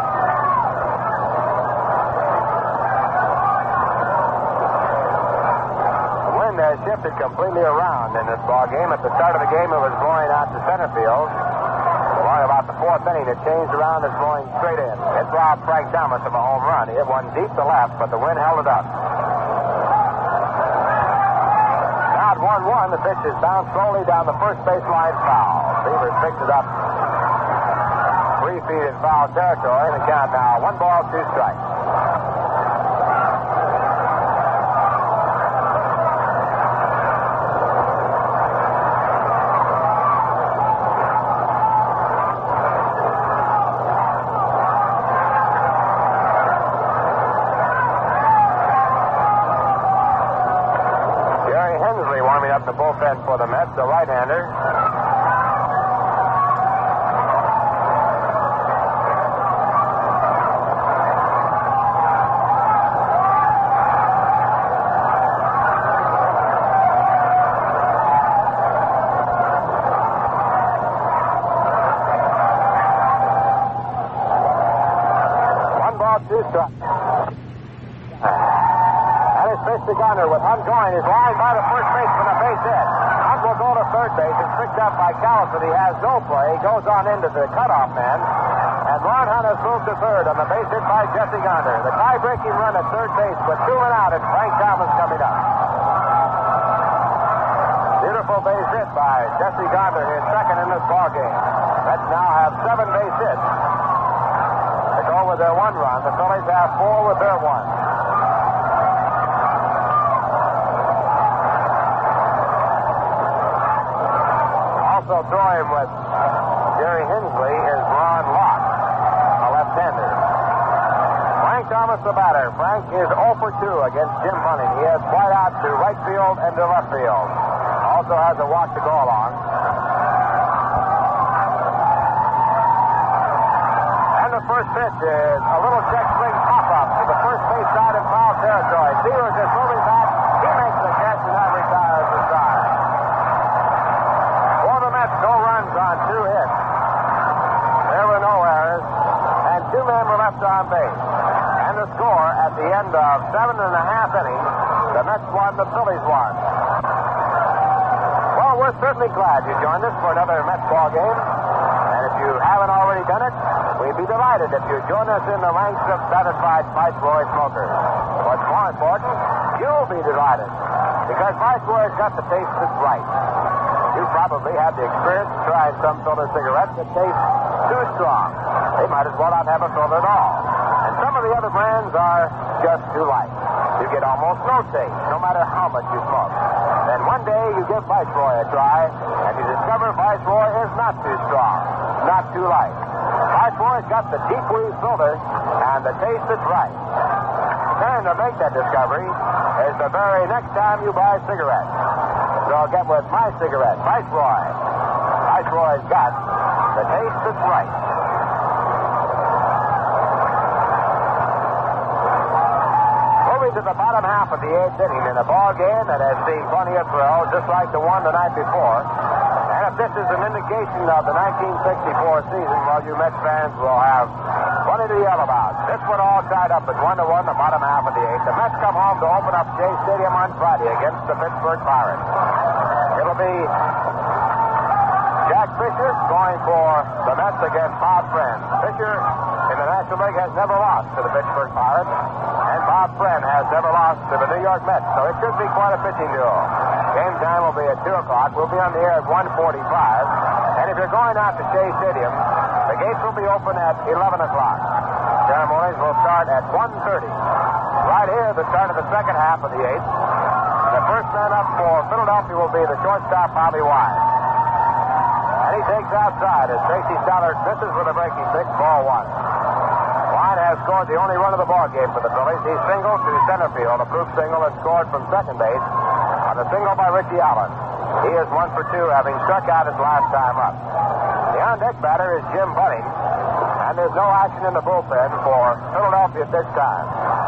The wind has shifted completely around in this ball game. At the start of the game, it was blowing out to center field. Along about the fourth inning, it changed around and blowing straight in. It robbed Frank Thomas of a home run. He hit one deep to left, but the wind held it up. Now at one one, the pitch is bounced slowly down the first baseline foul. Sievers picks it up. Three feet in foul territory, and the count now one ball, two strikes. Gary Hensley warming up the bullpen for the Mets, the right-hander. Two strikes. And his pitch to Gonder with Hunt going is lined by the first baseman, a base hit. Hunt will go to third base. It's picked up by Callis, but he has no play. He goes on into the cutoff man. And Ron Hunt has moved to third on the base hit by Jesse Gonder. The tie-breaking run at third base with two men out and Frank Thomas coming up. Beautiful triple base hit by Jesse Gardner, his second in this ball game. Mets now have seven base hits. They go with their one run. The Phillies have four with their one. Also throwing with Jerry Hensley is Ron Locke, a left-hander. Frank Thomas, the batter. Frank is oh for two against Jim Bunning. He has flied out to right field and to left field. Also has a walk to go along. And the first pitch is a little check swing pop-up to the first base side in foul territory. Sears is moving back. He makes the catch and that retires the side. For the Mets, no runs on two hits. There were no errors, and two men were left on base. And the score at the end of seven and a half innings, the Mets won, the Phillies won. Well, we're certainly glad you joined us for another Mets ball game. And if you haven't already done it, we'd be delighted if you join us in the ranks of satisfied Viceroy smokers. What's more important, you'll be delighted, because Viceroy's got the taste that's right. You probably had the experience of trying some filter cigarettes that taste too strong. They might as well not have a filter at all. And some of the other brands are just too light. You get almost no taste, no matter how much you smoke. Then one day you give Viceroy a try, and you discover Viceroy is not too strong, not too light. Viceroy's got the deep weave filter and the taste that's right. The time to make that discovery is the very next time you buy cigarettes. So get with my cigarette, Viceroy. Viceroy's got the taste that's right. Moving to the bottom half of the eighth inning in a ball game that has seen plenty of thrill, just like the one the night before. And if this is an indication of the nineteen sixty-four season, well, you Mets fans will have plenty to yell about. This one all tied up at one to one, the bottom half of the eighth. The Mets come home to open up Shea Stadium on Friday against the Pittsburgh Pirates. It'll be Jack Fisher going for the Mets against Bob Friend. Fisher in the National League has never lost to the Pittsburgh Pirates, and Bob Friend has never lost to the New York Mets, so it should be quite a pitching duel. Game time will be at two o'clock. We'll be on the air at one forty-five, and if you're going out to Shea Stadium, the gates will be open at eleven o'clock. Ceremonies will start at one thirty. Right here, the start of the second half of the eighth. The first man up for Philadelphia will be the shortstop, Bobby Wine. And he takes outside as Tracy Stoddard misses with a breaking pitch, ball one. Wine has scored the only run of the ball game for the Phillies. He singled to center field, a proof single, and scored from second base on a single by Richie Allen. He is one for two, having struck out his last time up. The on-deck batter is Jim Bunning, and there's no action in the bullpen for Philadelphia at this time.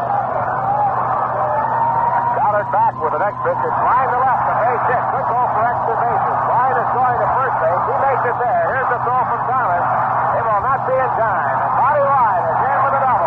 Back with the next pitch. It's line to left. The base hit. Good goal for extra bases. Ryan is going to first base. He makes it there. Here's the throw from Thomas. It will not be in time. And Bobby Ryan is in with a double.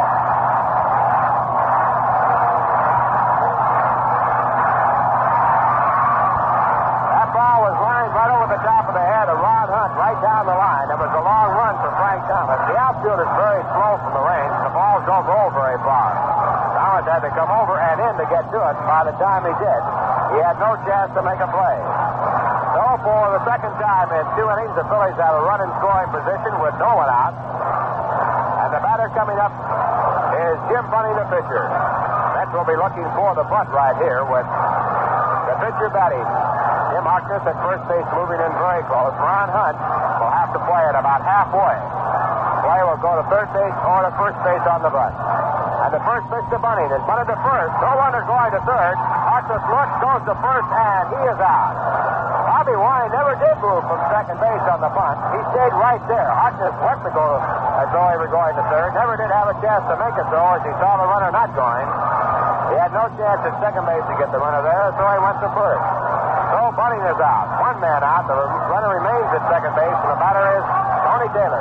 That ball was lined right over the top of the head of Ron Hunt, right down the line. It was a long run for Frank Thomas. The outfield is very slow from the range. The balls don't roll very far. Thomas had to come over and in to get to it. By the time he did, he had no chance to make a play. So for the second time in two innings, the Phillies have a run in scoring position with no one out. And the batter coming up is Jim Bunning, the pitcher. Mets will be looking for the bunt right here with the pitcher batting. Jim Harkness at first base moving in very close. Ron Hunt will have to play it about halfway. Play will go to third base or to first base on the bunt. And the first pitch to Bunning is bunted to first. No runner going to third. Harkness looks, goes to first, and he is out. Bobby Wine never did move from second base on the bunt. He stayed right there. Harkness went to go as though he were going to third. Never did have a chance to make a throw as he saw the runner not going. He had no chance at second base to get the runner there, so he went to first. So Bunning is out. One man out. The runner remains at second base, and the batter is Tony Taylor.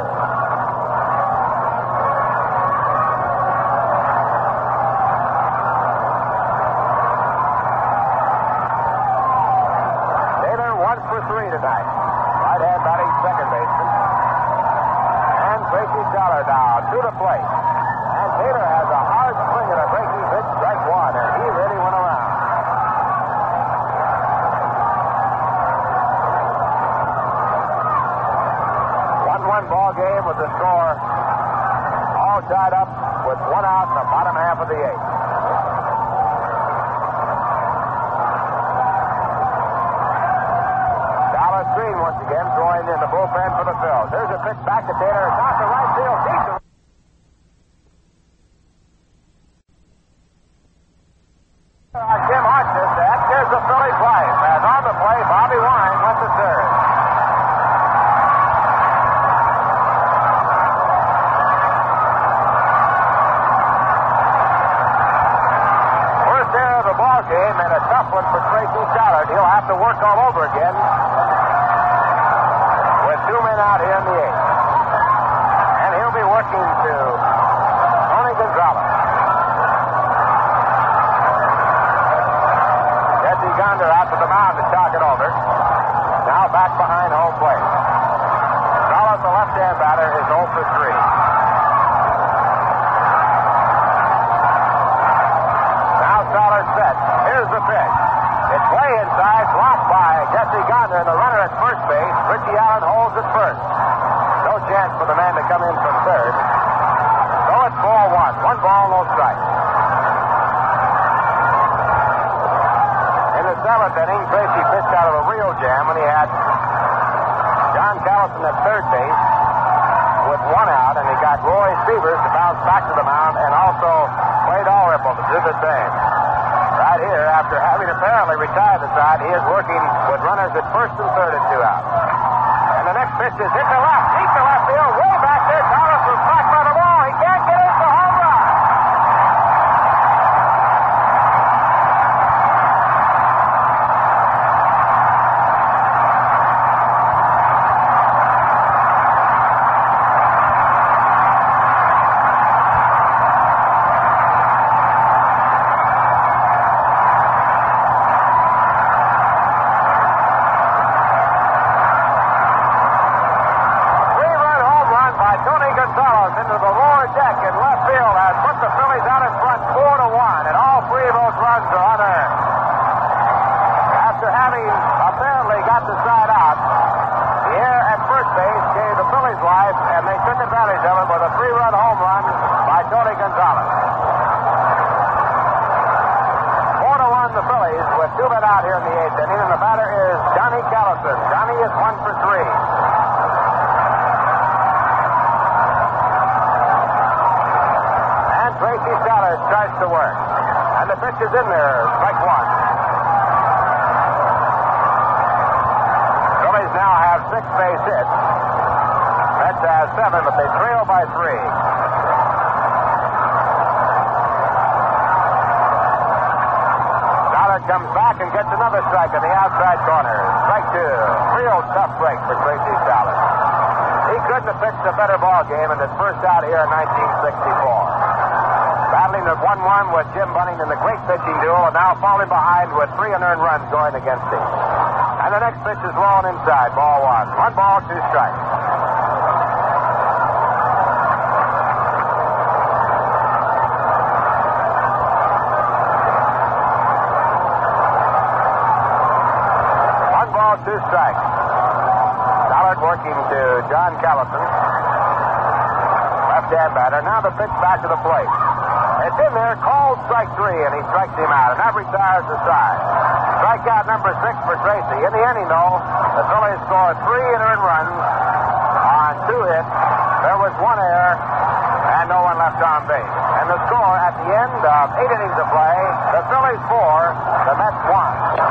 Tonight. Right hand batting second baseman. And Tracy Stoddard now to the plate. And Taylor has a hard swing at a breaking pitch, strike one, and he really went around. the bullpen for the Phils. Here's a pitch back to Taylor. It's out to right field. Deep to uh, Jim Harkness. That gives the Phillies life. As on the play, Bobby Wine went to third. First error of the ball game and a tough one for Tracy Stallard. He'll have to work all over again. Two men out here in the eighth. And he'll be working to Tony Gonzalez. Jesse Gonder out to the mound to talk it over. Now back behind home plate. Gonzalez, the left-hand batter, is oh for three. Now Stallard set. Here's the pitch. It's way inside, blocked by Jesse Gonder, and the runner at first base. Richie Allen holds at first. No chance for the man to come in from third. So it's ball one. One ball, no strike. In the seventh inning, Tracy pitched out of a real jam when he had John Callison at third base with one out, and he got Roy Severs to bounce back to the mound, and also played Allripple to do the same. Right here, after having apparently retired the side, he is working with runners at first and third and two out. And the next pitch is hit to left, deep to left field, way back there. Thomas was blocked by the ball. He can't get it for home run. Into the lower deck in left field has put the Phillies out in front four to one, and all three of those runs are unearned. After having apparently got the side out, the air at first base gave the Phillies life, and they took advantage of it with a three-run home run by Tony Gonzalez. Four to one, the Phillies with two men out here in the eighth inning, and the batter is Johnny Callison. Johnny is one for three. Tracy Stallard starts to work. And the pitch is in there. Strike one. Phillies now have six base hits. Mets has seven, but they trail by three. Stallard comes back and gets another strike in the outside corner. Strike two. Real tough break for Tracy Stallard. He couldn't have pitched a better ball game in his first out here in nineteen sixty-four. Battling at one one with Jim Bunning in the great pitching duel, and now falling behind with three unearned runs going against him. And the next pitch is low and inside, ball one. One ball, two strikes. One ball, two strikes. Stallard working to John Callison. Left-hand batter. Now the pitch back to the plate. It's in there, called strike three, and he strikes him out, and that retires the side. Strikeout number six for Tracy. In the inning, though, the Phillies scored three unearned runs on two hits. There was one error, and no one left on base. And the score at the end of eight innings of play, the Phillies four, the Mets one.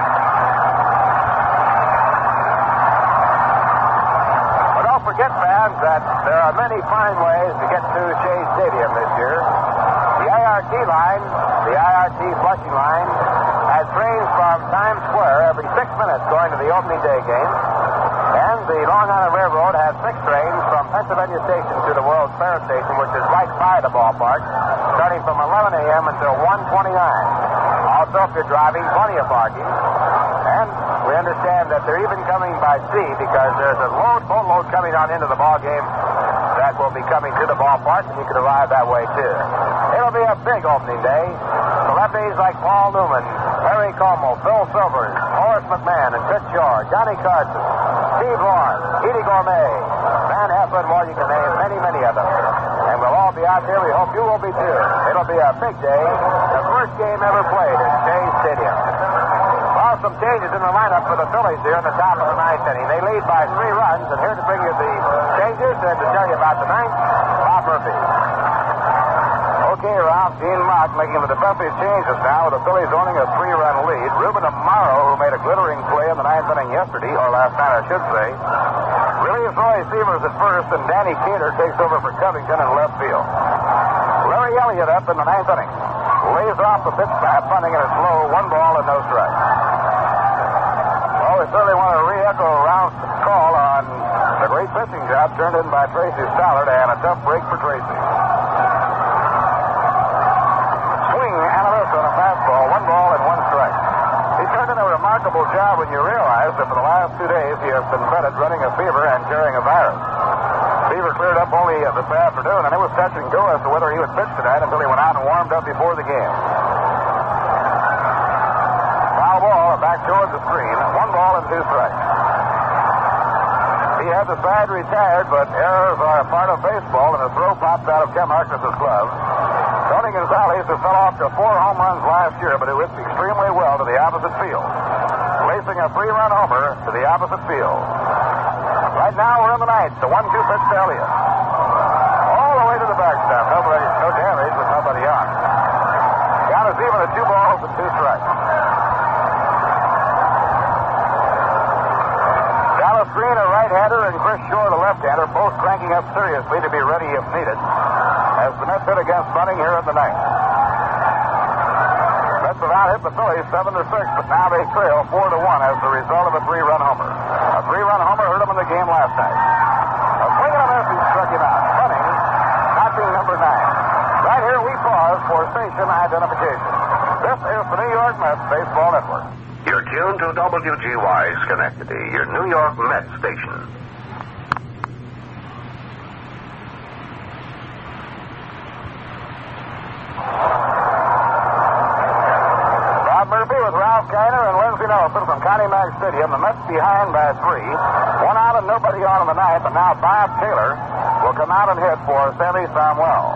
But don't forget, fans, that there are many fine ways to get to Shea Stadium this year. The I R T line, the I R T flushing line, has trains from Times Square every six minutes going to the opening day game. And the Long Island Railroad has six trains from Pennsylvania Station to the World's Fair Station, which is right by the ballpark, starting from eleven a.m. until one twenty-nine. Also, if you're driving, plenty of parking. And we understand that they're even coming by sea because there's a load, boatload coming on into the ball game that will be coming to the ballpark, and you can arrive that way, too. It'll be a big opening day. Celebrities like Paul Newman, Harry Como, Phil Silvers, Horace McMahon, and Chris Shore, Johnny Carson, Steve Lawrence, Edie Gourmet, Van Heflin, more you can name, many, many of them. And we'll all be out there. We hope you will be, too. It'll be a big day. The first game ever played at Shea Stadium. Well, some changes in the lineup for the Phillies here in the top of the ninth inning. They lead by three runs, and here to bring you the changes and to tell you about the ninth, Bob Murphy. Okay, Ralph, Gene Mock making the defensive changes now with the Phillies owning a three-run lead. Ruben Amaro, who made a glittering play in the ninth inning yesterday, or last night I should say, relieves Roy Sievers at first, and Danny Cater takes over for Covington in left field. Larry Elliott up in the ninth inning. Lays off the pitch bat, bunting, and it's low, one ball and no strike. Well, we certainly want to re-echo Ralph's call on the great pitching job turned in by Tracy Stallard, and a tough break for Tracy. Swing and a miss on a fastball, one ball and one strike. He turned in a remarkable job when you realize that for the last two days he has been fettered running a fever and carrying a virus. Fever cleared up only uh, this afternoon, and it was touch and go as to whether he would pitch tonight until he went out and warmed up before the game. Foul ball back towards the screen. One ball and two strikes. He had the side retired, but errors are a part of baseball, and a throw popped out of Kem Harkness' glove. Tony Gonzalez, who fell off to four home runs last year, but who hit extremely well to the opposite field. Placing a three-run homer to the opposite field. Right now, we're in the ninth. The one two pitch to Elliott. All the way to the backstop. Nobody, no damage, with nobody on. Count is even at two balls and two strikes. Dallas Green, a right-hander, and Chris Shore, the left-hander, both cranking up seriously to be ready if needed, as the Mets hit against Bunning here in the ninth. Mets have out hit the Phillies seven to six, but now they trail four to one as the result of a three-run homer. A three-run homer hurt him in the game last night. A swing and a miss, he struck him out. Bunning, knocking number nine. Right here we pause for station identification. This is the New York Mets Baseball Network. You're tuned to W G Y Schenectady, your New York Mets station. From Connie Mack Stadium, the Mets behind by three. One out and nobody on in the ninth, and now Bob Taylor will come out and hit for Sammy Samuel.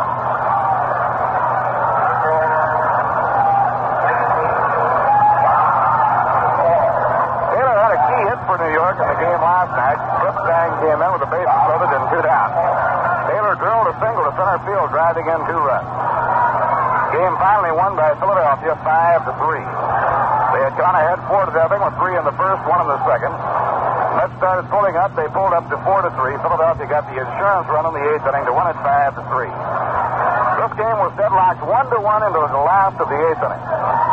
Taylor had a key hit for New York in the game last night. Clipstang came in with the bases loaded and two down. Taylor drilled a single to center field, driving in two runs. Game finally won by Philadelphia five to three. They had gone ahead four to nothing with three in the first, one in the second. Mets started pulling up. They pulled up to four to three. Philadelphia got the insurance run in the eighth inning to win it five to three. This game was deadlocked one to one into the last of the eighth inning.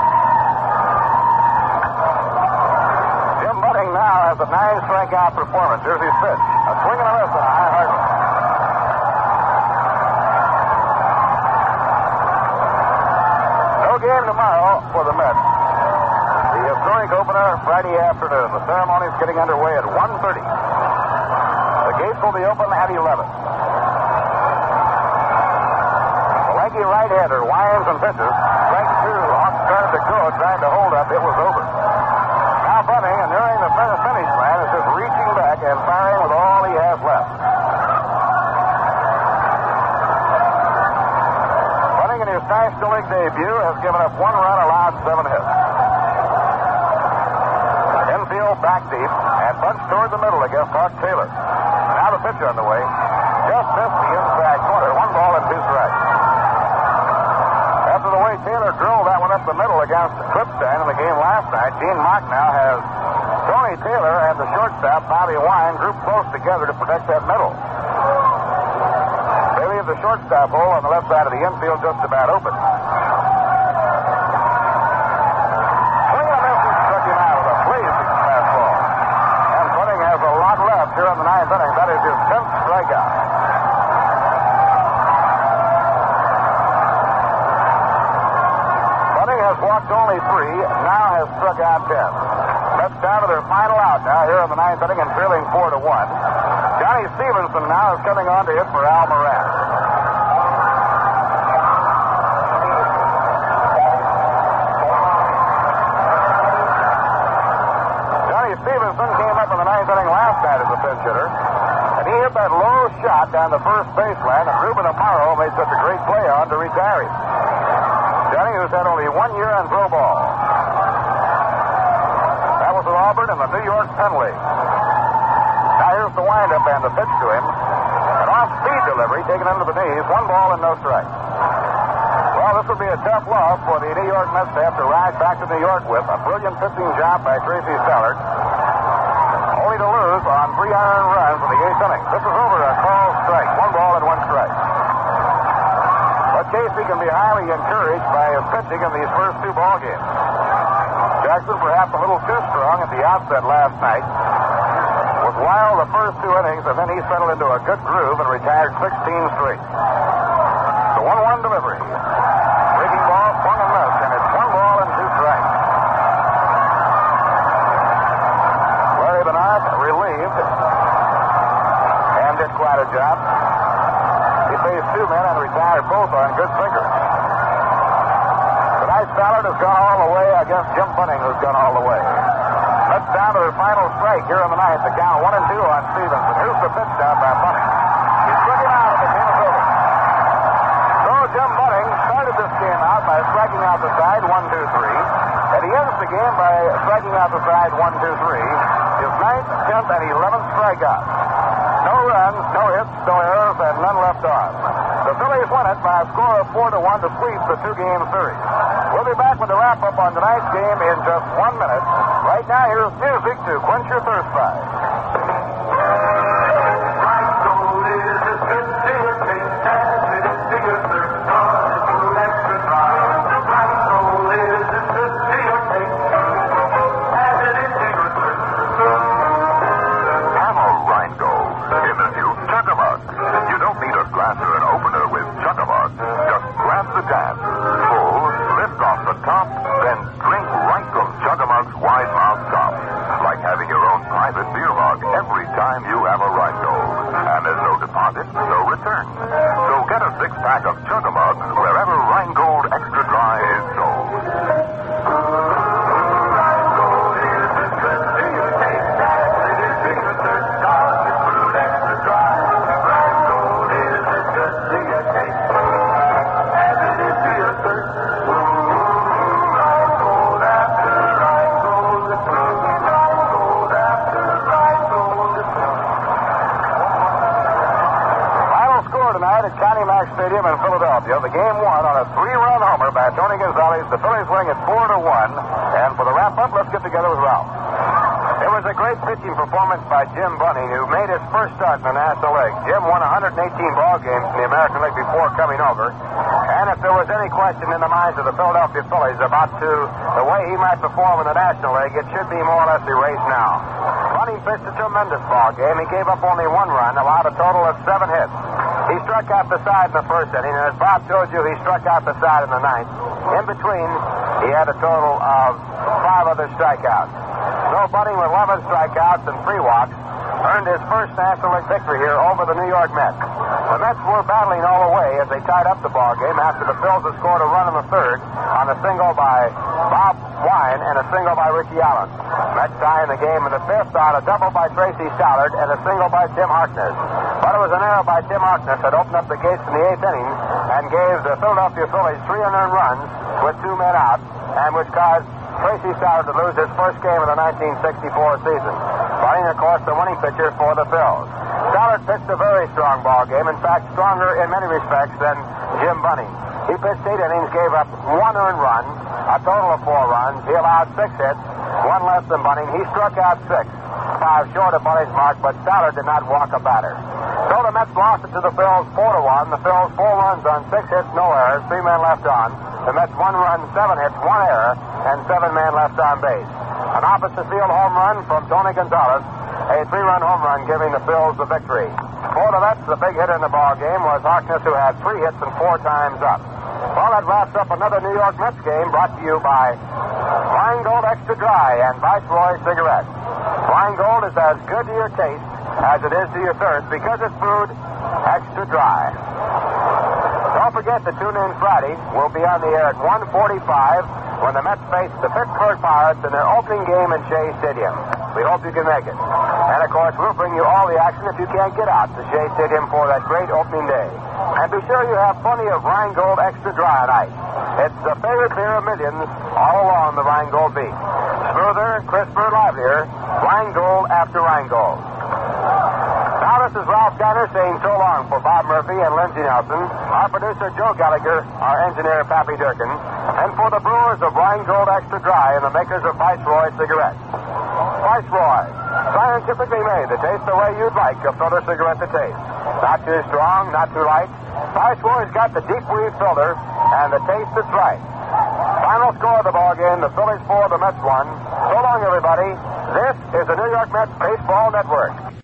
Jim Bunning now has a nine strikeout performance. Here's his pitch. A swing and a miss and a high hard one. No game tomorrow for the Mets. The historic opener Friday afternoon. The ceremony is getting underway at one thirty. The gates will be open at eleven. The lanky right-hander winds and pitches. Strike two. Hawks started to go, trying to hold up. It was over. Now Bunning, and nearing the finish line, is just reaching back and firing with all he has left. Bunning in his National League debut has given up one run, allowed seven hits. Back deep and bunched toward the middle against Hawk Taylor. Now the pitch on the way. Just missed the inside corner. One ball and two strikes. After the way Taylor drilled that one up the middle against Clipstang in the game last night, Gene Mock now has Tony Taylor and the shortstop, Bobby Wine, grouped close together to protect that middle. They leave the shortstop hole on the left side of the infield just about open. Here in the ninth inning, that is his tenth strikeout. Bunning has walked only three, now has struck out ten. Mets down to their final out now here in the ninth inning and trailing four to one. Johnny Stevenson now is coming on to hit for Al Moran. Johnny Stevenson came up in the ninth inning last night as a pinch hitter, and he hit that low shot down the first baseline that Ruben Amaro made such a great play on to retire him. Johnny, who's had only one year on pro ball. Auburn and the New York Penn League. Now here's the windup and the pitch to him. An off-speed delivery taken under the knees. One ball and no strike. Well, this would be a tough loss for the New York Mets to have to ride back to New York with. A brilliant pitching job by Tracy Stallard. Only to lose on three earned runs in the eighth inning. This is over a called strike. One ball and one strike. But Casey can be highly encouraged by his pitching in these first two ball games. Jackson perhaps a little too strong at the outset last night. Was wild the first two innings, and then he settled into a good groove and retired sixteen straight. The one one delivery. Breaking ball, swung and missed, and it's one ball and two strikes. Larry Bernard relieved and did quite a job. He faced two men and retired both on good fingers. Tonight, Stallard has gone all the way against Jim Bunning, who's gone all the way. Let's down to their final strike here in the ninth. The count one and two on Stevenson. Here's the pitch down by Bunning. He struck him out of the game is over. So Jim Bunning started this game out by striking out the side one, two, three. And he ends the game by striking out the side one, two, three. His ninth, tenth, and eleventh strikeouts. No runs, no hits, no errors, and none left on. The Phillies win it by a score of four to one to sweep the two-game series. We'll be back with the wrap-up on tonight's game in just one minute. Right now, here's music to quench your thirst by. Pack of Chug-a-Mug wherever Rheingold Extra Dry is sold. Rheingold is as good to your taste as it is to your thirst. Cause it's brewed extra dry. Rheingold is as good to your taste as it is to your thirst. Rheingold after Rheingold is brewed. Rheingold after Rheingold is brewed. Final score tonight at Connie Mack Stadium in Philadelphia. The game won on a three-run homer by Tony Gonzalez. The Phillies winning at four to one. And for the wrap-up, let's get together with Ralph. It was a great pitching performance by Jim Bunning, who made his first start in the National League. Jim won one hundred eighteen ball games in the American League before coming over. And if there was any question in the minds of the Philadelphia Phillies about to the way he might perform in the National League, it should be more or less erased now. Bunning pitched a tremendous ball game. He gave up only one run, allowed a total of seven hits. He struck out the side in the first inning, and as Bob told you, he struck out the side in the ninth. In between, he had a total of five other strikeouts. So Bunning, with eleven strikeouts and three walks, earned his first National League victory here over the New York Mets. The Mets were battling all the way as they tied up the ball game after the Phils had scored a run in the third on a single by Bob Wine and a single by Richie Allen. Mets tying the game in the fifth on a double by Tracy Stallard and a single by Tim Harkness. But it was an error by Tim Harkness that opened up the gates in the eighth inning and gave the Philadelphia Phillies three unearned runs with two men out, and which caused Tracy Stallard to lose his first game of the nineteen sixty-four season. Bunning, of course, the winning pitcher for the Phils. Stallard pitched a very strong ball game, in fact, stronger in many respects than Jim Bunning. He pitched eight innings, gave up one earned run, a total of four runs. He allowed six hits, one less than Bunning. He struck out six, five short of Bunning's mark, but Stallard did not walk a batter. So the Mets lost it to the Phils four to one. The Phils four runs on six hits, no errors, three men left on. The Mets one run, seven hits, one error, and seven men left on base. An opposite field home run from Tony Gonzalez, a three-run home run giving the Phils the victory. For the Mets, the big hitter in the ball game was Harkness, who had three hits and four times up. Well, that wraps up another New York Mets game brought to you by Rheingold Extra Dry and Viceroy Cigarettes. Rheingold is as good to your taste as it is to your thirst because it's brewed extra dry. Don't forget to tune in Friday. We'll be on the air at one forty-five when the Mets face the Pittsburgh Pirates in their opening game in Shea Stadium. We hope you can make it. And, of course, we'll bring you all the action if you can't get out to Shea Stadium for that great opening day. And be sure you have plenty of Rheingold Extra Dry on ice. It's the favorite beer of millions all along the Rheingold beach. Smoother cleaner, crisper, livelier. Rheingold after Rheingold. Now this is Ralph Garner saying so long for Bob Murphy and Lindsey Nelson, our producer Joe Gallagher, our engineer Pappy Durkin, and for the brewers of Rheingold Extra Dry and the makers of Viceroy cigarettes. Viceroy, scientifically made to taste the way you'd like a filter cigarette to taste. Not too strong, not too light. Viceroy's got the deep weave filter and the taste that's right. Final score of the ball game, the Phillies four, the Mets one. So long, everybody. This is the New York Mets Baseball Network.